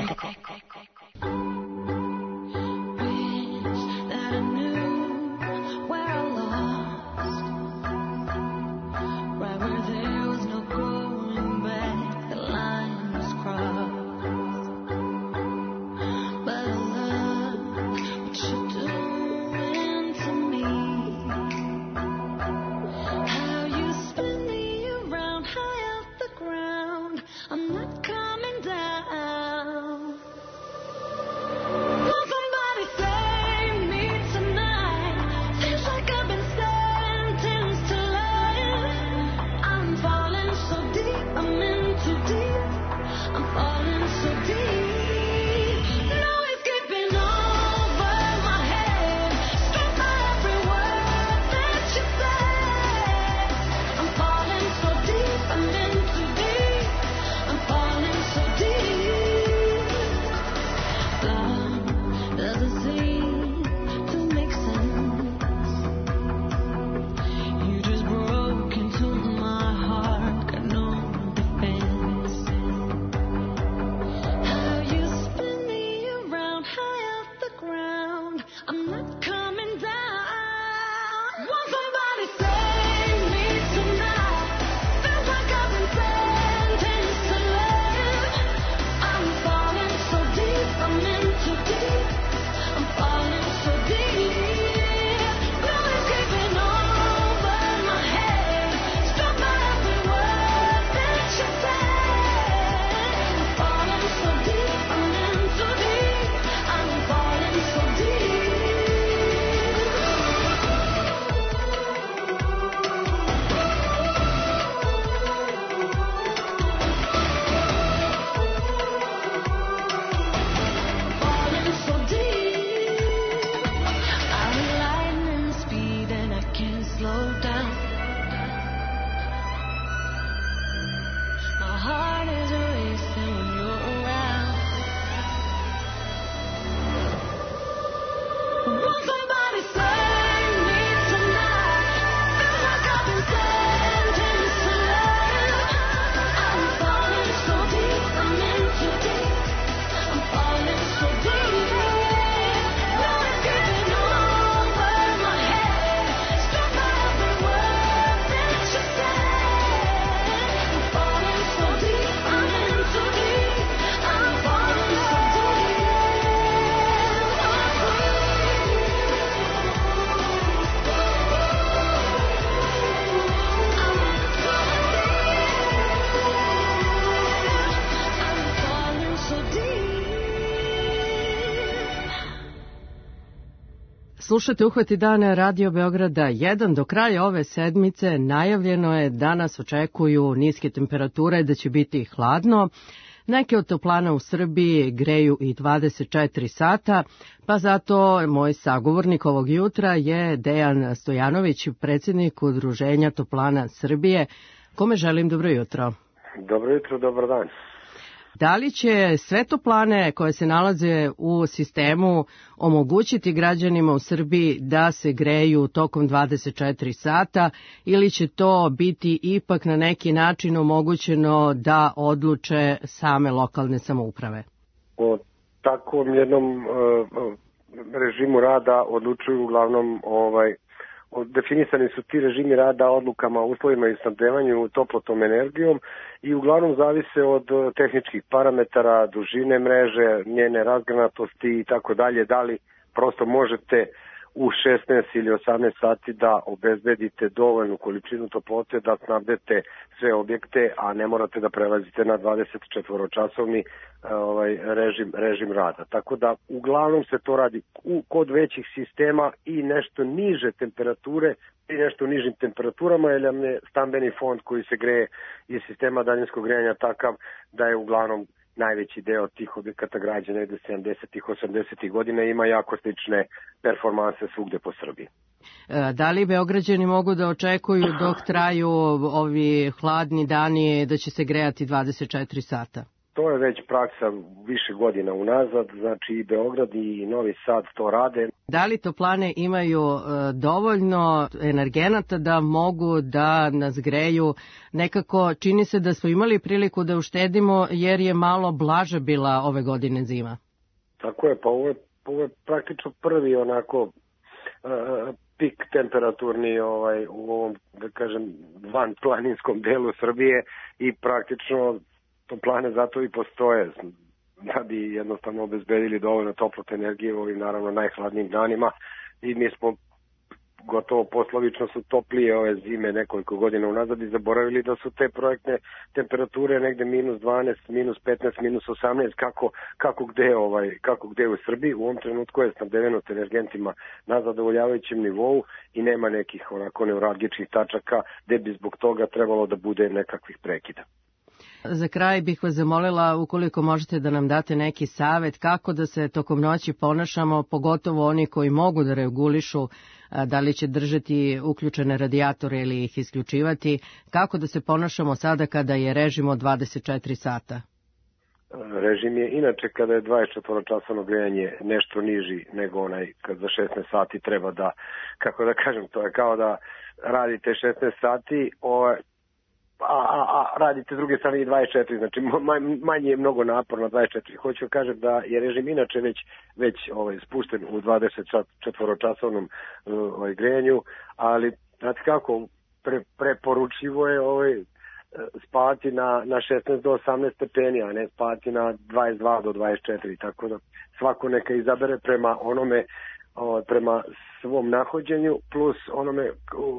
Slušate Uhvati dana Radio Beograda 1. Do kraja ove sedmice najavljeno je da nas očekuju niske temperature, da će biti hladno. Neke od toplana u Srbiji greju i 24 sata, pa zato moj sagovornik ovog jutra je Dejan Stojanović, predsjednik Udruženja toplana Srbije, kome želim dobro jutro. Dobro jutro, dobar dan. Da li će sve toplane koje se nalaze u sistemu omogućiti građanima u Srbiji da se greju tokom 24 sata ili će to biti ipak na neki način omogućeno da odluče same lokalne samouprave? O takvom jednom režimu rada odlučuju uglavnom definisani su ti režimi rada odlukama o uslovima i snabdevanju toplotnom energijom i uglavnom zavise od tehničkih parametara, dužine mreže, njene razgranatosti i tako dalje, da li prosto možete u 16 ili 18 sati da obezbedite dovoljnu količinu toplote da snabdete sve objekte, a ne morate da prelazite na 24-časovni režim rada. Tako da uglavnom se to radi kod većih sistema i nešto niže temperature i nešto nižim temperaturama, jer nam je stambeni fond koji se greje iz sistema daljinskog grejanja takav da je uglavnom najveći deo tih objekata građen negde 70-ih, 80-ih godina ima jako slične performanse svugde po Srbiji. Da li Beograđani mogu da očekuju dok traju ovi hladni dani da će se grejati 24 sata? To je već praksa više godina unazad, znači i Beograd i Novi Sad to rade. Da li toplane imaju dovoljno energenata da mogu da nas greju? Nekako čini se da smo imali priliku da uštedimo jer je malo blaža bila ove godine zima. Tako je, pa ovo je praktično prvi onako pik temperaturni u ovom, da kažem, van planinskom delu Srbije i praktično toplane zato i postoje, da bi jednostavno obezbedili dovoljno toplotne energije u ovim naravno najhladnijim danima i mi smo gotovo poslovično su toplije ove zime nekoliko godina unazad i zaboravili da su te projektne temperature negde minus 12, minus 15, minus 18, kako gde u Srbiji. U ovom trenutku je snabdevenost energentima na zadovoljavajućem nivou i nema nekih onako neuralgičnih tačaka gde bi zbog toga trebalo da bude nekakvih prekida. Za kraj bih vas zamolila, ukoliko možete da nam date neki savet kako da se tokom noći ponašamo, pogotovo oni koji mogu da regulišu da li će držati uključene radijatore ili ih isključivati, kako da se ponašamo sada kada je režim od 24 sata? Režim je inače kada je 24-časovno grejanje nešto niži nego onaj kad za 16 sati treba da, kako da kažem, to je kao da radite 16 sati, a radite druge strane i 24, znači manje je mnogo naporno 24. Hoću da kažem da je režim inače već spušten u 24-časovnom grejanju, ali znate kako, preporučivo je spavati na 16 do 18 stepeni, a ne spavati na 22 do 24, tako da svako neka izabere prema onome, prema svom nahođenju plus onome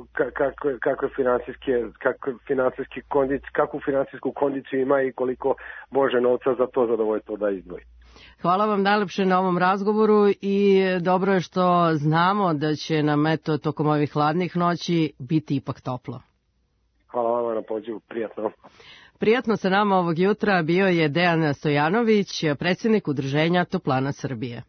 kakvu finansijsku kondiciju ima i koliko može novca za to zadovoljstvo da izdvoji. Hvala vam najlepše na ovom razgovoru i dobro je što znamo da će nam tokom ovih hladnih noći biti ipak toplo. Hvala vam na pozivu, prijatno. Prijatno sa nama ovog jutra bio je Dejan Stojanović, predsjednik Udruženja toplana Srbije.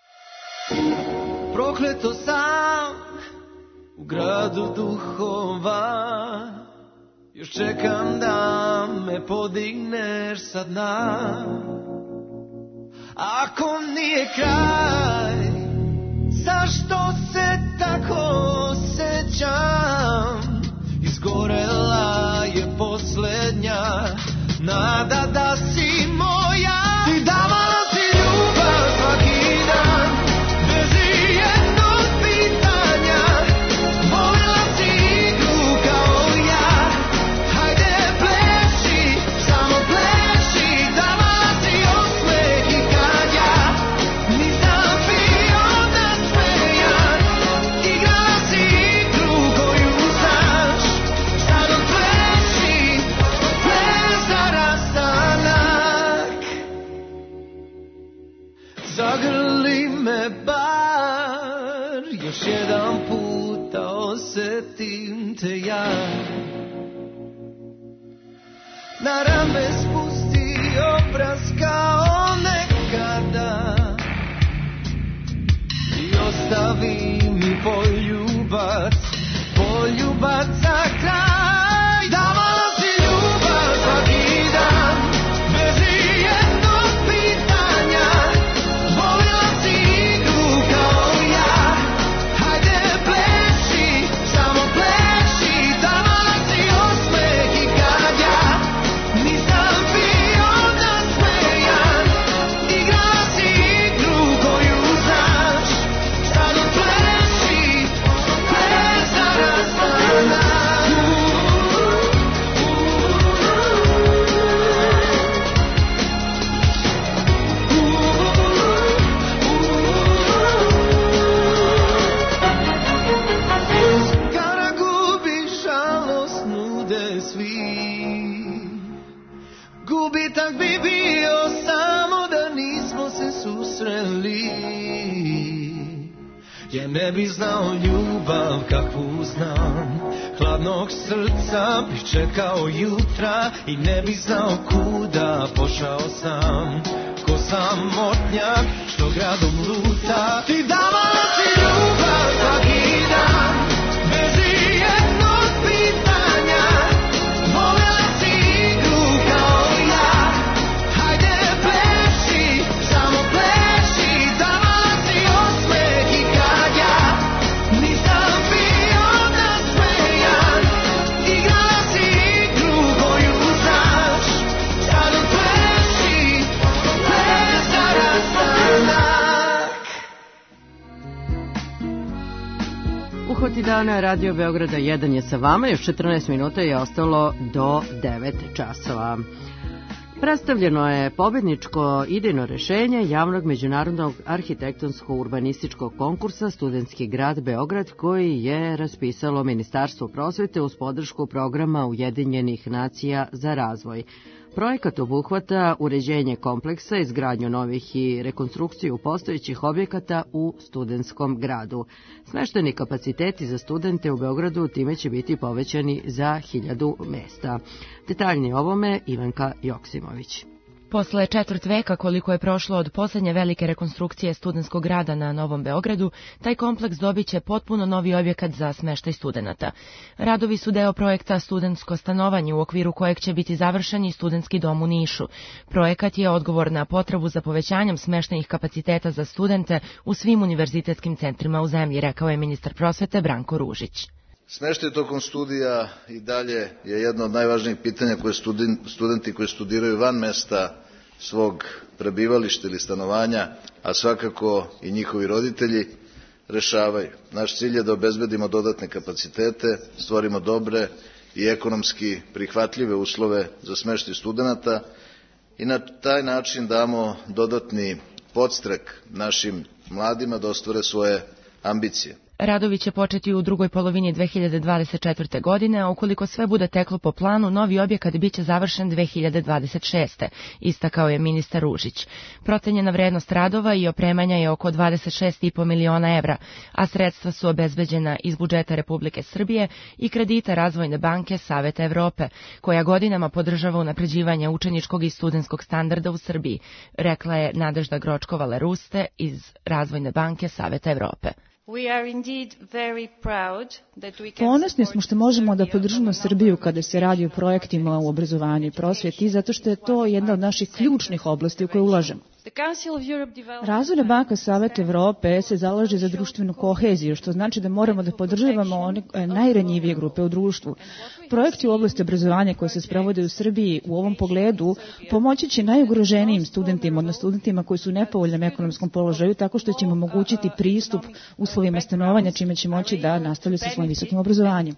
Prokleto sam u gradu duhova, još čekam da me podigneš sa dna. Ako nije kraj, zašto se tako osjećam? Izgorela je posljednja nada da si moja. Ti davala si ljubav svaki dan, bez ijednog pitanja. Volila si igru kao ja, hajde pleši, samo pleši. Davala si osmeh i kad ja nisam bio nasmejan. Igrala si igru koju znaš, sad pleši, plesa rastana. na rame spusti obraz kao nekada i ostavi mi poljubac za kraj. Davala si ljubav svaki dan, bez ijednog pitanja, volila si igru kao ja. Hajde pleši, samo pleši, davala si osmeh i kad ja nisam bio nasmejan. Igrala si igru koju znaš, sad pleši, plesa rastana. Kada gubiš, žalost nude svi. Gubitak bi bio samo da nismo se susreli. Ja ne bi znao ljubav kakvu znam, hladnog srca bih čekao jutra i ne bi znao kuda pošao sam, ko samotnjak što gradom luta. Ti davala si ljubav svaki dan, bez ijednog pitanja, volela si igru kao ja. Hajde pleši, samo pleši, davala si osmeh i kad ja nisam bio nasmejan. Igrala si igru koju znaš, sad pleši, plesa rastanak. Uhvati dana Radio Beograda 1 je sa vama, još 14 minuta je ostalo do 9 časova. Predstavljeno je pobedničko idejno rešenje javnog međunarodnog arhitektonsko-urbanističkog konkursa Studentski grad Beograd koji je raspisalo Ministarstvo prosvete uz podršku programa Ujedinjenih nacija za razvoj. Projekat obuhvata uređenje kompleksa, izgradnju novih i rekonstrukciju postojećih objekata u studentskom gradu. Smešteni kapaciteti za studente u Beogradu time će biti povećani za 1000 mesta. Detaljnije o ovome Ivanka Joksimović. Posle četvrt veka koliko je prošlo od poslednje velike rekonstrukcije studentskog grada na Novom Beogradu, taj kompleks dobiće potpuno novi objekat za smeštaj studenata. Radovi su deo projekta Studentsko stanovanje u okviru kojeg će biti završen i studentski dom u Nišu. Projekat je odgovor na potrebu za povećanjem smeštajnih kapaciteta za studente u svim univerzitetskim centrima u zemlji, rekao je ministar prosvete Branko Ružić. Smeštaj tokom studija i dalje je jedno od najvažnijih pitanja koje studenti koji studiraju van mesta svog prebivališta ili stanovanja, a svakako i njihovi roditelji, rešavaju. Naš cilj je da obezbedimo dodatne kapacitete, stvorimo dobre i ekonomski prihvatljive uslove za smeštaj studenata i na taj način damo dodatni podstrek našim mladima da ostvare svoje ambicije. Radovi će početi u drugoj polovini 2024. godine, a ukoliko sve bude teklo po planu, novi objekat biće završen 2026. istakao je ministar Ružić. Procenjena vrednost radova i opremanja je oko 26,5 miliona evra, a sredstva su obezbeđena iz budžeta Republike Srbije i kredita Razvojne banke Saveta Evrope, koja godinama podržava unapređivanje učeničkog i studentskog standarda u Srbiji, rekla je Nadežda Gročkova-Leruste iz Razvojne banke Saveta Evrope. Ponosni smo što možemo da podržimo Srbiju kada se radi o projektima u obrazovanju i prosvjeti, zato što je to jedna od naših ključnih oblasti u koje ulažemo. Razvojna banka Saveta Evrope se zalaže za društvenu koheziju, što znači da moramo da podržavamo one najranjivije grupe u društvu. Projekti u oblasti obrazovanja koje se sprovode u Srbiji u ovom pogledu pomoći će najugroženijim studentima, odnosno studentima koji su u nepovoljnom ekonomskom položaju, tako što ćemo omogućiti pristup uslovima stanovanja, čime će moći da nastavljaju sa svojim visokim obrazovanjem.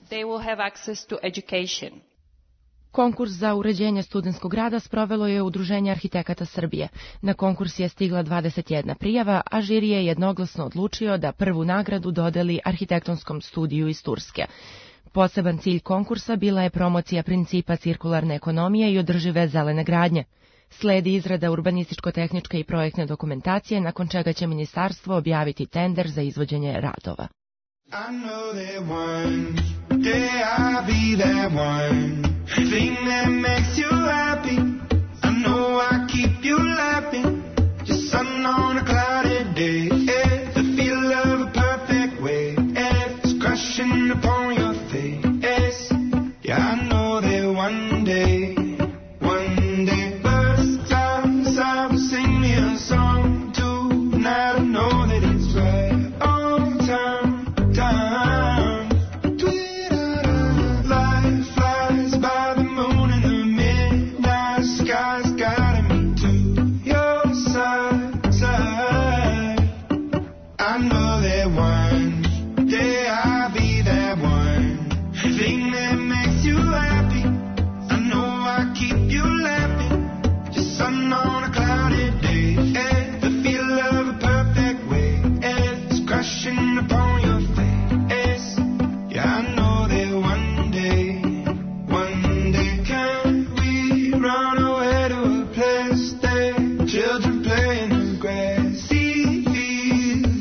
Konkurs za uređenje studentskog grada sprovelo je Udruženje arhitekata Srbije. Na konkurs je stigla 21 prijava, a žiri je jednoglasno odlučio da prvu nagradu dodeli arhitektonskom studiju iz Turske. Poseban cilj konkursa bila je promocija principa cirkularne ekonomije i održive zelene gradnje. Sledi izrada urbanističko-tehničke i projektne dokumentacije, nakon čega će ministarstvo objaviti tender za izvođenje radova. I know that one day I'll be that one. thing that makes you happy. I know I keep you laughing. Your sun on a cloudy day, the feel of a perfect wave, it's crushing upon your face. Yeah, I know that one day, birds outside will sing me a song tonight. I know that it's right on time. Light flies by the moon in the midnight sky's guiding me to your side. I know that one day I'll be that one thing that makes you happy. I know I keep you laughing. Just sun on a cloudy day, the feel of a perfect way, it's crushing upon your face. Yeah, I know that one day can we run away to a place there children play in the grassy field.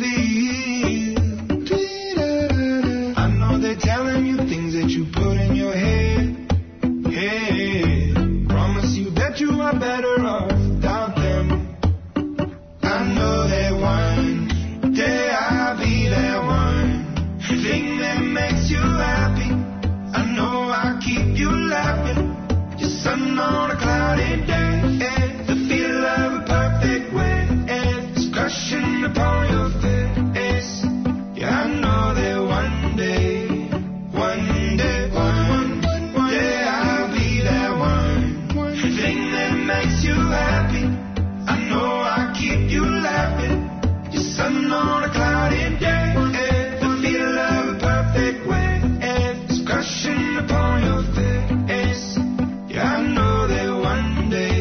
I know they're telling you things that you put in your head. Promise you that you are better off without them. I know that one day I'll be that one thing that makes you happy. I know I'll keep you laughing. Your sun on a cloudy day, the feel of a perfect way, it's crushing upon your face. Yeah, I know that one day I'll be that one thing that makes you happy. I know I'll keep you laughing. Your sun on a cloudy day, the feel of a perfect way, it's crushing upon your face. Yeah, I know that one day.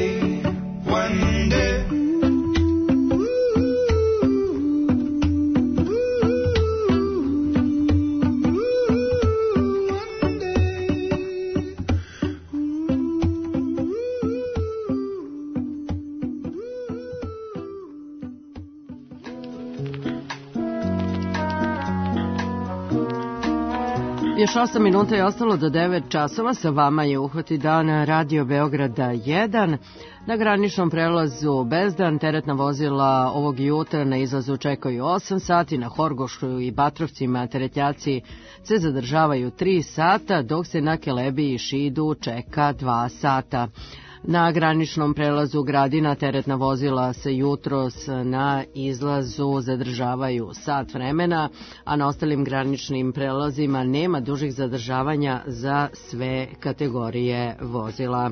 Još 8 minuta je ostalo do 9 časova. Sa vama je Uhvati dan Radio Beograda 1. Na graničnom prelazu Bezdan teretna vozila ovog jutra na izlazu čekaju 8 sati, na Horgošu i Batrovcima teretnjaci se zadržavaju 3 sata, dok se na Kelebiji i Šidu čeka 2 sata. Na graničnom prelazu Gradina teretna vozila se jutros na izlazu zadržavaju sat vremena, a na ostalim graničnim prelazima nema dužih zadržavanja za sve kategorije vozila.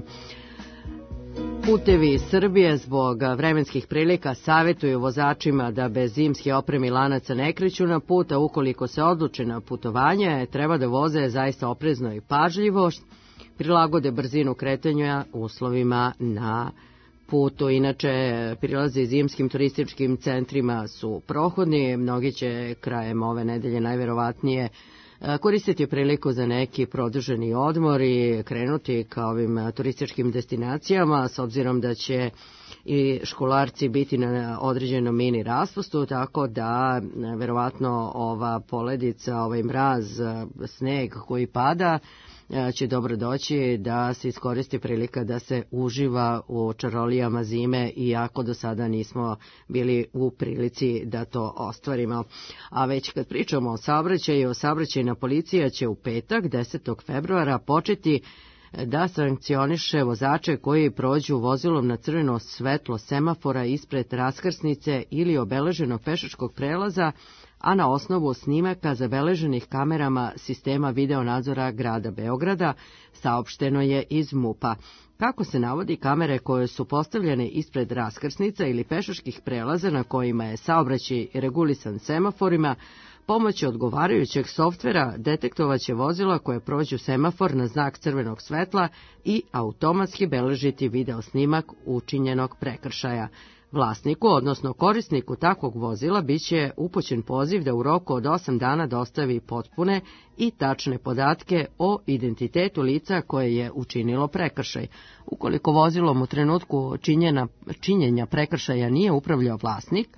Putevi Srbije zbog vremenskih prilika savjetuju vozačima da bez zimske opreme i lanaca ne kreću na put, a ukoliko se odluče na putovanje, treba da voze zaista oprezno i pažljivo, prilagode brzinu kretanja uslovima na putu. Inače, prilazi zimskim turističkim centrima su prohodni, mnogi će krajem ove nedelje najverovatnije koristiti priliku za neki produženi odmor i krenuti ka ovim turističkim destinacijama, s obzirom da će i školarci biti na određenom mini raspustu, tako da verovatno ova poledica, ovaj mraz, sneg koji pada će dobro doći da se iskoristi prilika da se uživa u čarolijama zime, iako do sada nismo bili u prilici da to ostvarimo. A već kad pričamo o saobraćaju, saobraćajna policija će u petak 10. februara početi da sankcioniše vozače koji prođu vozilom na crveno svetlo semafora ispred raskrsnice ili obeleženog pešačkog prelaza, a na osnovu snimaka zabeleženih kamerama sistema videonadzora grada Beograda, saopšteno je iz MUP-a. Kako se navodi, kamere koje su postavljene ispred raskrsnica ili pešačkih prelaza na kojima je saobraćaj regulisan semaforima, pomoću odgovarajućeg softvera detektovaće vozila koje prođu semafor na znak crvenog svetla i automatski beležiti video snimak učinjenog prekršaja. Vlasniku, odnosno korisniku takvog vozila, biće upućen poziv da u roku od 8 dana dostavi potpune i tačne podatke o identitetu lica koje je učinilo prekršaj. Ukoliko vozilom u trenutku činjenja prekršaja nije upravljao vlasnik,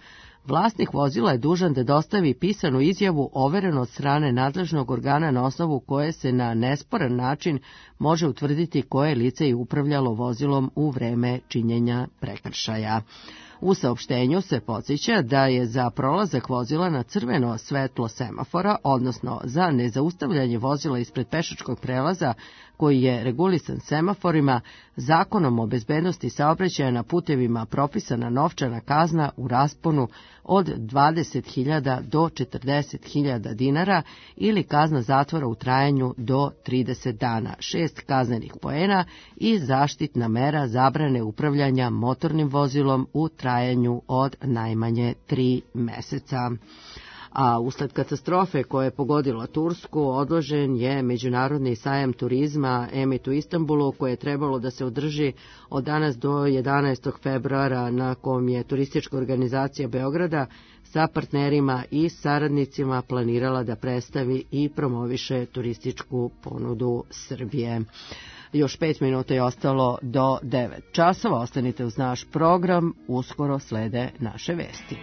Vlasnik vozila je dužan da dostavi pisanu izjavu overenu od strane nadležnog organa na osnovu koje se na nesporan način može utvrditi koje lice je upravljalo vozilom u vreme činjenja prekršaja. U saopštenju se podsjeća da je za prolazak vozila na crveno svetlo semafora, odnosno za nezaustavljanje vozila ispred pešačkog prelaza koji je regulisan semaforima, Zakonom o bezbednosti saobraćaja na putevima propisana novčana kazna u rasponu od 20.000 do 40.000 dinara ili kazna zatvora u trajanju do 30 dana, 6 kaznenih poena i zaštitna mera zabrane upravljanja motornim vozilom u trajanju od najmanje 3 meseca. A usled katastrofe koja je pogodila Tursku, odložen je Međunarodni sajam turizma EMIT u Istanbulu, koje je trebalo da se održi od danas do 11. februara, na kom je turistička organizacija Beograda sa partnerima i saradnicima planirala da predstavi i promoviše turističku ponudu Srbije. Još 5 minuta je ostalo do 9 časova. Ostanite uz naš program, uskoro slede naše vesti.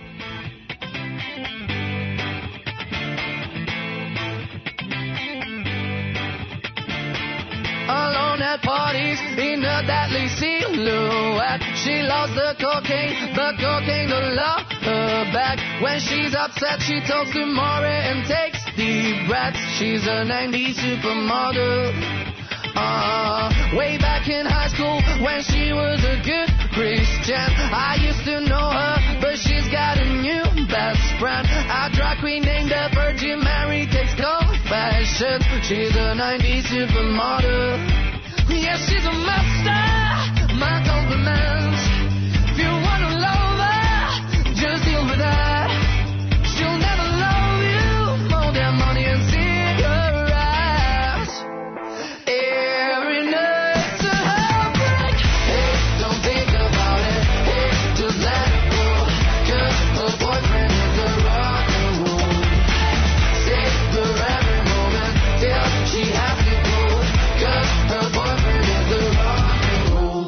Alone at parties in a deadly silhouette. She loves the cocaine, but cocaine don't love her back. When she's upset, she talks to Maury and takes deep breaths. She's a 90s supermodel. Way back in high school when she was a good Christian, I used to know her, but she's got a new best friend, a drag queen named the Virgin Mary, takes confessions. She's a 90s supermodel. Yes, she's a master, my compliments. If you wanna love her, just deal with that. She'll never love you more than money and cigarettes. Every night's a heartbreak. Hey, don't think about it. Hey, just let it go. 'Cause her boyfriend is a rock and roll. Save her every moment till she has to go. 'Cause her boyfriend is a rock and roll.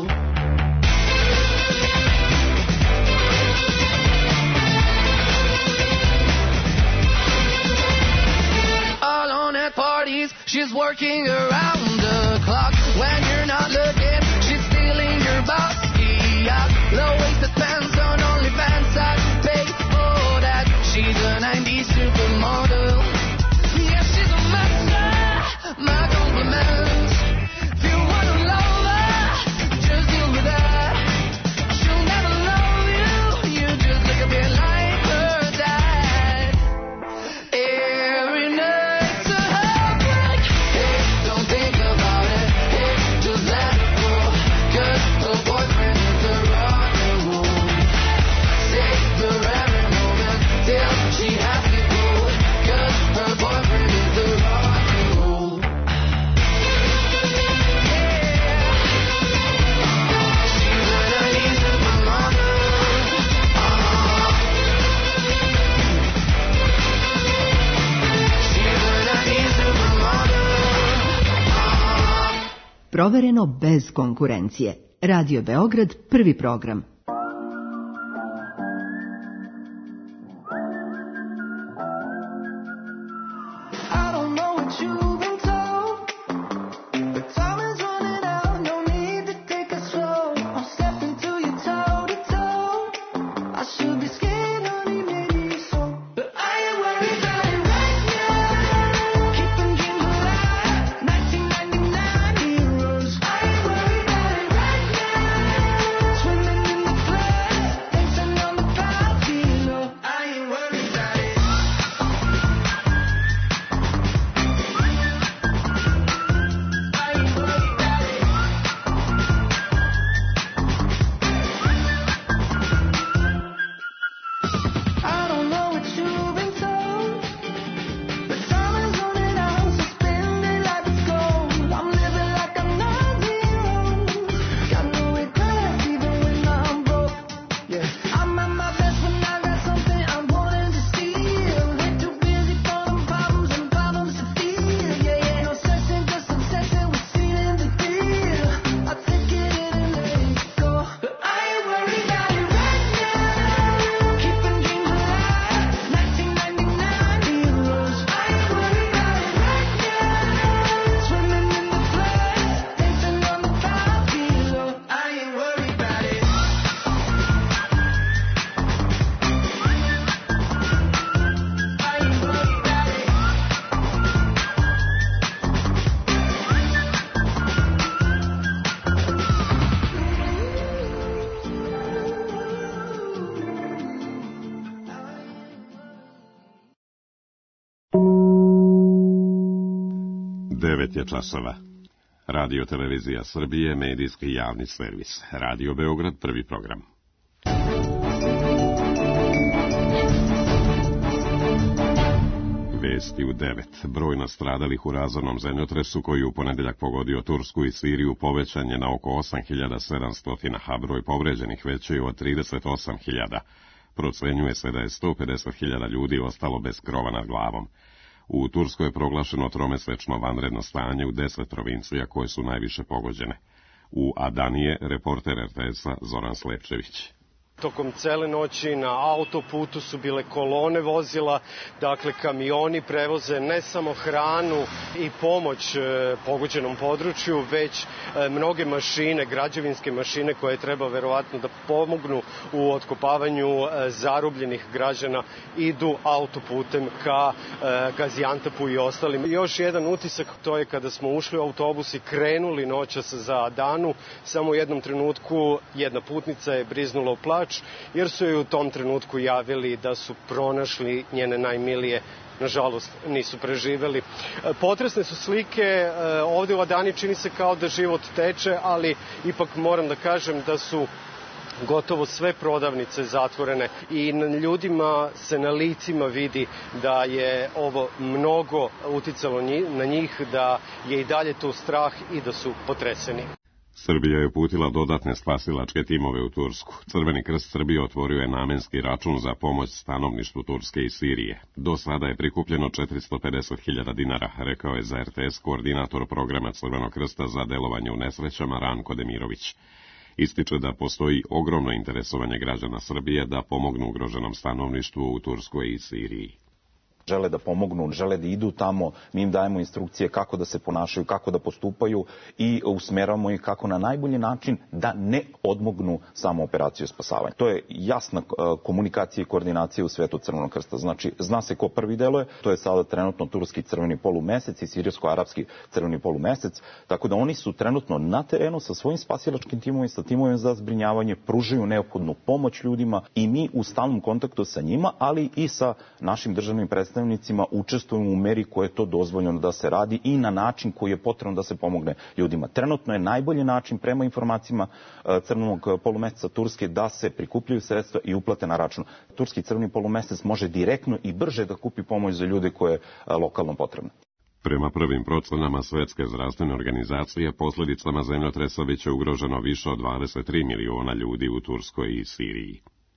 Alone at parties, she's working around the clock. When you're not looking, she's stealing your bossy yacht. Low-waisted pants on OnlyFans, I pay for that. She's a 90s supermodel. Yeah, she's a master, my compliments. If you wanna love her, just deal with that. She'll never love you, you just look a bit like her dad. Every night's a heartbreak. Hey, don't think about it. Hey, just let it go. 'Cause her boyfriend is a rock and roll. Save her every moment till she has to go. 'Cause her boyfriend is a rock and roll. She's a 90s supermodel. She's a 90s supermodel. Provereno bez konkurencije. Radio Beograd, prvi program. I don't know what you've been told, but time is running out. No need to take it slow. I'm stepping to you toe to toe. I should be scared, honey, maybe so, but I ain't worried about it right now. Keeping dreams alive, 1999 heroes. I ain't worried about it right now. Swimming in the 9 je časova. Radio Televizija Srbije, medijski javni servis. Radio Beograd, prvi program. Vesti u 9. Broj nastradalih u razornom zemljotresu koji u ponedeljak pogodio Tursku i Siriju povećan je na oko 8.700, a broj povređenih veći od 38.000. Procenjuje se da je 150.000 ljudi ostalo bez krova nad glavom. U Turskoj je proglašeno tromesečno vanredno stanje u 10 provincija koje su najviše pogođene. U Adanije reporter RTS-a Zoran Slepčević. Tokom cele noći na autoputu su bile kolone vozila, dakle kamioni prevoze ne samo hranu i pomoć pogođenom području, već mnoge mašine, građevinske mašine koje treba verovatno da pomognu u otkopavanju zarubljenih građana, idu autoputem ka Gaziantepu i ostalim. Još jedan utisak, to je kada smo ušli u autobus i krenuli noćas za Adanu, samo u jednom trenutku jedna putnica je briznula u plač, jer su joj u tom trenutku javili da su pronašli njene najmilije. Nažalost, nisu preživeli. Potresne su slike, ovde u Adani čini se kao da život teče, ali ipak moram da kažem da su gotovo sve prodavnice zatvorene i ljudima se na licima vidi da je ovo mnogo uticalo na njih, da je i dalje tu strah i da su potreseni. Srbija je uputila dodatne spasilačke timove u Tursku. Crveni krst Srbije otvorio je namenski račun za pomoć stanovništvu Turske i Sirije. Do sada je prikupljeno 450.000 dinara, rekao je za RTS koordinator programa Crvenog krsta za delovanje u nesrećama Ranko Demirović. Ističe da postoji ogromno interesovanje građana Srbije da pomognu ugroženom stanovništvu u Turskoj i Siriji. Žele da pomognu, žele da idu tamo, mi im dajemo instrukcije kako da se ponašaju, kako da postupaju i usmeravamo ih kako na najbolji način da ne odmognu samo operaciju spasavanja. To je jasna komunikacija i koordinacija u svetu Crvenog krsta. Znači, zna se ko prvi deluje, to je sada trenutno turski crveni polumesec i sirijsko-arapski crveni polumesec, tako da oni su trenutno na terenu sa svojim spasilačkim timovima, sa timovima za zbrinjavanje, pružaju neophodnu pomoć ljudima i mi u stalnom kontaktu sa njima, ali i sa našim državnim predstavnicima učestvujemo u meri koje je to dozvoljeno da se radi i na način koji je potrebno da se pomogne ljudima. Trenutno je najbolji način prema informacijama crvenog polumeseca Turske da se prikupljaju sredstva i uplate na račun. Turski crveni polumesec može direktno i brže da kupi pomoć za ljude koje je lokalno potrebno. Prema prvim procenama Svetske zdravstvene organizacije, posledicama zemljotresa biće ugroženo više od 23 miliona ljudi u Turskoj i Siriji.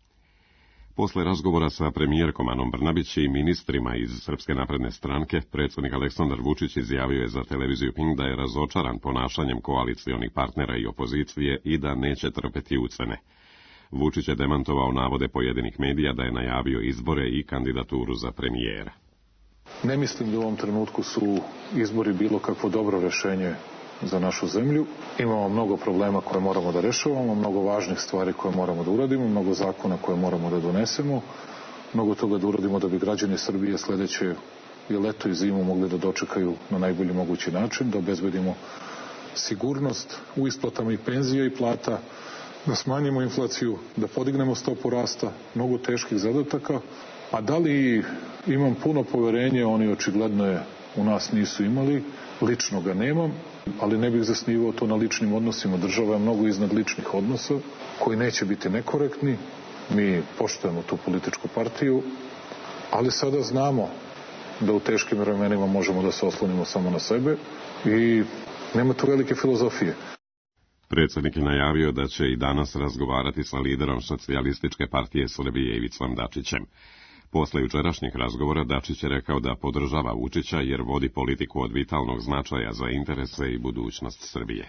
Posle razgovora sa premijerkom Anom Brnabić i ministrima iz Srpske napredne stranke, predsjednik Aleksandar Vučić izjavio je za televiziju Pink da je razočaran ponašanjem koalicionih partnera i opozicije i da neće trpeti ucene. Vučić je demantovao navode pojedinih medija da je najavio izbore i kandidaturu za premijera. Ne mislim da u ovom trenutku su izbori bilo kakvo dobro rešenje za našu zemlju. Imamo mnogo problema koje moramo da rešavamo, mnogo važnih stvari koje moramo da uradimo, mnogo zakona koje moramo da donesemo, mnogo toga da uradimo da bi građani Srbije sledeće i leto i zimu mogli da dočekaju na najbolji mogući način, da obezbedimo sigurnost u isplatama i penzija i plata, da smanjimo inflaciju, da podignemo stopu rasta, mnogo teških zadataka, a da li imam puno poverenje, oni očigledno je u nas nisu imali, lično ga nemam, ali ne bih zasnivao to na ličnim odnosima. Država je mnogo iznad ličnih odnosa, koji neće biti nekorektni. Mi poštujemo tu političku partiju, ali sada znamo da u teškim vremenima možemo da se oslonimo samo na sebe i nema tu velike filozofije. Predsjednik je najavio da će i danas razgovarati sa liderom Socijalističke partije Srbije Ivicom Dačićem. Posle jučerašnjih razgovora Dačić je rekao da podržava Vučića jer vodi politiku od vitalnog značaja za interese i budućnost Srbije.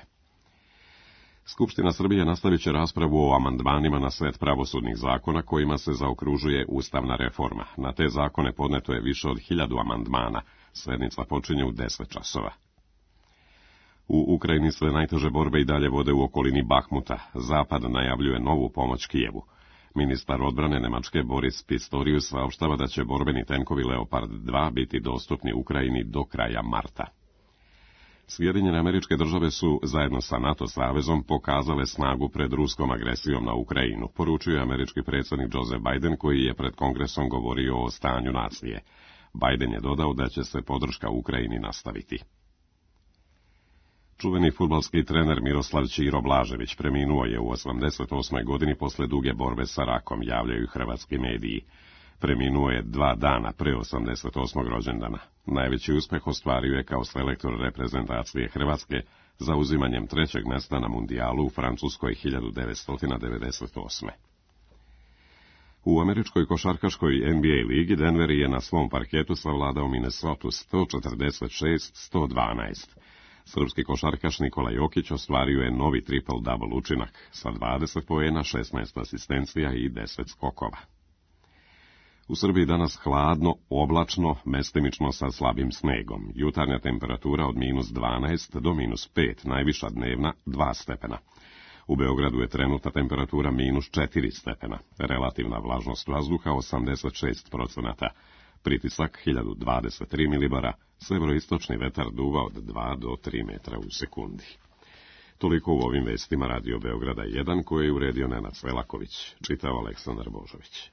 Skupština Srbije nastavit će raspravu o amandmanima na set pravosudnih zakona kojima se zaokružuje ustavna reforma. Na te zakone podneto je više od 1000 amandmana. Sednica počinje u 10 časova. U Ukrajini sve najteže borbe i dalje vode u okolini Bahmuta. Zapad najavljuje novu pomoć Kijevu. Ministar odbrane Nemačke Boris Pistorius saopštava da će borbeni tenkovi Leopard 2 biti dostupni Ukrajini do kraja marta. Sjedinjene Američke Države su, zajedno sa NATO savezom, pokazale snagu pred ruskom agresijom na Ukrajinu, poručuje američki predsjednik Joe Biden, koji je pred Kongresom govorio o stanju nacije. Biden je dodao da će se podrška Ukrajini nastaviti. Čuveni fudbalski trener Miroslav Ćiro Blažević preminuo je u 88. godini posle duge borbe sa rakom, javljaju hrvatski mediji. Preminuo je 2 dana pre 88. rođendana. Najveći uspeh ostvario je kao selektor reprezentacije Hrvatske zauzimanjem 3. mesta na mundijalu u Francuskoj 1998. U američkoj košarkaškoj NBA ligi Denver je na svom parketu savladao Minnesotu 146-112. Srpski košarkaš Nikola Jokić ostvario je novi triple-double učinak sa 20 poena, 16 asistencija i 10 skokova. U Srbiji danas hladno, oblačno, mestimično sa slabim snegom. Jutarnja temperatura od -12 do -5, najviša dnevna 2 stepena. U Beogradu je trenutna temperatura -4 stepena, relativna vlažnost vazduha 86%, pritisak 1023 milibara, severoistočni vetar duva od 2 do 3 metra u sekundi. Toliko u ovim vestima Radio Beograda 1 koje je uredio Nenad Svelaković, čitao Aleksandar Božović.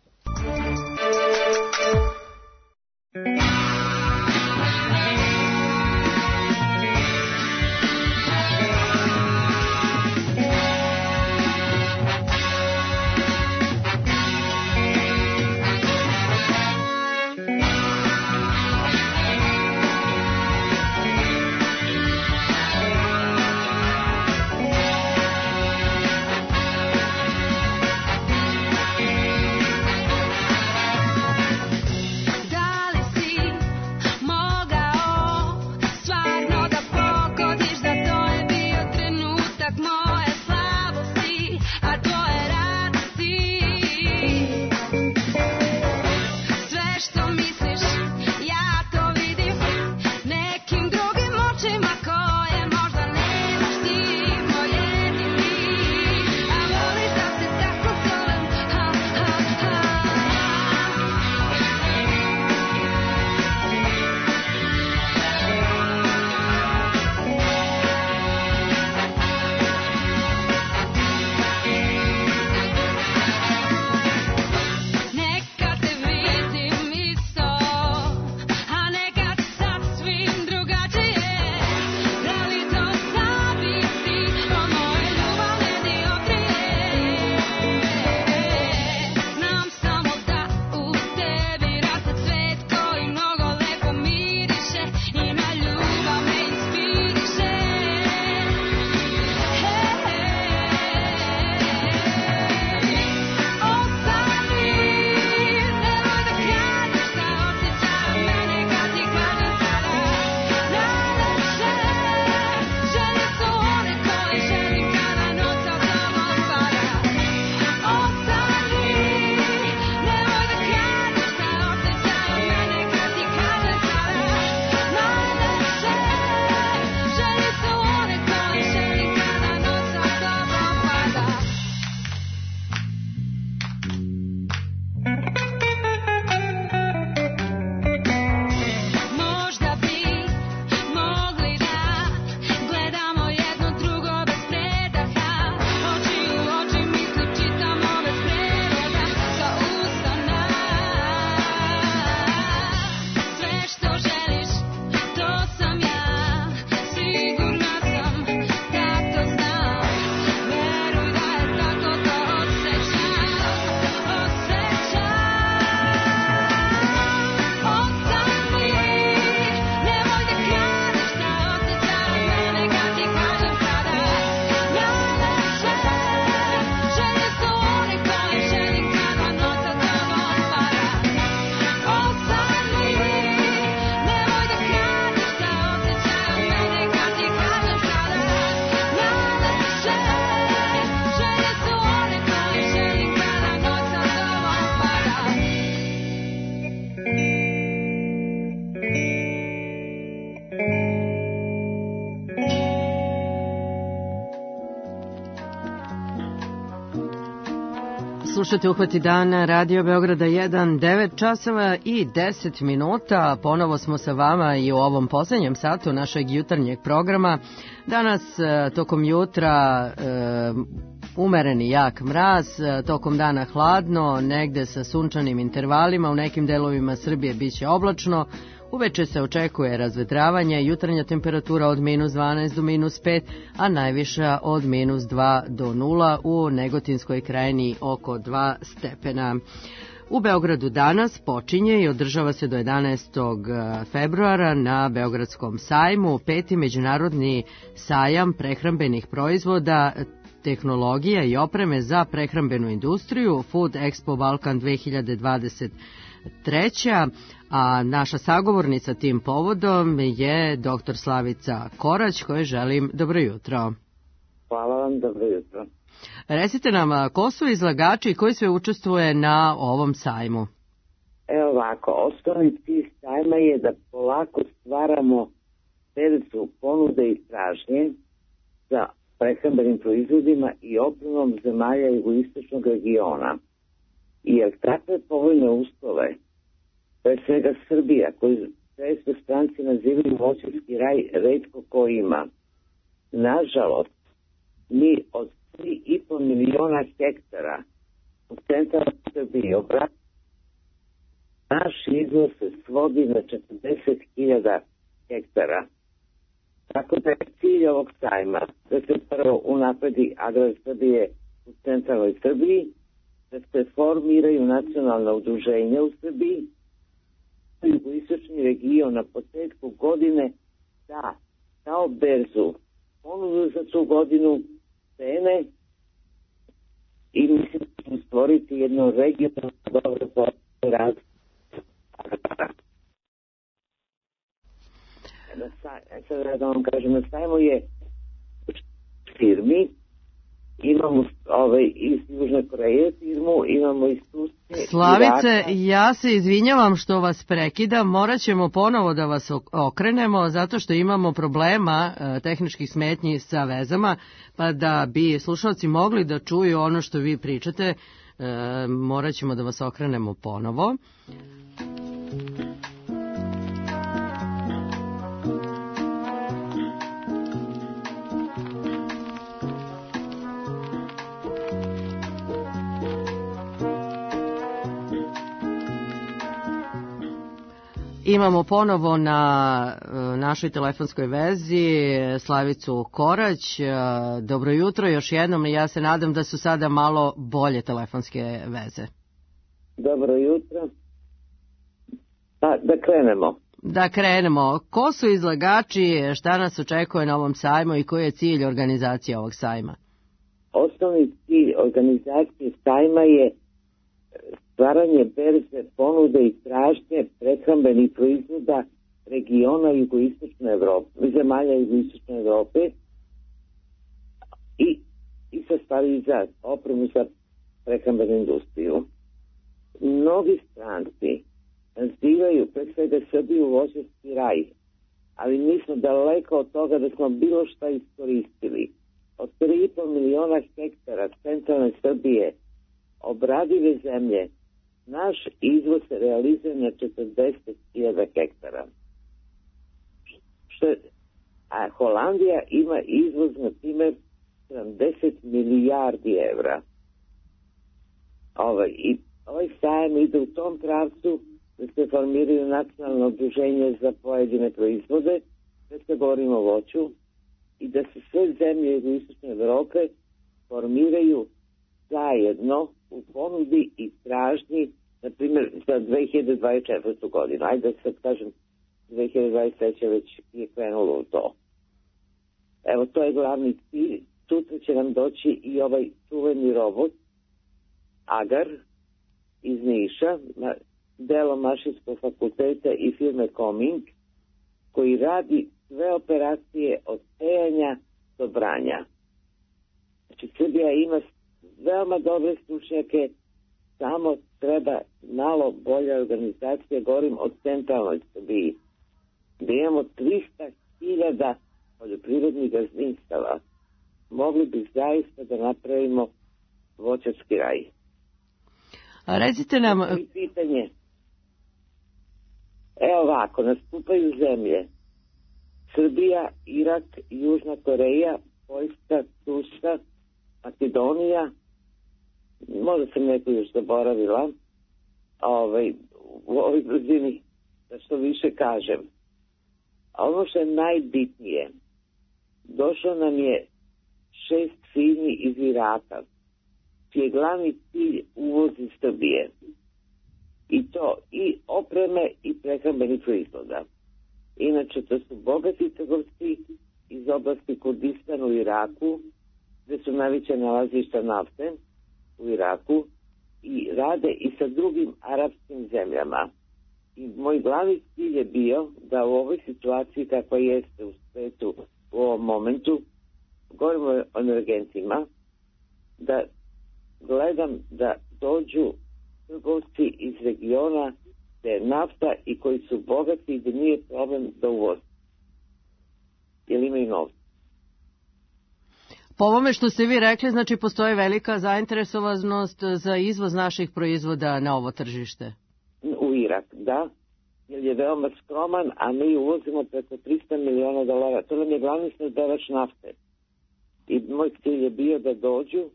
Slušate Uhvati dana, Radio Beograda 1, 9 časova i 10 minuta. Ponovo smo sa vama i u ovom poslednjem satu našeg jutarnjeg programa. Danas tokom jutra umereni jak mraz, tokom dana hladno, negde sa sunčanim intervalima, u nekim delovima Srbije biće oblačno, Uveče se očekuje razvedravanje, jutarnja temperatura od -12 do -5, a najviša od -2 do 0, u Negotinskoj krajini oko 2 stepena. U Beogradu danas počinje i održava se do 11. februara na Beogradskom sajmu 5. međunarodni sajam prehrambenih proizvoda, tehnologija i opreme za prehrambenu industriju, Food Expo Balkan 2023. A naša sagovornica tim povodom je dr. Slavica Korać, kojoj želim dobro jutro. Hvala vam, dobro jutro. Recite nam, ko su izlagači i koji sve učestvuje na ovom sajmu? Evo ovako, osnovni cilj sajma je da polako stvaramo berzu ponude i tražnje za prehrambenim proizvodima i opremom zemalja jugoistočnog regiona. Jer takve povoljne uslove, pre svega Srbija, koju često stranci nazivaju moćarski raj, retko ko ima. Nažalost, mi od 3,5 miliona hektara u centralnoj Srbiji naš izvoz se svodi na 40.000 hektara. Tako da je cilj ovog sajma da se prvo unapredi agrar Srbije u centralnoj Srbiji, da se formiraju nacionalna udruženja u Srbiji, jugoistočni region na početku godine da kao berzu ponudu za tu godinu cene i mislim da ćemo stvoriti jedno regionalno dobro razvoj. Sad da vam kažem, na sajmu je firmi, imamo iz Južne Koreje firmu, imamo iz Turske. Slavice, ja se izvinjavam što vas prekidam, morat ćemo ponovo da vas okrenemo, zato što imamo problema tehničkih smetnji sa vezama, pa da bi slušalci mogli da čuju ono što vi pričate, morat ćemo da vas okrenemo ponovo. Imamo ponovo na našoj telefonskoj vezi Slavicu Korać. Dobro jutro još jednom i ja se nadam da su sada malo bolje telefonske veze. Dobro jutro. Pa, da krenemo. Ko su izlagači, šta nas očekuje na ovom sajmu i koji je cilj organizacije ovog sajma? Osnovni cilj organizacije sajma je stvaranje berze ponude i tražnje prehrambenih proizvoda regiona jugoistočne Evrope, zemalja jugoistočne Evrope i sa stvari za opremu za prehrambenu industriju. Mnogi stranci nazivaju pre svega Srbiju voćarski raj, ali mi smo daleko od toga da smo bilo šta iskoristili. Od 3,5 miliona hektara centralne Srbije obradive zemlje, naš izvoz se realizuje na 40.000 hektara. A Holandija ima izvoz, na primjer, 70 milijardi evra. Ovaj sajam ide u tom pravcu da se formiraju nacionalno udruženje za pojedine proizvode, da se govorimo o voću, i da se sve zemlje jugoistočne Evrope formiraju zajedno u ponudi i tražnji, na primjer, za 2024. godinu. Ajde da sad kažem, 2023. već je krenulo u to. Evo, to je glavni cilj. Sutra će nam doći i ovaj čuveni robot, Agar, iz Niša, delo Mašinskog fakulteta i firme Coming, koji radi sve operacije od sejanja do branja. Znači, Srbija ima veoma dobre stručnjake, samo treba malo bolja organizacija, govorim o centralnoj Srbiji, gde imamo 300.000 poljoprivrednih gazdinstava. Mogli bi zaista da napravimo voćarski raj. A recite nam... Pitanje. Evo ovako, nastupaju zemlje. Srbija, Irak, Južna Koreja, Poljska, Turska, Makedonija, možda sam neko još zaboravila u ovoj brzini, da što više kažem. A ono što je najbitnije, došlo nam je 6 firmi iz Iraka, čiji je glavni cilj uvoz iz Srbije. I to i opreme i prehrambenih proizvoda. Inače, to su bogati trgovci iz oblasti Kurdistana u Iraku, gde su najveća nalazišta nafte u Iraku, i rade i sa drugim arapskim zemljama. I moj glavni cilj je bio da u ovoj situaciji kakva jeste u svetu u ovom momentu, govorimo o energentima, da gledam da dođu trgovci iz regiona gde je nafta i koji su bogati i gde nije problem da uvoze. Jer imaju novca. Po ovome što ste vi rekli, znači postoji velika zainteresovanost za izvoz naših proizvoda na ovo tržište. U Irak, da. Jer je veoma skroman, a mi uvozimo preko $300 miliona. To nam je glavni snabdevač nafte. I moj cilj je bio da dođu,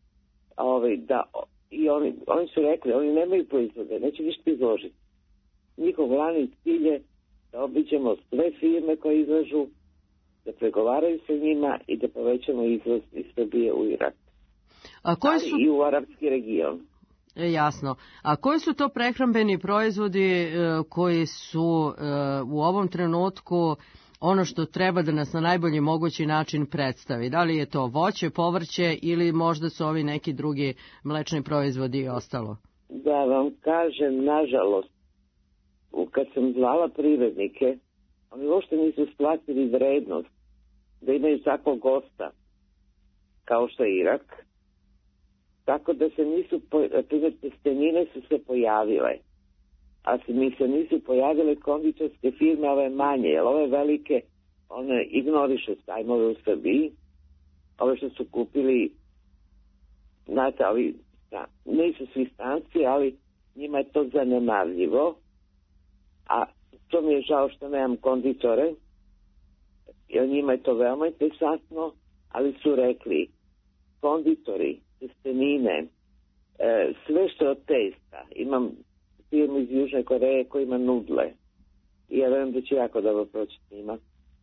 i oni su rekli, oni nemaju proizvode, neće ništa izložiti. Njihov glavni cilj je da obiđemo sve firme koje izlažu, da pregovaraju sa njima i da povećamo izvoz iz Srbije u Irak. Ali i u arapski region. Jasno. A koji su to prehrambeni proizvodi koji su u ovom trenutku ono što treba da nas na najbolji mogući način predstavi? Da li je to voće, povrće ili možda su ovi neki drugi mlečni proizvodi i ostalo? Da vam kažem, nažalost, kad sam zvala privrednike, oni uopšte nisu shvatili vrednost da imaju takvog gosta kao što je Irak. Tako da se nisu, testenine su se pojavile, a mi se nisu pojavile konditorske firme, ove manje, jer ove velike, one ignorišu sajmove u Srbiji, ove što su kupili, znate, nisu svi stranci, ali njima je to zanemarljivo, a to mi je žao što nemam konditore, jer njima je to veoma interesantno, ali su rekli, konditori, testenine, sve što je od testa. Imam firmu iz Južne Koreje koji ima nudle. I ja verujem da će jako dobro proći s njima.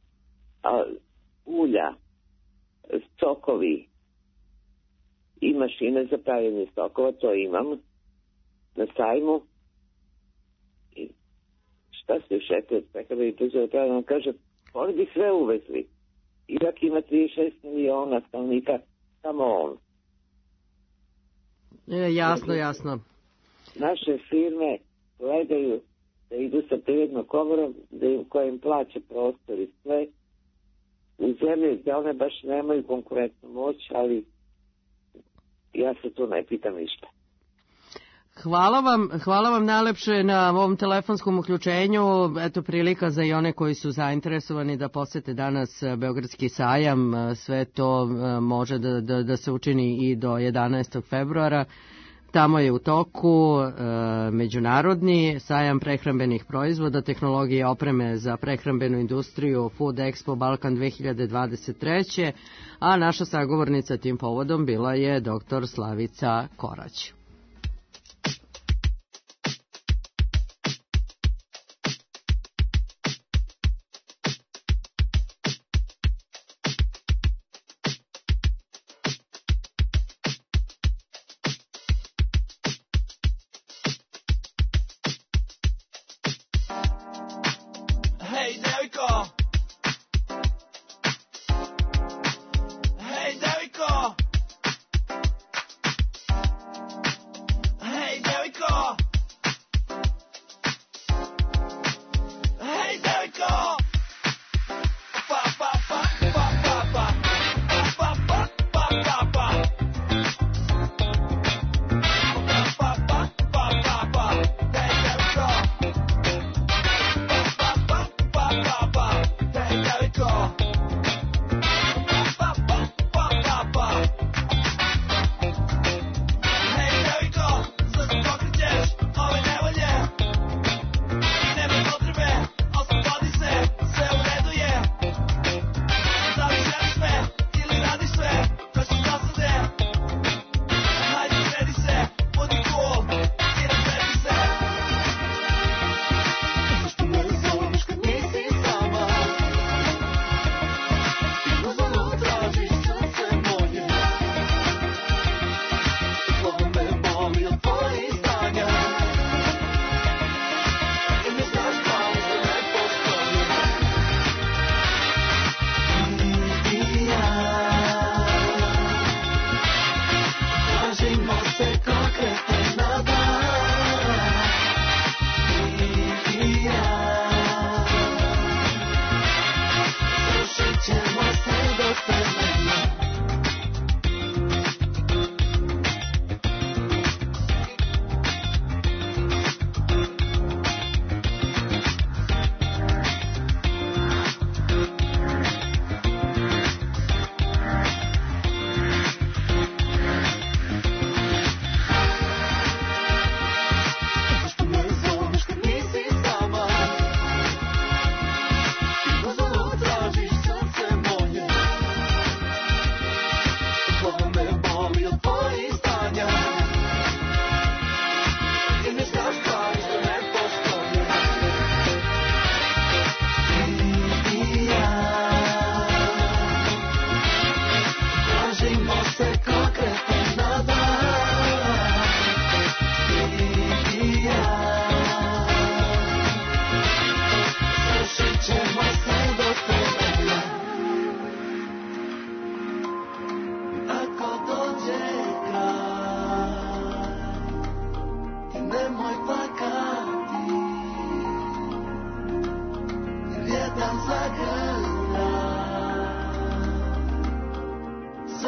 Ulja, sokovi i mašine za pravljenje sokova, to imam na sajmu. I šta se još rekli od prehrambenih proizvoda, treba da vam kažem, oni bi sve uvezli. Irak ima 36 miliona stanovnika, samo on. Jasno. Naše firme gledaju da idu sa privrednom komorom, koja im plaća prostor i sve, u zemlji gde one baš nemaju konkurentnu moć, ali ja se tu ne pitam ništa. Hvala vam najlepše na ovom telefonskom uključenju. Eto, prilika za i one koji su zainteresovani da posete danas Beogradski sajam. Sve to može da se učini i do 11. februara. Tamo je u toku međunarodni sajam prehrambenih proizvoda, tehnologije i opreme za prehrambenu industriju Food Expo Balkan 2023. A naša sagovornica tim povodom bila je dr. Slavica Korać.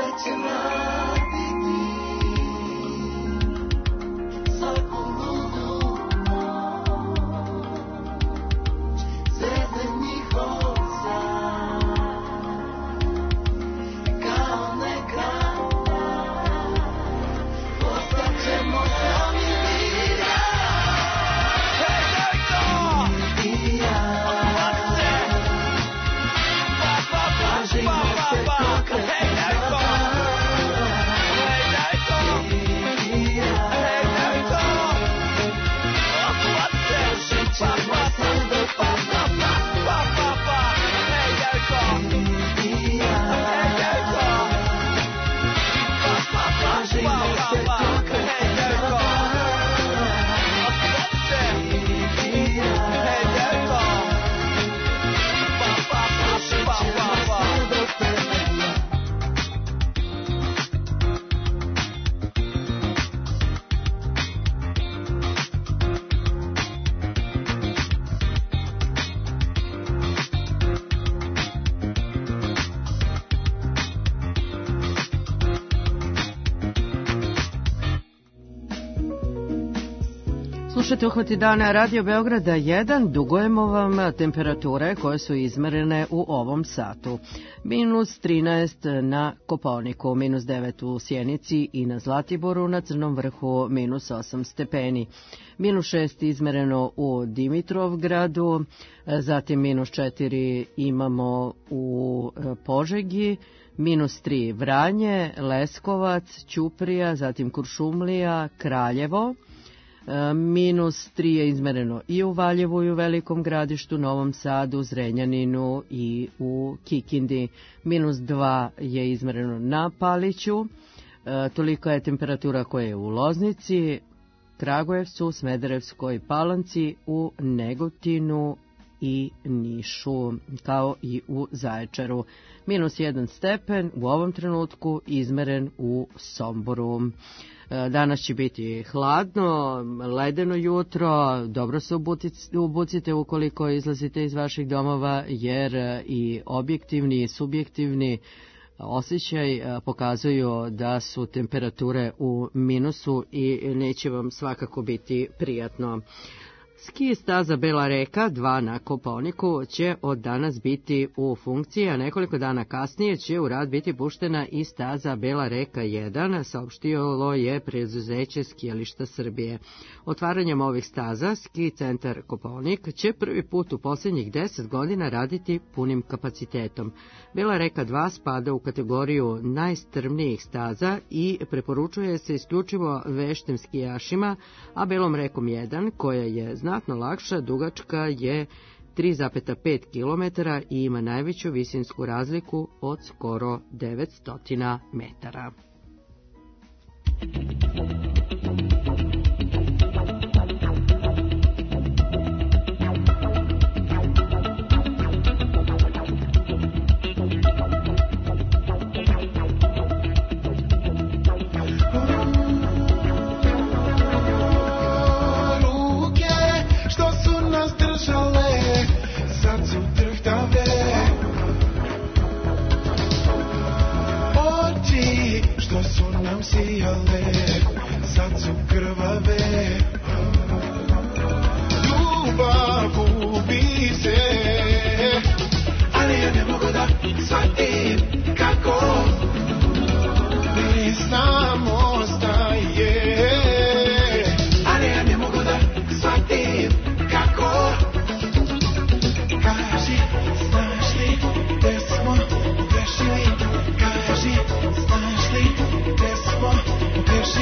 Slušajte Uhvati dana Radio Beograda 1, dugujemo vam temperature koje su izmerene u ovom satu. Minus 13 na Kopaoniku, minus 9 u Sjenici i na Zlatiboru, na Crnom vrhu minus 8 stepeni. Minus 6 izmereno u Dimitrovgradu, zatim minus 4 imamo u Požegi, minus 3 Vranje, Leskovac, Ćuprija, zatim Kuršumlija, Kraljevo. Minus 3 je izmereno i u Valjevu i u Velikom Gradištu, Novom Sadu, Zrenjaninu i u Kikindi. Minus 2 je izmereno na Paliću. Tolika je temperatura koja je u Loznici, Kragujevcu, Smederevskoj Palanci, u Negotinu i Nišu, kao i u Zaječaru. Minus 1 stepen u ovom trenutku izmeren u Somboru. Danas će biti hladno, ledeno jutro, dobro se obucite ukoliko izlazite iz vaših domova, jer i objektivni i subjektivni osjećaj pokazuju da su temperature u minusu i neće vam svakako biti prijatno. Ski staza Bela Reka 2 na Kopaoniku će od danas biti u funkciji, a nekoliko dana kasnije će u rad biti puštena i staza Bela Reka 1, saopštilo je preduzeće Skijališta Srbije. Otvaranjem ovih staza, Ski centar Kopaonik će prvi put u posljednjih 10 godina raditi punim kapacitetom. Bela Reka 2 spada u kategoriju najstrmnijih staza i preporučuje se isključivo veštim skijašima, a Belom Rekom 1, koja je znatno lakša, dugačka je 3,5 km i ima najveću visinsku razliku od skoro 900 metara. Sijale, sad su krvave. Ljubav gubi se, ali ja ne mogu da shvatim kako bez nam ostaje. Ali ja ne mogu da shvatim kako. Kaži, znaš li gde smo grešili? Kaži, znaš li gde smo grešili?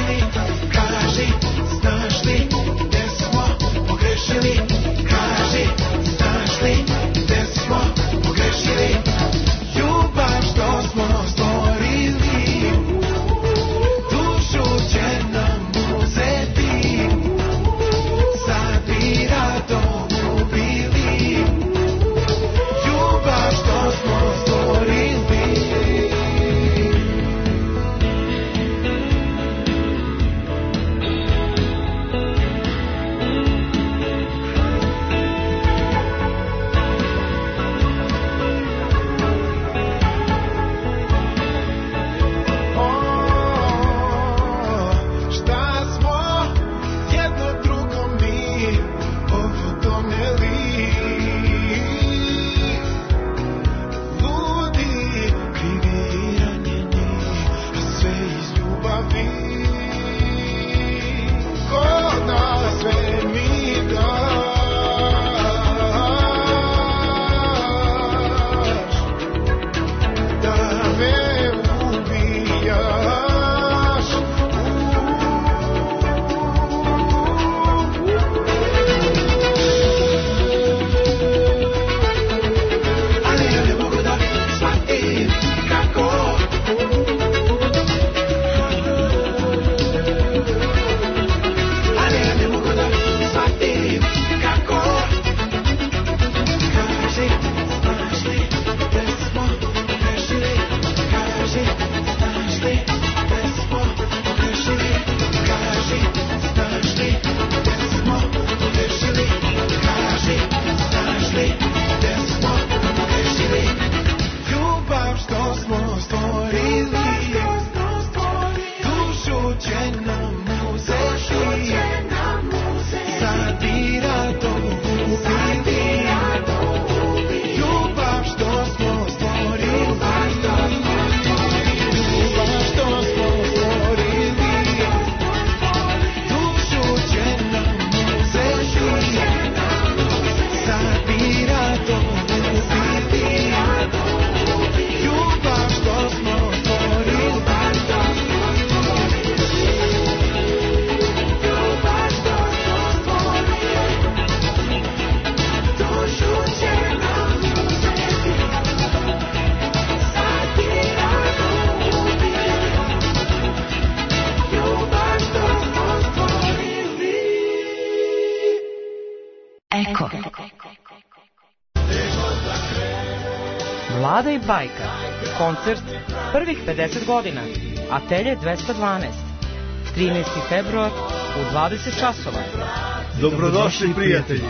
Vlada i bajka. Koncert prvih 50 godina. Atelje 212. 13. februar u 20 časova. Dobrodošli prijatelji.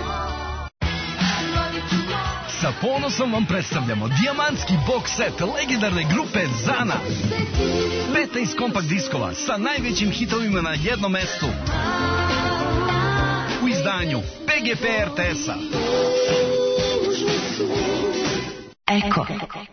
Sa ponosom vam predstavljamo dijamantski box set legendarne grupe Zana. 15 kompakt diskova sa najvećim hitovima na jednom mestu. U izdanju PGP RTS-a. Eko.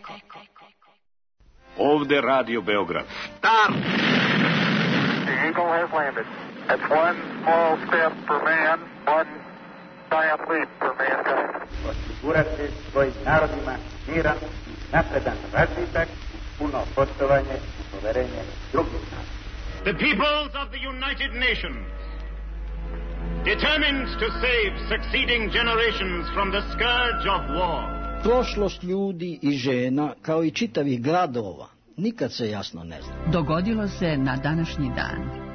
Ovde Radio Beograd. Start! The Eagle has landed. That's one small step for man, one giant leap for mankind. Osigurati svojim narodima miran, napredan razvitak, puno poštovanje i poverenje drugih naroda. The peoples of the United Nations, determined to save succeeding generations from the scourge of war. Prošlost ljudi i žena, kao i čitavih gradova, nikad se jasno ne zna. Dogodilo se na današnji dan.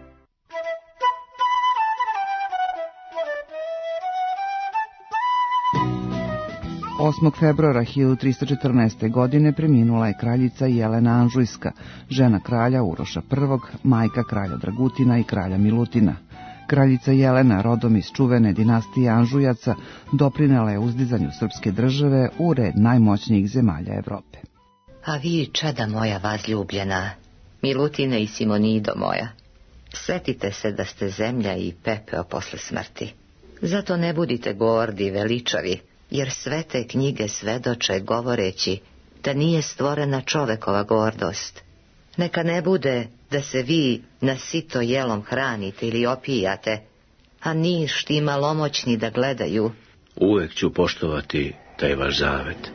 8. februara 1314. godine preminula je kraljica Jelena Anžujska, žena kralja Uroša I, majka kralja Dragutina i kralja Milutina. Kraljica Jelena, rodom iz čuvene dinastije Anžujaca, doprinela je uzdizanju srpske države u red najmoćnijih zemalja Evrope. A vi, čada moja vazljubljena, Milutine i Simonido moja, setite se da ste zemlja i pepeo posle smrti. Zato ne budite gordi i veličavi, jer sve te knjige svedoče govoreći da nije stvorena čovekova gordost. Neka ne bude da se vi na sito jelom hranite ili opijate, a ništi malomoćni da gledaju. Uvek ću poštovati taj vaš zavet.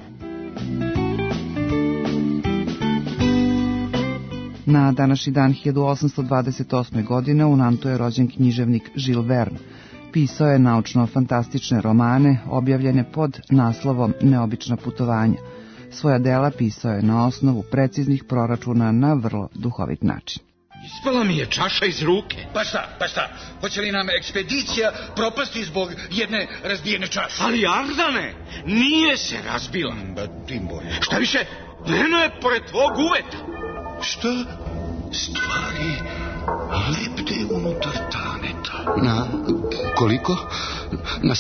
Na današnji dan 1828. godine u Nantu je rođen književnik Jules Verne. Pisao je naučno-fantastične romane, objavljene pod naslovom Neobična putovanja. Svoja dela pisao je na osnovu preciznih proračuna na vrlo duhovit način. Ispala mi je čaša iz ruke. Pa šta? Hoće li nam ekspedicija propasti zbog jedne razbijene čaše? Ali Ardane, nije se razbila. Tim bolje. Šta više, Leno je pored tvog uveta. Šta? Stvari lebde unutar taneta. Na koliko? Na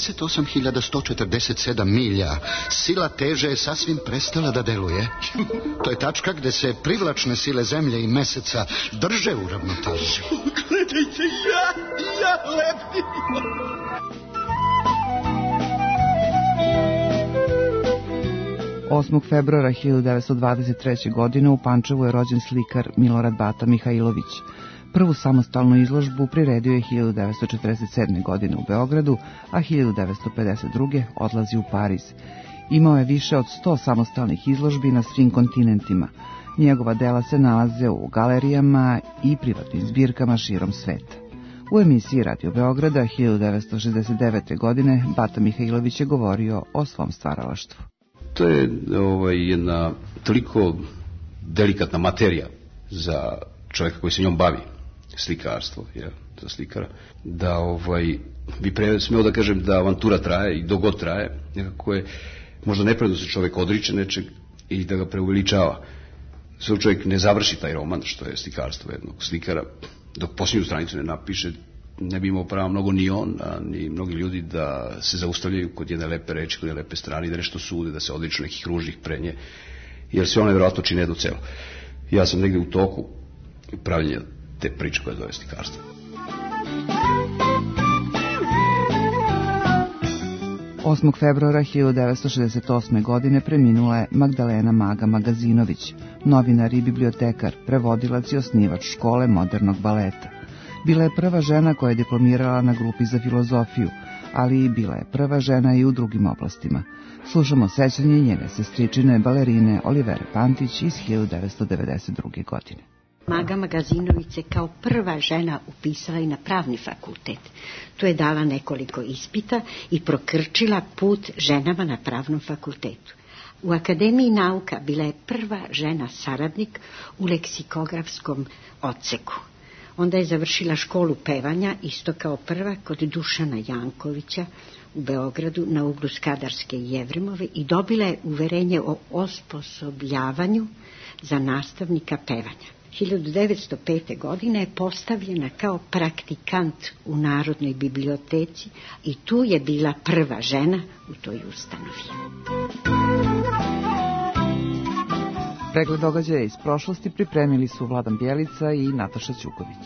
78.147 milja. Sila teže je sasvim prestala da deluje. To je tačka gde se privlačne sile zemlje i meseca drže u ravnoteži. Gledajte, ja lebdim. 8. februara 1923. godine u Pančevu je rođen slikar Milorad Bata Mihajlović. Prvu samostalnu izložbu priredio je 1947. godine u Beogradu, a 1952. odlazi u Pariz. Imao je više od 100 samostalnih izložbi na svim kontinentima. Njegova dela se nalaze u galerijama i privatnim zbirkama širom sveta. U emisiji Radio Beograda 1969. godine Bata Mihajlović je govorio o svom stvaralaštvu. To je jedna toliko delikatna materija za čovjeka koji se njom bavi, slikarstvo, za slikara, da bi smeo da kažem da avantura traje i dogod traje, nekako je možda nepravedno se čovjek odriče nečeg i da ga preuveličava. Sve čovjek ne završi taj roman, što je slikarstvo jednog slikara, dok posljednju stranicu ne napiše, ne bi imao pravo mnogo ni on, ni mnogi ljudi da se zaustavljaju kod jedne lepe reči, kod jedne lepe strane, da nešto sude, da se odriču nekih ružnih prenje, jer sve one vjerojatno čine jedno celo. Ja sam negdje u toku pravljenja te priče koje zove slikarstvo. 8. februara 1968. godine preminula je Magdalena Maga Magazinović, novinar i bibliotekar, prevodilac i osnivač škole modernog baleta. Bila je prva žena koja je diplomirala na grupi za filozofiju, ali i bila je prva žena i u drugim oblastima. Slušamo sećanje njene sestričine balerine Olivere Pantić iz 1992. godine. Maga Magazinović se kao prva žena upisala i na pravni fakultet. Tu je dala nekoliko ispita i prokrčila put ženama na pravnom fakultetu. U Akademiji nauka bila je prva žena saradnik u leksikografskom odseku. Onda je završila školu pevanja, isto kao prva, kod Dušana Jankovića u Beogradu na uglu Skadarske i Jevremove i dobila je uverenje o osposobljavanju za nastavnika pevanja. 1905. godine je postavljena kao praktikant u Narodnoj biblioteci i tu je bila prva žena u toj ustanovi. Pregled događaja iz prošlosti pripremili su Vladan Bjelica i Nataša Ćuković.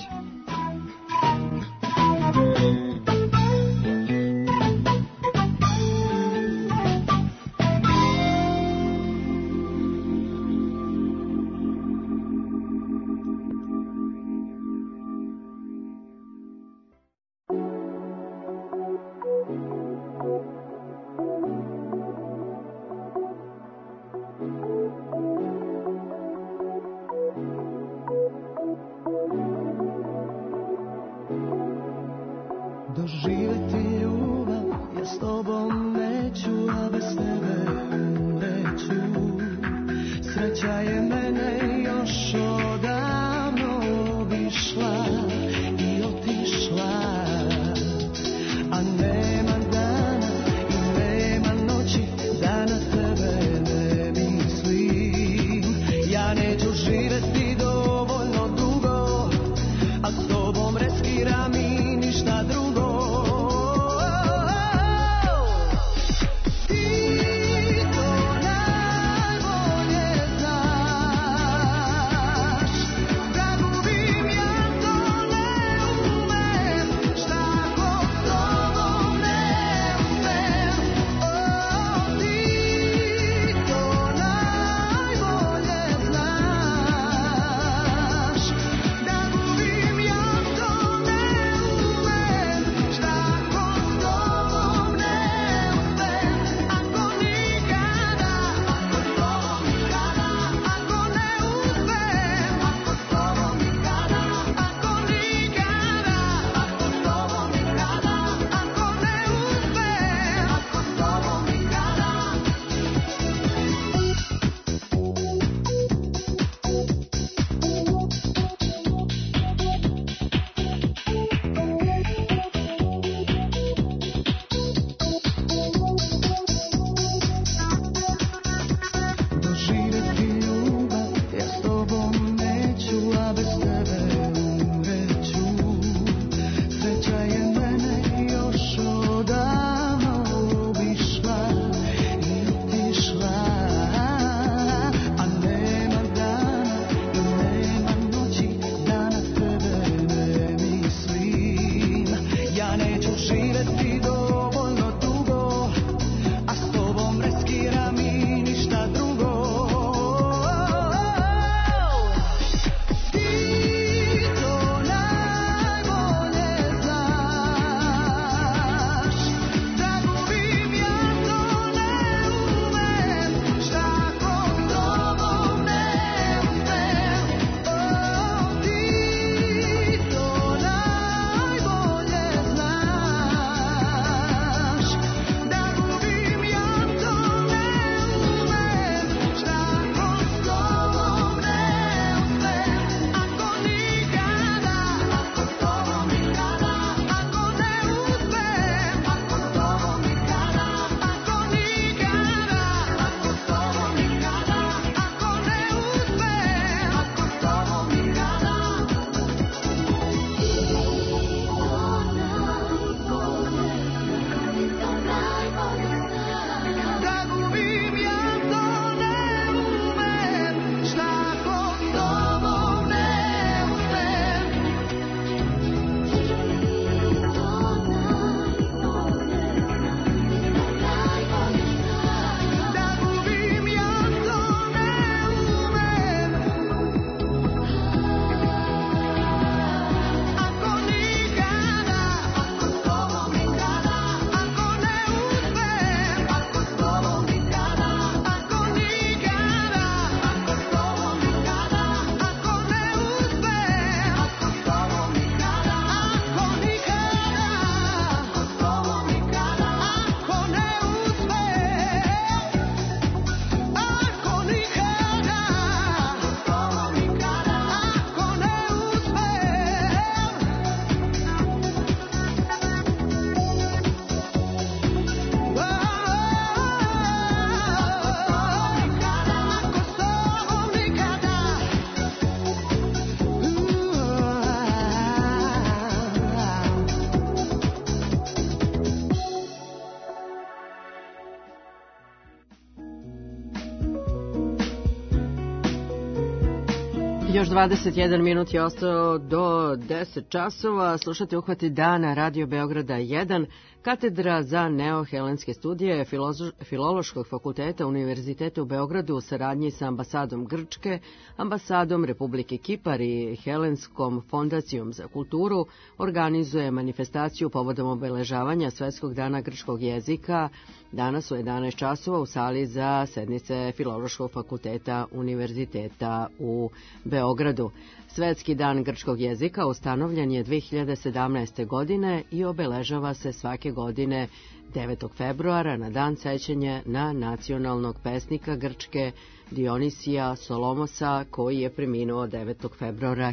Doživjeti ljubav, ja s tobom neću, a bez tebe neću. Sreća je mene još odavno obišla i otišla, a nema dana i nema noći da na tebe ne mislim. Ja neću živjeti dovoljno dugo, a s tobom reskiram i ništa drugo. Ti to najbolje znaš. Još 21 minut je ostao do 10 časova. Slušate Uhvati dana Radio Beograda 1, katedra za neohelenske studije Filološkog fakulteta Univerziteta u Beogradu u saradnji sa ambasadom Grčke, ambasadom Republike Kipar i Helenskom fondacijom za kulturu organizuje manifestaciju povodom obeležavanja Svetskog dana grčkog jezika danas u 11 časova u sali za sednice Filološkog fakulteta Univerziteta u Beogradu. Svetski dan grčkog jezika ustanovljen je 2017. godine i obeležava se svake godine 9. februara na dan sećanja na nacionalnog pesnika Grčke Dionisija Solomosa, koji je preminuo 9. februara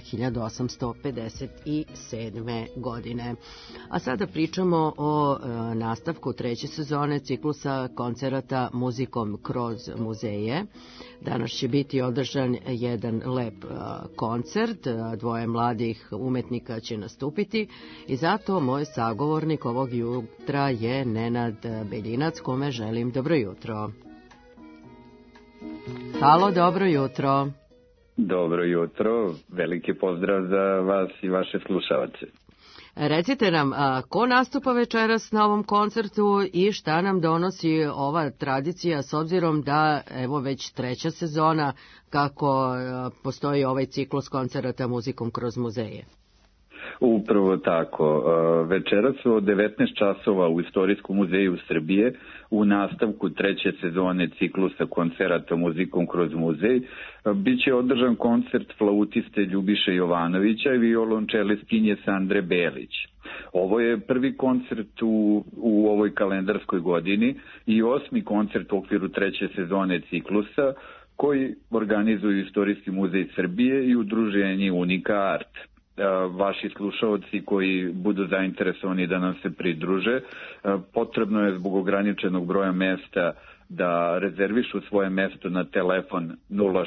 1857. godine. A sada pričamo o nastavku treće sezone ciklusa koncerata muzikom kroz muzeje. Danas će biti održan jedan lep koncert, dvoje mladih umetnika će nastupiti i zato moj sagovornik ovog jutra je Nenad Beljinac, kome želim dobro jutro. Halo, dobro jutro. Dobro jutro, veliki pozdrav za vas i vaše slušalce. Recite nam, ko nastupa večeras na ovom koncertu i šta nam donosi ova tradicija s obzirom da evo već treća sezona kako postoji ovaj ciklus koncerata muzikom kroz muzeje? Upravo tako. Večeras od 19 časova u Istorijskom muzeju Srbije u nastavku treće sezone ciklusa koncerata muzikom kroz muzej biće održan koncert flautiste Ljubiše Jovanovića i violončelistkinje Sandre Belić. Ovo je prvi koncert u ovoj kalendarskoj godini i 8. koncert u okviru treće sezone ciklusa koji organizuju Istorijski muzej Srbije i udruženje Unika Art. Vaši slušalci koji budu zainteresovani da nam se pridruže, potrebno je zbog ograničenog broja mesta da rezervišu svoje mesto na telefon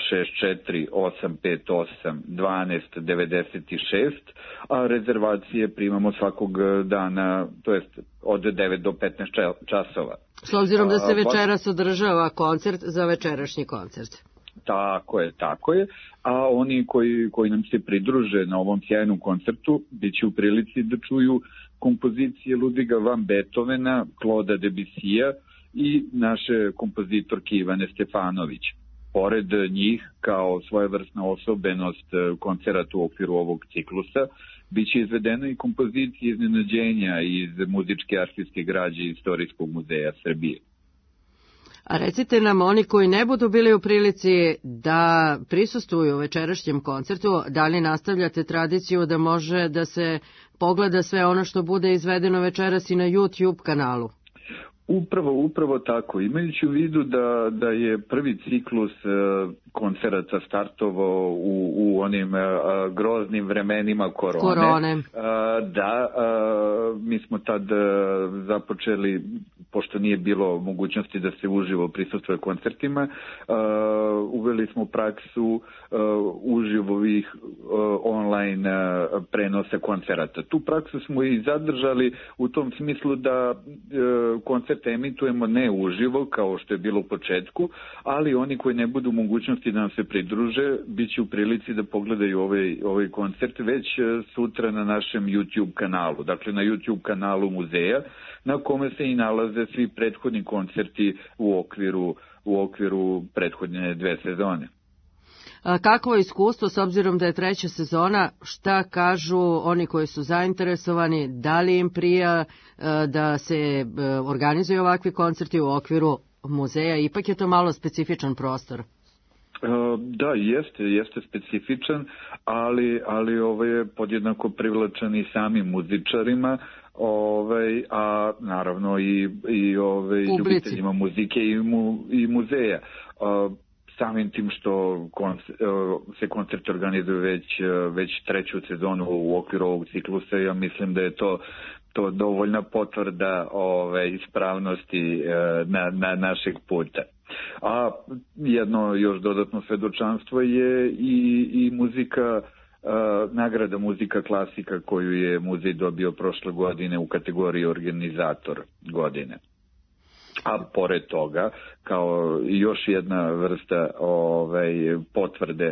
064-858-1296, a rezervacije primamo svakog dana, to jest od 9 do 15 časova. S obzirom da se večeras održava koncert za večerašnji koncert. Tako je. A oni koji nam se pridruže na ovom sjajnom koncertu bit će u prilici da čuju kompozicije Ludviga van Beethovena, Claude'a Debussija i naše kompozitorke Ivane Stefanović. Pored njih, kao svojevrsna osobenost koncerata u okviru ovog ciklusa, bit će izvedeno i kompozicije iznenađenja iz muzičke arhivske građe Istorijskog muzeja Srbije. A recite nam, oni koji ne budu bili u prilici da prisustvuju u večerašnjem koncertu, da li nastavljate tradiciju da može da se pogleda sve ono što bude izvedeno večeras i na YouTube kanalu? Upravo tako. Imajući u vidu da je prvi ciklus koncerata startovao u onim groznim vremenima korone. Mi smo tad započeli, pošto nije bilo mogućnosti da se uživo prisustvuje koncertima, uveli smo praksu uživovih online prenosa koncerata. Tu praksu smo i zadržali u tom smislu da koncerte emitujemo ne uživo kao što je bilo u početku, ali oni koji ne budu mogućnosti da nam se pridruže bit će u prilici da pogledaju ovaj koncert već sutra na našem YouTube kanalu, dakle na YouTube kanalu muzeja, na kome se i nalaze svi prethodni koncerti u okviru prethodne dve sezone. Kakvo je iskustvo s obzirom da je treća sezona, šta kažu oni koji su zainteresovani, da li im prija da se organizuju ovakvi koncerti u okviru muzeja, ipak je to malo specifičan prostor? Da, jeste specifičan, ali ovo je podjednako privlačan i samim muzičarima, a naravno i ljubiteljima muzike i muzeja. Samim tim što se koncert organizuje već treću sezonu u okviru ovog ciklusa, ja mislim da je to dovoljna potvrda ispravnosti na našeg puta. A jedno još dodatno svedočanstvo je i muzika, nagrada muzika klasika koju je muzej dobio prošle godine u kategoriji organizator godine. a pored toga, kao još jedna vrsta potvrde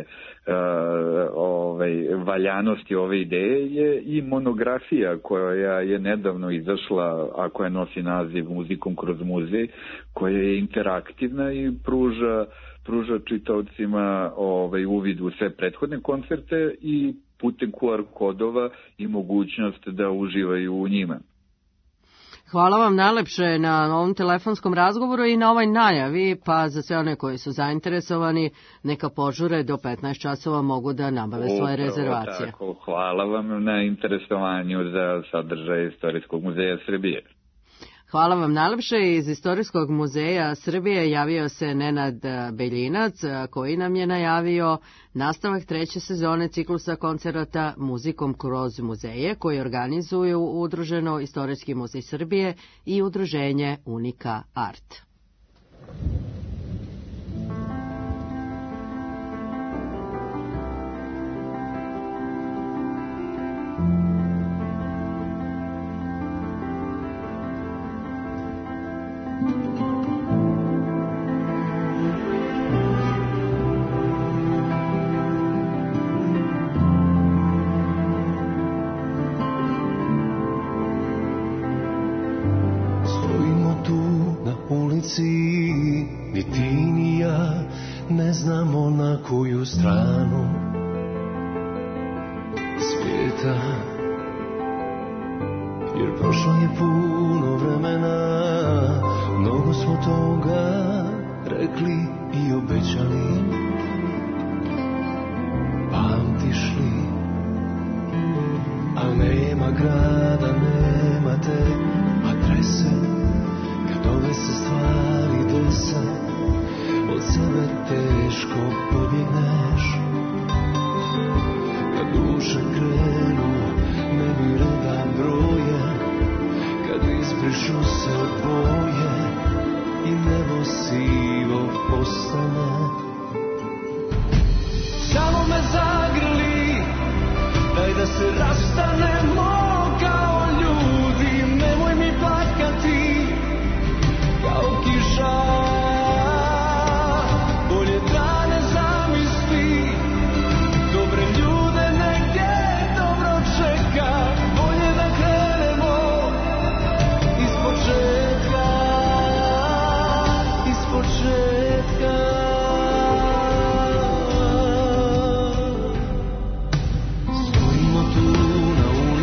valjanosti ove ideje je i monografija koja je nedavno izašla, a koja nosi naziv Muzikom kroz muzej, koja je interaktivna i pruža čitaocima uvid u sve prethodne koncerte i putem QR kodova i mogućnost da uživaju u njima. Hvala vam najlepše na ovom telefonskom razgovoru i na ovoj najavi, pa za sve one koji su zainteresovani, neka požure do 15 časova mogu da nabave svoje rezervacije. Tako, hvala vam na interesovanju za sadržaj Istorijskog muzeja Srbije. Hvala vam najlepše. Iz Istorijskog muzeja Srbije javio se Nenad Beljinac, koji nam je najavio nastavak 3. sezone ciklusa koncerata Muzikom kroz muzeje, koji organizuju Udruženo Istorijski muzej Srbije i Udruženje Unika Art. Ni ti ni ja ne znamo na koju stranu svijeta, jer prošlo je puno vremena, mnogo smo toga rekli i obećali. Pamtiš li, a nema grada, nema te adrese. Ove se stvari dese, od sebe teško pobjegneš. Kad duše krenu, ne bi reda broje, kad izbrišu se boje i nebo sivo postane. Samo me zagrli, daj da se rastanemo kao ljudi, nemoj mi plakati. Kao kiša, bolje da ne zamisli, dobre ljude negdje dobro čeka, bolje da krenemo ispočetka, ispočetka. Stojimo tu na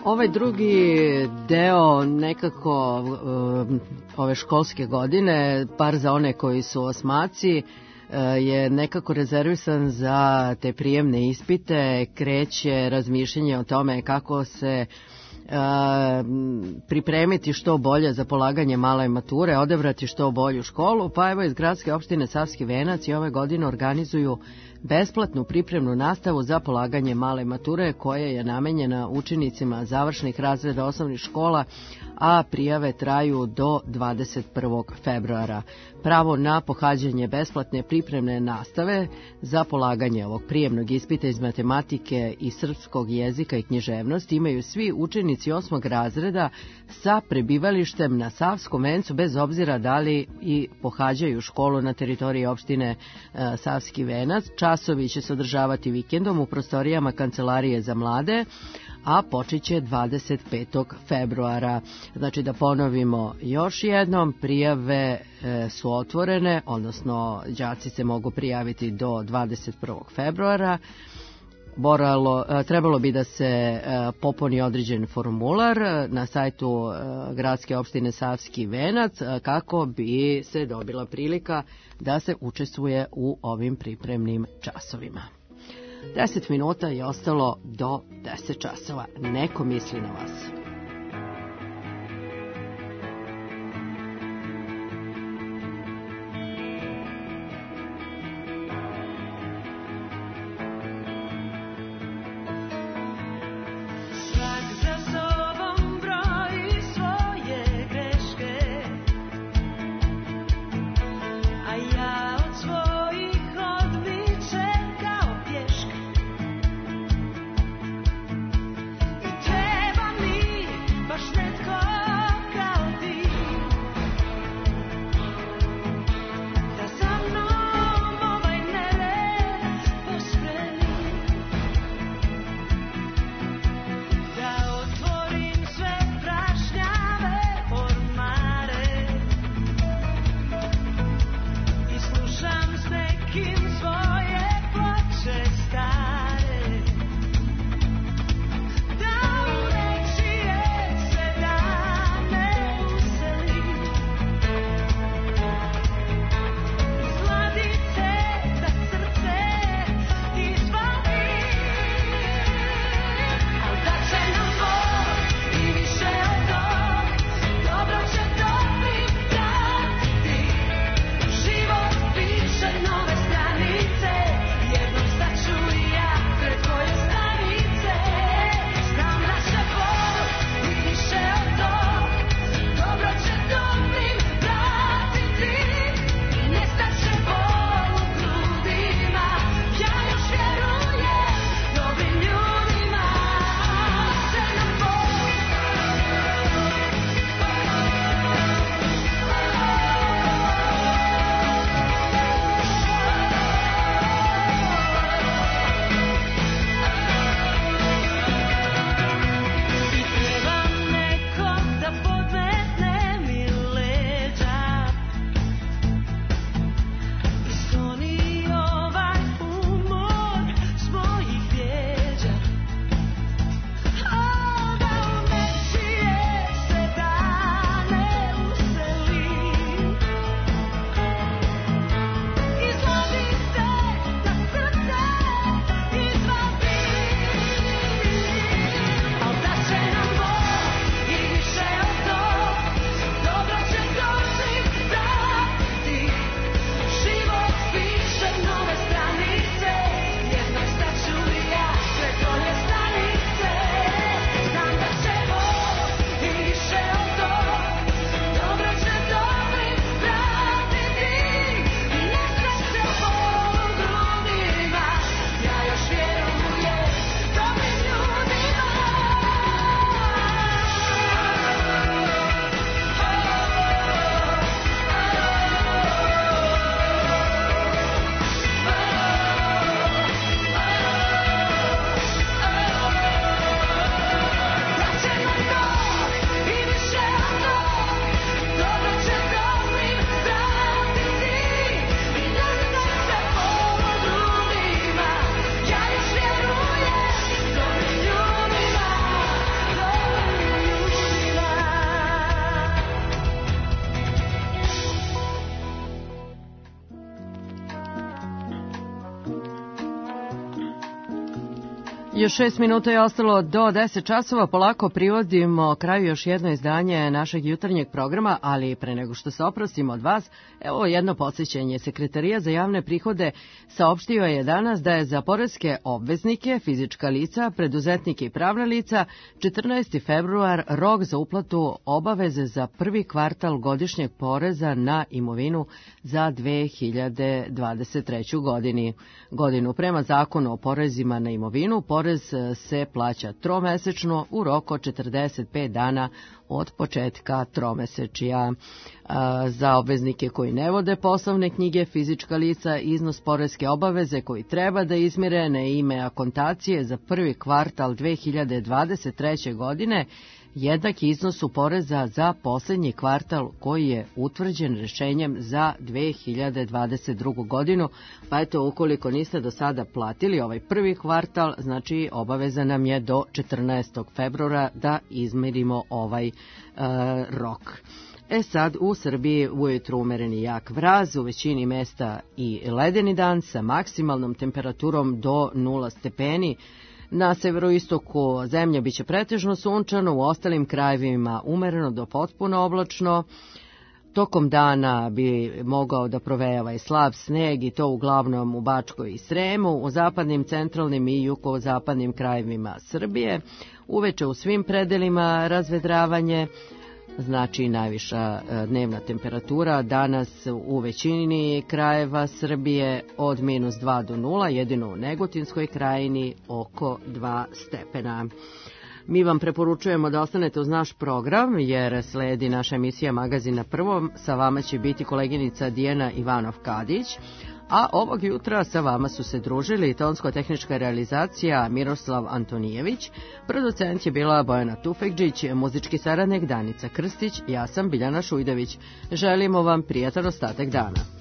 Ovaj drugi deo nekako ove školske godine, par za one koji su osmaci, je nekako rezervisan za te prijemne ispite. Kreće razmišljanje o tome kako se pripremiti što bolje za polaganje male mature, odabrati što bolju školu, pa evo iz gradske opštine Savski Venac i ove godine organizuju besplatnu pripremnu nastavu za polaganje male mature koja je namenjena učenicima završnih razreda osnovnih škola, a prijave traju do 21. februara. Pravo na pohađanje besplatne pripremne nastave za polaganje ovog prijemnog ispita iz matematike i srpskog jezika i književnosti imaju svi učenici 8. razreda sa prebivalištem na Savskom Vencu, bez obzira da li i pohađaju školu na teritoriji opštine Savski Venac. Časovi će se održavati vikendom u prostorijama Kancelarije za mlade, a počeće 25. februara. Znači da ponovimo još jednom, prijave su otvorene, odnosno đaci se mogu prijaviti do 21. februara. Trebalo bi da se popuni određen formular na sajtu gradske opštine Savski Venac kako bi se dobila prilika da se učestvuje u ovim pripremnim časovima. 10 minuta je ostalo do 10 časova. Neko misli na vas. Treba mi Još 6 minuta je ostalo do 10 časova, polako privodimo kraju još jedno izdanje našeg jutarnjeg programa, ali pre nego što se oprostimo od vas, evo jedno podsjećanje. Sekretarija za javne prihode saopštio je danas da je za poreske obveznike, fizička lica, preduzetnike i pravna lica 14. februar rok za uplatu obaveze za prvi kvartal godišnjeg poreza na imovinu za 2023. godinu. Prema zakonu o porezima na imovinu, porez se plaća tromesečno u roku od 45 dana od početka tromesečja. Za obveznike koji ne vode poslovne knjige, fizička lica, iznos poreske obaveze koji treba da izmire na ime akontacije za prvi kvartal 2023. godine jednak iznosu poreza za posljednji kvartal koji je utvrđen rješenjem za 2022. godinu. Pa eto, ukoliko niste do sada platili ovaj prvi kvartal, znači obaveza nam je do 14. februara da izmirimo ovaj rok. Sad u Srbiji ujutru umereni jak vraz, u većini mesta i ledeni dan sa maksimalnom temperaturom do 0 stepeni. Na severoistoku zemlje biće pretežno sunčano, u ostalim krajevima umereno do potpuno oblačno. Tokom dana bi mogao da provejava i slab sneg i to uglavnom u Bačkoj i Sremu, u zapadnim, centralnim i jugozapadnim krajevima Srbije. Uveče u svim predelima razvedravanje, znači najviša dnevna temperatura danas u većini krajeva Srbije od -2 do 0, jedino u Negotinskoj krajini oko 2 stepena. Mi vam preporučujemo da ostanete uz naš program, jer sledi naša emisija Magazin na prvom. Sa vama će biti koleginica Dijana Ivanov-Kadić, a ovog jutra sa vama su se družili tonsko-tehnička realizacija Miroslav Antonijević, producent je bila Bojana Tufekđić, muzički saradnik Danica Krstić, ja sam Biljana Šujdević. Želimo vam prijatan ostatak dana.